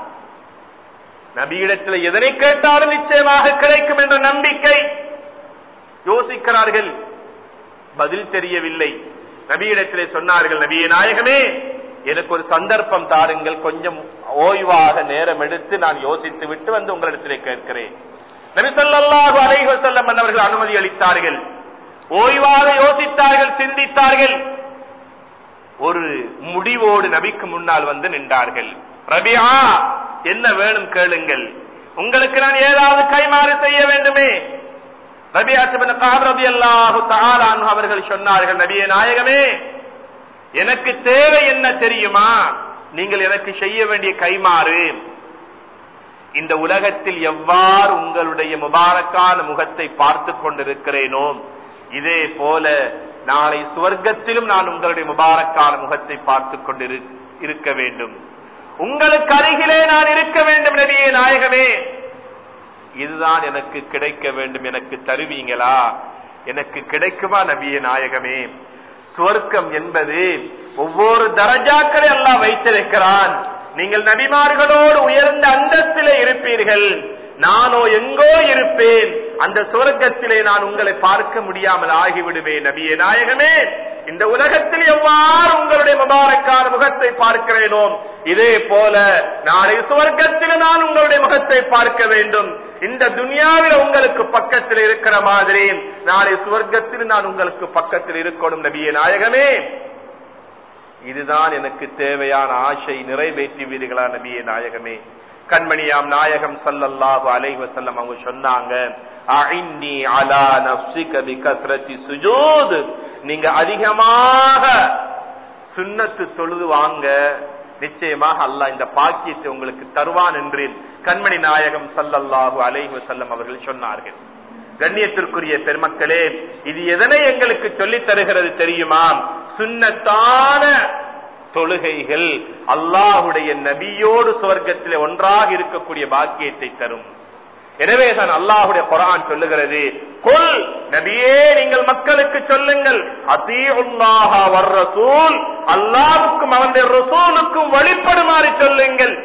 நபியிடத்திலே எதனை கேட்டாலும் நிச்சயமாக கிடைக்கும் என்ற நம்பிக்கை. யோசிக்கிறார்கள், பதில் தெரியவில்லை. நபியிடத்திலே சொன்னார்கள், நபியே நாயகமே, எனக்கு ஒரு சந்தர்ப்பம் தாருங்கள், கொஞ்சம் ஓய்வாக நேரம் எடுத்து நான் யோசித்து விட்டு வந்து உங்களிடத்திலே கேட்கிறேன். நபி ஸல்லல்லாஹு அலைஹி வஸல்லம் அவர்கள் அனுமதி அளித்தார்கள். ஓய்வாக யோசித்தார்கள், சிந்தித்தார்கள். ஒரு முடிவோடு நபிக்கு முன்னால் வந்து நின்றார்கள். ரபீஆ, என்ன வேணும் கேளுங்கள், உங்களுக்கு நான் ஏதாவது கைமாறு செய்ய வேண்டுமே. ரபீஅத் இப்னு கஅப் ரலியல்லாஹு தஆலா அன்ஹு அவர்கள் சொன்னார்கள், நபியே நாயகமே, எனக்கு தேவை என்ன தெரியுமா? நீங்கள் எனக்கு செய்ய வேண்டிய கைமாறு, இந்த உலகத்தில் எவ்வாறு உங்களுடைய முபாரக்கான முகத்தை பார்த்து கொண்டிருக்கிறேனோ இதே போல நாளை சுவர்க்கத்திலும் நான் உங்களுடைய முபாரக்கான முகத்தை பார்த்து கொண்டு இருக்க வேண்டும். உங்களுக்கு அருகிலே நான் இருக்க வேண்டும் நபியே நாயகமே. இதுதான் எனக்கு கிடைக்க வேண்டும், எனக்கு தருவீங்களா? எனக்கு கிடைக்குமா நபியே நாயகமே? சுவர்க்கம் என்பது ஒவ்வொரு தரஜாக்களை அல்லாஹ் வைத்திருக்கிறான். நீங்கள் நபிமார்களோடு உயர்ந்த அந்தஸ்திலே இருப்பீர்கள், நானோ எங்கோ இருப்பேன். அந்த சுவர்க்கத்திலே நான் உங்களை பார்க்க முடியாமல் ஆகிவிடுவேன். நபியே நாயகமே, இந்த உலகத்தில் எவ்வாறு உங்களுடைய முபாரக்கான முகத்தை பார்க்கிறேனோ இதே போல நாளை சுவர்க்கத்தில் நான் உங்களுடைய முகத்தை பார்க்க வேண்டும். இந்த துனியாவில் உங்களுக்கு பக்கத்தில் இருக்கிற மாதிரி நாளை சுவர்க்கத்தில் நான் உங்களுக்கு பக்கத்தில் இருக்கணும். நபியே நாயகமே, இதுதான் எனக்கு தேவையான ஆசை, நிறைவேற்றுவீர்களா நபியே நாயகமே? கண்மணியாம் நாயகம் ஸல்லல்லாஹு அலைஹி வஸல்லம் அவங்க சொன்னாங்க, அஇன்னி அலா நஃப்ஸிக பிகஸ்ரத்தி சுஜூத், நீங்க அதிகமாக சுன்னத்து தொழுது வாங்க, நிச்சயமாக அல்லாஹ் இந்த பாக்கியத்தை உங்களுக்கு தருவான் என்று கண்மணி நாயகம் ஸல்லல்லாஹு அலைஹி வஸல்லம் அவர்கள் சொன்னார்கள். கண்ணியத்திற்குரிய பெருமக்களே, இது எதனை எங்களுக்கு சொல்லித் தருகிறது தெரியுமா? சுன்னத்தான தொழுகைகள் அல்லாஹுடைய நபியோடு சுவர்க்கத்திலே ஒன்றாக இருக்கக்கூடிய பாக்கியத்தை தரும். எனவேதான் அல்லாஹுடைய குர்ஆன் சொல்லுகிறது, குல் நபியே நீங்கள் மக்களுக்கு சொல்லுங்கள், அதீஉல்லாஹ வர் ரசூல், அல்லாஹ்வுக்கும் அவருடைய ரசூலுக்கும் வழிபடுமாறு சொல்லுங்கள்.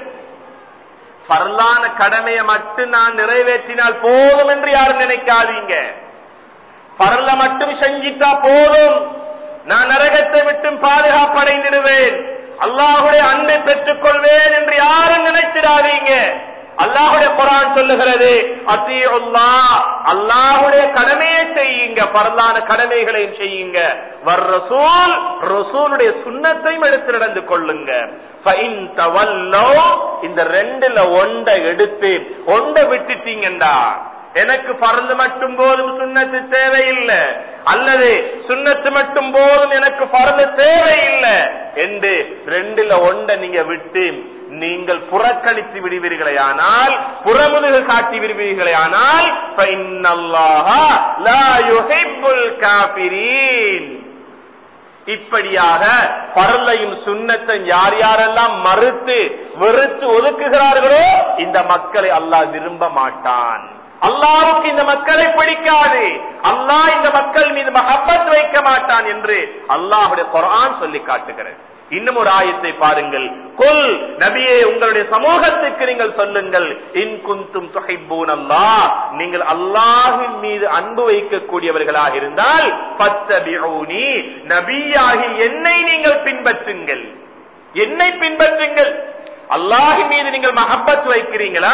பரலான கடமையை மட்டும் நான் நிறைவேற்றினால் போதும் என்று யாரும் நினைக்காதீங்க. பரல மட்டும் செஞ்சிட்டா போதும், நான் நரகத்தை விட்டு பாதுகாப்படைந்திடுவேன், அல்லாஹுடைய அன்பை பெற்றுக் கொள்வேன் என்று யாரும் நினைச்சிடாதீங்க. அல்லாஹுடைய குர்ஆன் சொல்லுகிறது, அத்தீஉல்லாஹ், அல்லாஹுடைய கடமையை செய்யுங்க, பரலான கடமைகளையும் செய்யுங்க, வர் ரசூல், ரசூலுடைய சுன்னத்தையும் எடுத்து நடந்து கொள்ளுங்க. ஃபஇன் தவல்லௌ, இந்த ரெண்டுல ஒன்றை எடுத்து ஒன்றை விட்டுட்டீங்கடா, எனக்கு பரல் மட்டும் போதும் சுன்னத்து தேவையில்லை, அல்லது சுன்னத்து மட்டும் போதும் எனக்கு பரல் தேவையில்லை என்று ரெண்டுல ஒன்றை நீங்க விட்டு நீங்கள் புறக்கணித்து விடுவீர்களே ஆனால், புறமுதுகு காட்டி விடுவீர்களே ஆனால், ஃபஇன்னல்லாஹ லா யுஹிப்புல் காஃபிரீன். இப்படியாக பரலையும் சுன்னத்தை யார் யாரெல்லாம் மறுத்து வெறுத்து ஒதுக்குகிறார்களோ இந்த மக்களை அல்லாஹ் விரும்ப மாட்டான். அல்லாஹ்வுக்கு இந்த மக்களை பிடிக்காது, அல்லாஹ் இந்த மக்கள் மீது மஹப்பத் வைக்க மாட்டான் என்று அல்லாஹ்வுடைய குர்ஆன் சொல்லி காட்டுகிறது. இன்னும் ஒரு ஆயத்தை பாருங்கள், குல் நபியே உங்களுடைய சமூகத்துக்கு நீங்கள் சொல்லுங்கள், இன் குன்தும் துஹிப்பூனல்லாஹ், நீங்கள் அல்லாஹ்வின் மீது அன்பு வைக்கக்கூடியவர்களாக இருந்தால் ஃபத்தபிஊனி, நபியாகி என்னை நீங்கள் பின்பற்றுங்கள், என்னை பின்பற்றுங்கள். அல்லாஹ்வின் மீது நீங்கள் மஹப்பத் வைக்கிறீங்களா?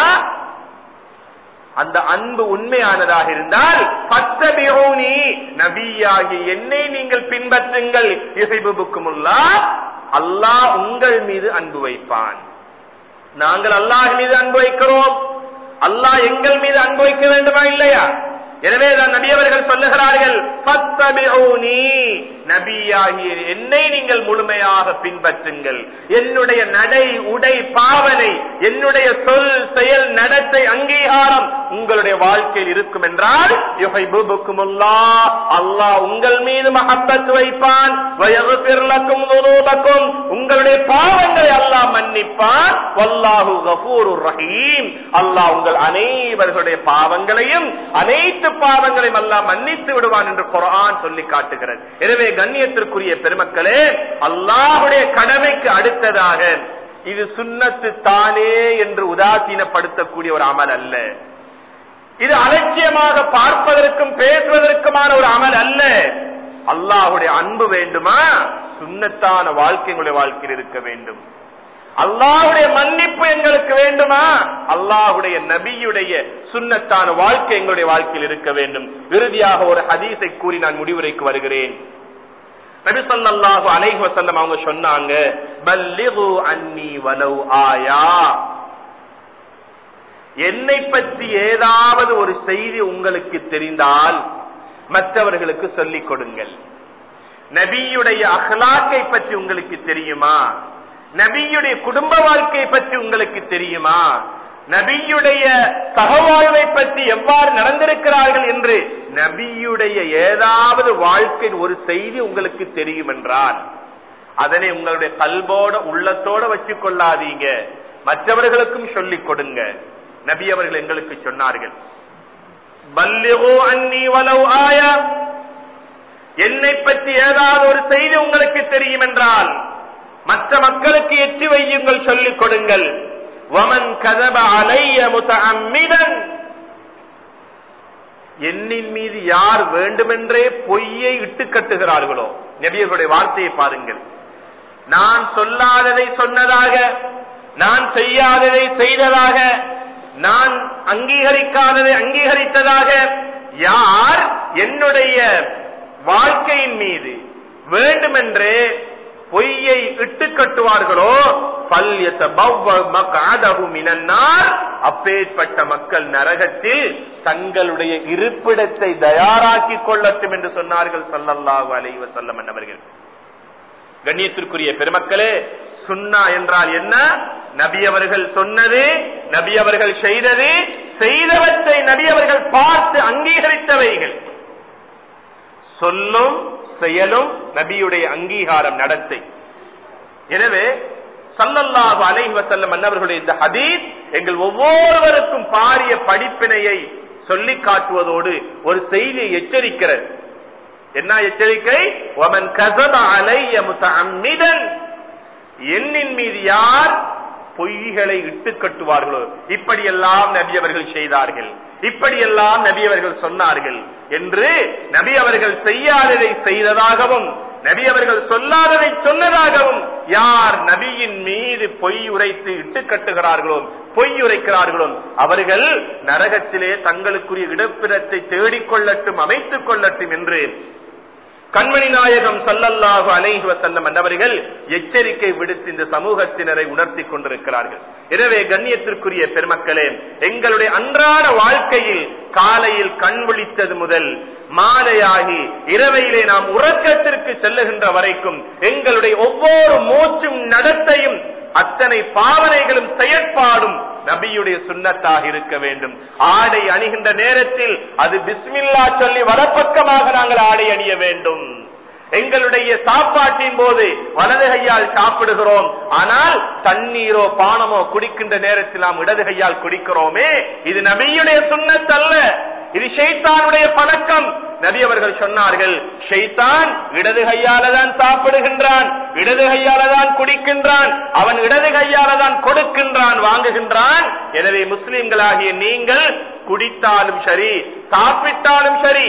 அந்த அன்பு உண்மையானதாக இருந்தால் ஃபத்தபிஊனி, நபியாகி என்னை நீங்கள் பின்பற்றுங்கள். யுஹிப்புக்குமுல்லாஹ், அல்லாஹ் உங்கள் மீது அன்பு வைப்பான். நாங்கள் அல்லாஹ் மீது அன்பு வைக்கிறோம், அல்லாஹ் எங்கள் மீது அன்பு வைக்க வேண்டுமா இல்லையா? எனவே நபி அவர்கள் சொல்லுகிறார்கள், ஃபத்தபிஊனி, நபியாகிய என்னை நீங்கள் முழுமையாக பின்பற்றுங்கள். என்னுடைய நடை உடை பாவனை, என்னுடைய சொல் செயல் நடத்தை அங்கீகாரம் உங்களுடைய வாழ்க்கையில் இருக்கும் என்றால் யுஹிப்புக்குமுல்லாஹ், அல்லாஹ் உங்கள் மீது மஹப்பத் வைப்பான். வயக்ஃபிர் லக்கும் ذுனூபக்கும், உங்களுடைய பாவங்களை அல்லாஹ் மன்னிப்பான். வல்லாஹு கஃபூருர் ரஹீம், அல்லாஹ் உங்கள் அனைவர்களுடைய பாவங்களையும் அனைத்து பாவங்களையும் அல்லாஹ் மன்னித்து விடுவான் என்று குர்ஆன் சொல்லி காட்டுகிறது. எனவே கண்ணியத்திற்குரிய பெருமக்களே, அல்லாஹ்வுடைய கடமைக்கு அடுத்ததாக இது சுன்னத்து தானே என்று உதாசீனப்படுத்தக்கூடிய ஒரு அமல் அல்ல, இது அலட்சியமாக பார்ப்பதற்கும் பேசுவதற்குமான ஒரு அமல் அல்ல. அல்லாஹ்வுடைய அன்பு வேண்டுமா? சுன்னத்தான வாழ்க்கை எங்களுடைய வாழ்க்கையில் இருக்க வேண்டும். அல்லாஹ்வுடைய மன்னிப்பு எங்களுக்கு வேண்டுமா? அல்லாஹ்வுடைய நபியுடைய சுன்னத்தான வாழ்க்கை எங்களுடைய வாழ்க்கையில் இருக்க வேண்டும். இறுதியாக ஒரு ஹதீஸை கூறி நான் முடிவுரைக்கு வருகிறேன். நபி ஸல்லல்லாஹு அலைஹி வஸல்லம் அவங்க சொன்னாங்க, பல்லிகு அன்னி வலவ் ஆயா, என்னை பற்றி ஏதாவது ஒரு செய்தி உங்களுக்கு தெரிந்தால் மற்றவர்களுக்கு சொல்லிக் கொடுங்கள். நபியுடைய அஹ்லாக்கை பற்றி உங்களுக்கு தெரியுமா? நபியுடைய குடும்ப வாழ்க்கை பற்றி உங்களுக்கு தெரியுமா? நபியுடைய சகவாழ்வை பற்றி எவ்வாறு நடந்திருக்கிறார்கள் என்று நபியுடைய ஏதாவது வாழ்க்கையின் ஒரு செய்தி உங்களுக்கு தெரியும் என்றால் அதனை உங்களுடைய கல்போட உள்ளத்தோட வச்சுக் கொள்ளாதீங்க, மற்றவர்களுக்கும் சொல்லிக் கொடுங்க. நபி அவர்கள் எங்களுக்கு சொன்னார்கள், பல்லிகு அன்னி வலவ் ஆயா, என்னை பற்றி ஏதாவது ஒரு செய்தி உங்களுக்கு தெரியும் என்றால் மற்ற மக்களுக்கு எட்டி வையுங்கள், சொல்லிக் கொடுங்கள். வமன் கதப அலைய முத்தஅம்மிதன், என்னின் மீது யார் வேண்டுமென்றே பொய்யை இட்டு கட்டுகிறார்களோ, நபியர்களுடைய வார்த்தையை பாருங்கள், நான் சொல்லாததை சொன்னதாக, நான் செய்யாததை செய்ததாக, நான் அங்கீகரிக்காததை அங்கீகரித்ததாக யார் என்னுடைய வாழ்க்கையின் மீது வேண்டுமென்றே பொய்யை இட்டு கட்டுவார்களோ, அப்பேற்பட்ட மக்கள் நரகத்தில் தங்களுடைய இருப்பிடத்தை தயாராக்கிக் கொள்ளட்டும் என்று சொன்னார்கள் ஸல்லல்லாஹு அலைஹி வஸல்லம் அவர்கள். கண்ணியத்திற்குரிய பெருமக்களே, சுன்னா என்றால் என்ன? நபி அவர்கள் சொன்னது, நபி அவர்கள் செய்தது, செய்தவற்றை நபி அவர்கள் பார்த்து அங்கீகரித்தவைகள். சொல்லும் செயலும் நபியுடைய அங்கீகாரம், நடத்தை. எனவே ஸல்லல்லாஹு அலைஹி வஸல்லம் அன்னவர்களுடைய இந்த ஹதீஸ் எங்கள் ஒவ்வொருவருக்கும் பாரிய படிப்பினையை சொல்லி காட்டுவதோடு ஒரு செய்தியை எச்சரிக்கிறது. என்ன எச்சரிக்கை? வமன் கஸப அலைய முத்தஅம்மிதன், என்னின் மீது யார் பொய்களை இட்டு கட்டுவார்களோ, இப்படியெல்லாம் நபி அவர்கள் செய்தார்கள், இப்படியெல்லாம் நபி அவர்கள் சொன்னார்கள் என்று நபி அவர்கள் செய்யாததை செய்ததாகவும் நபி அவர்கள் சொல்லாததை சொன்னதாகவும் யார் நபியின் மீது பொய் உரைத்து இட்டு கட்டுகிறார்களோ, பொய் உரைக்கிறார்களோ, அவர்கள் நரகத்திலே தங்களுக்குரிய இடப்பிடத்தை தேடிக்கொள்ளட்டும், அமைத்துக் கொள்ளட்டும் என்று கண்மணி நாயகம் ஸல்லல்லாஹு அலைஹி வஸல்லம் அன்னவர்கள் எச்சரிக்கை விடுத்து இந்த சமூகத்தினரை உணர்த்தி கொண்டிருக்கிறார்கள். எனவே கண்ணியத்திற்குரிய பெருமக்களே, எங்களுடைய அன்றாட வாழ்க்கையில் காலையில் கண் விழித்தது முதல் மாலையாகி இரவையிலே நாம் உறக்கத்திற்கு செல்லுகின்ற வரைக்கும் எங்களுடைய ஒவ்வொரு மூச்சும் நடத்தையும் அத்தனை பாவனைகளும் செயற்பாடும் நபியுடைய சுன்னத்தாக இருக்க வேண்டும். ஆடை அணிகின்ற நேரத்தில் அது பிஸ்மில்லா சொல்லி வலப்பக்கமாக நாங்கள் ஆடை அணிய வேண்டும். எங்களுடைய சாப்பாட்டின் போது வலது கையால் சாப்பிடுகிறோம், ஆனால் தண்ணீரோ பானமோ குடிக்கின்ற நேரத்தில் நாம் இடது கையால் குடிக்கிறோமே, இது நபியுடைய சுன்னத் அல்ல, இது ஷைத்தானுடைய பழக்கம். நபி அவர்கள் சொன்னார்கள், ஷைத்தான் இடது கையால தான் சாப்பிடுகின்றான், இடது கையால தான் குடிக்கின்றான், அவன் இடது கையால தான் கொடுக்கின்றான், வாங்குகின்றான். எனவே முஸ்லிம்களாகிய நீங்கள் குடித்தாலும் சரி, சாப்பிட்டாலும் சரி,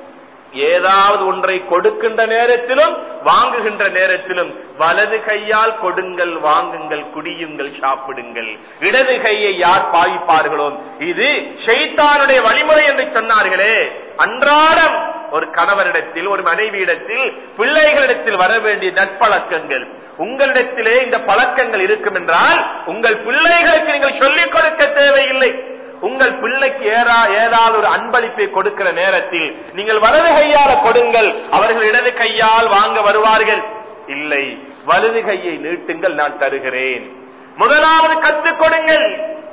ஏதாவது ஒன்றை கொடுக்கின்ற நேரத்திலும் வாங்குகின்ற நேரத்திலும் வலது கையால் கொடுங்கள், வாங்குங்கள், குடியுங்கள், சாப்பிடுங்கள். இடது கையை யார் பாவிப்பார்களோ இது ஷைத்தானுடைய வழிமுறை என்று சொன்னார்களே. அன்றாடம் ஒரு கணவரிடத்தில், ஒரு மனைவியிடத்தில், பிள்ளைகளிடத்தில் வர வேண்டிய நற்பழக்கங்கள் உங்களிடத்திலே இந்த பழக்கங்கள் இருக்கும் என்றால் உங்கள் பிள்ளைகளுக்கு நீங்கள் சொல்லிக் கொடுக்க தேவையில்லை. உங்கள் பிள்ளைக்கு ஏதாவது ஒரு அன்பளிப்பை கொடுக்கிற நேரத்தில் நீங்கள் வலது கையால கொடுங்கள், அவர்கள் இடது கையால் வாங்க வருவார்கள். இல்லை, வலது கையை நீட்டுங்கள், நான் தருகிறேன். முதலாவது கற்றுக் கொடுங்கள்,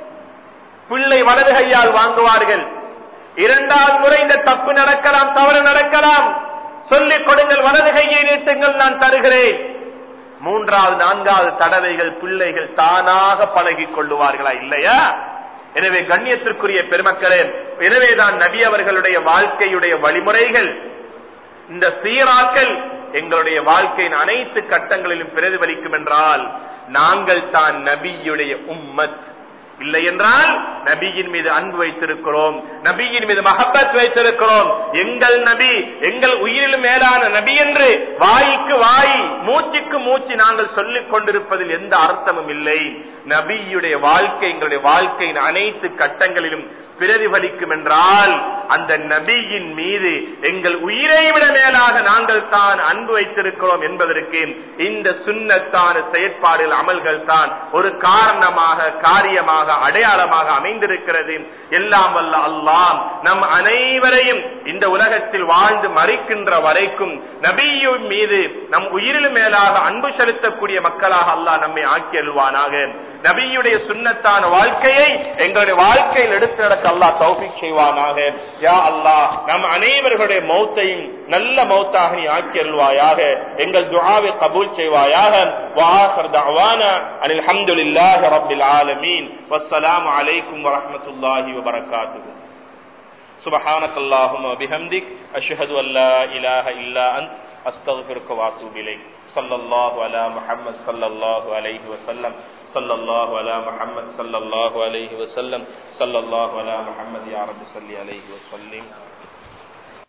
பிள்ளை வலது கையால் வாங்குவார்கள். இரண்டாவது முறை இந்த தப்பு நடக்கலாம், தவறு நடக்கலாம், சொல்லிக் கொடுங்கள், வலது கையை நீட்டுங்கள், நான் தருகிறேன். மூன்றாவது நான்காவது தடவைகள் பிள்ளைகள் தானாக பழகிக் கொள்ளுவார்களா இல்லையா? எனவே கண்ணியத்திற்குரிய பெருமக்களே, எனவேதான் நபி அவர்களுடைய வாழ்க்கையுடைய வழிமுறைகள், இந்த சீராக்கள் எங்களுடைய வாழ்க்கையின் அனைத்து கட்டங்களிலும் பிரதிபலிக்கும் என்றால் நாங்கள் தான் நபியுடைய உம்மத். இல்லை என்றால் நபியின் மீது அன்பு வைத்திருக்கிறோம், நபியின் மீது மஹப்பத் வைத்திருக்கிறோம். எங்கள் நபி எங்கள் உயிரிலும் மேலான நபி என்று வாய்க்கு வாய், மூச்சுக்கு மூச்சு நாங்கள் சொல்லிக் கொண்டிருப்பதில் எந்த அர்த்தமும் இல்லை. நபியுடைய வாழ்க்கை எங்களுடைய வாழ்க்கையின் அனைத்து கட்டங்களிலும் பிரதிபலிக்கும் என்றால் அந்த நபியின் மீது எங்கள் உயிரை விட மேலாக நாங்கள் தான் அன்பு வைத்திருக்கிறோம் என்பதற்கு இந்த சுன்னத்தான செயற்பாடுகள், அமல்கள் தான் ஒரு காரணமாக, காரியமாக, அடையாளமாக அமைந்திருக்கிறது. எல்லாம் வல்ல அல்லாஹ் நம் அனைவரையும் இந்த உலகத்தில் வாழ்ந்து மறிக்கின்ற வரைக்கும் நபியின் மீது நம் உயிரிலும் மேலாக அன்பு செலுத்தக்கூடிய மக்களாக அல்லாஹ் நம்மை ஆக்கி அருள்வானாக. நபியுடைய சுன்னத்தான வாழ்க்கையை எங்களுடைய வாழ்க்கையில் எடுத்து நடக்க அல்லாஹ் தௌஃபீக் செய்வானாக. யா அல்லாஹ் நம் அனைவர்களுடைய மௌத்தையும் நல்ல மௌத்தாக நீ ஆக்கி அருள்வாயாக. எங்கள் துஆவை கபூல் செய்வாயாக. வ ஆகிர் தஅவானா அனில் ஹம்துலில்லாஹி ரப்பில் ஆலமீன். வஸ்ஸலாமு அலைக்கும் வரஹ்மத்துல்லாஹி வபரகாத்துஹு. சுப்ஹானக்கல்லாஹும்ம வபிஹம்திக் அஷ்ஹது அல்லா இலாஹ இல்லா அன்த அஸ்தக்ஃபிருக வ அத்தூபு இலைக். ஸல்லல்லாஹு அலா முஹம்மத் ஸல்லல்லாஹு அலைஹி வஸல்லம். ஸல்லல்லாஹு அலா முஹம்மத் ஸல்லல்லாஹு அலைஹி வஸல்லம் ஸல்லல்லாஹு அலா முஹம்மத் யா ரப்பி ஸல்லி அலைஹி வஸல்லிம்.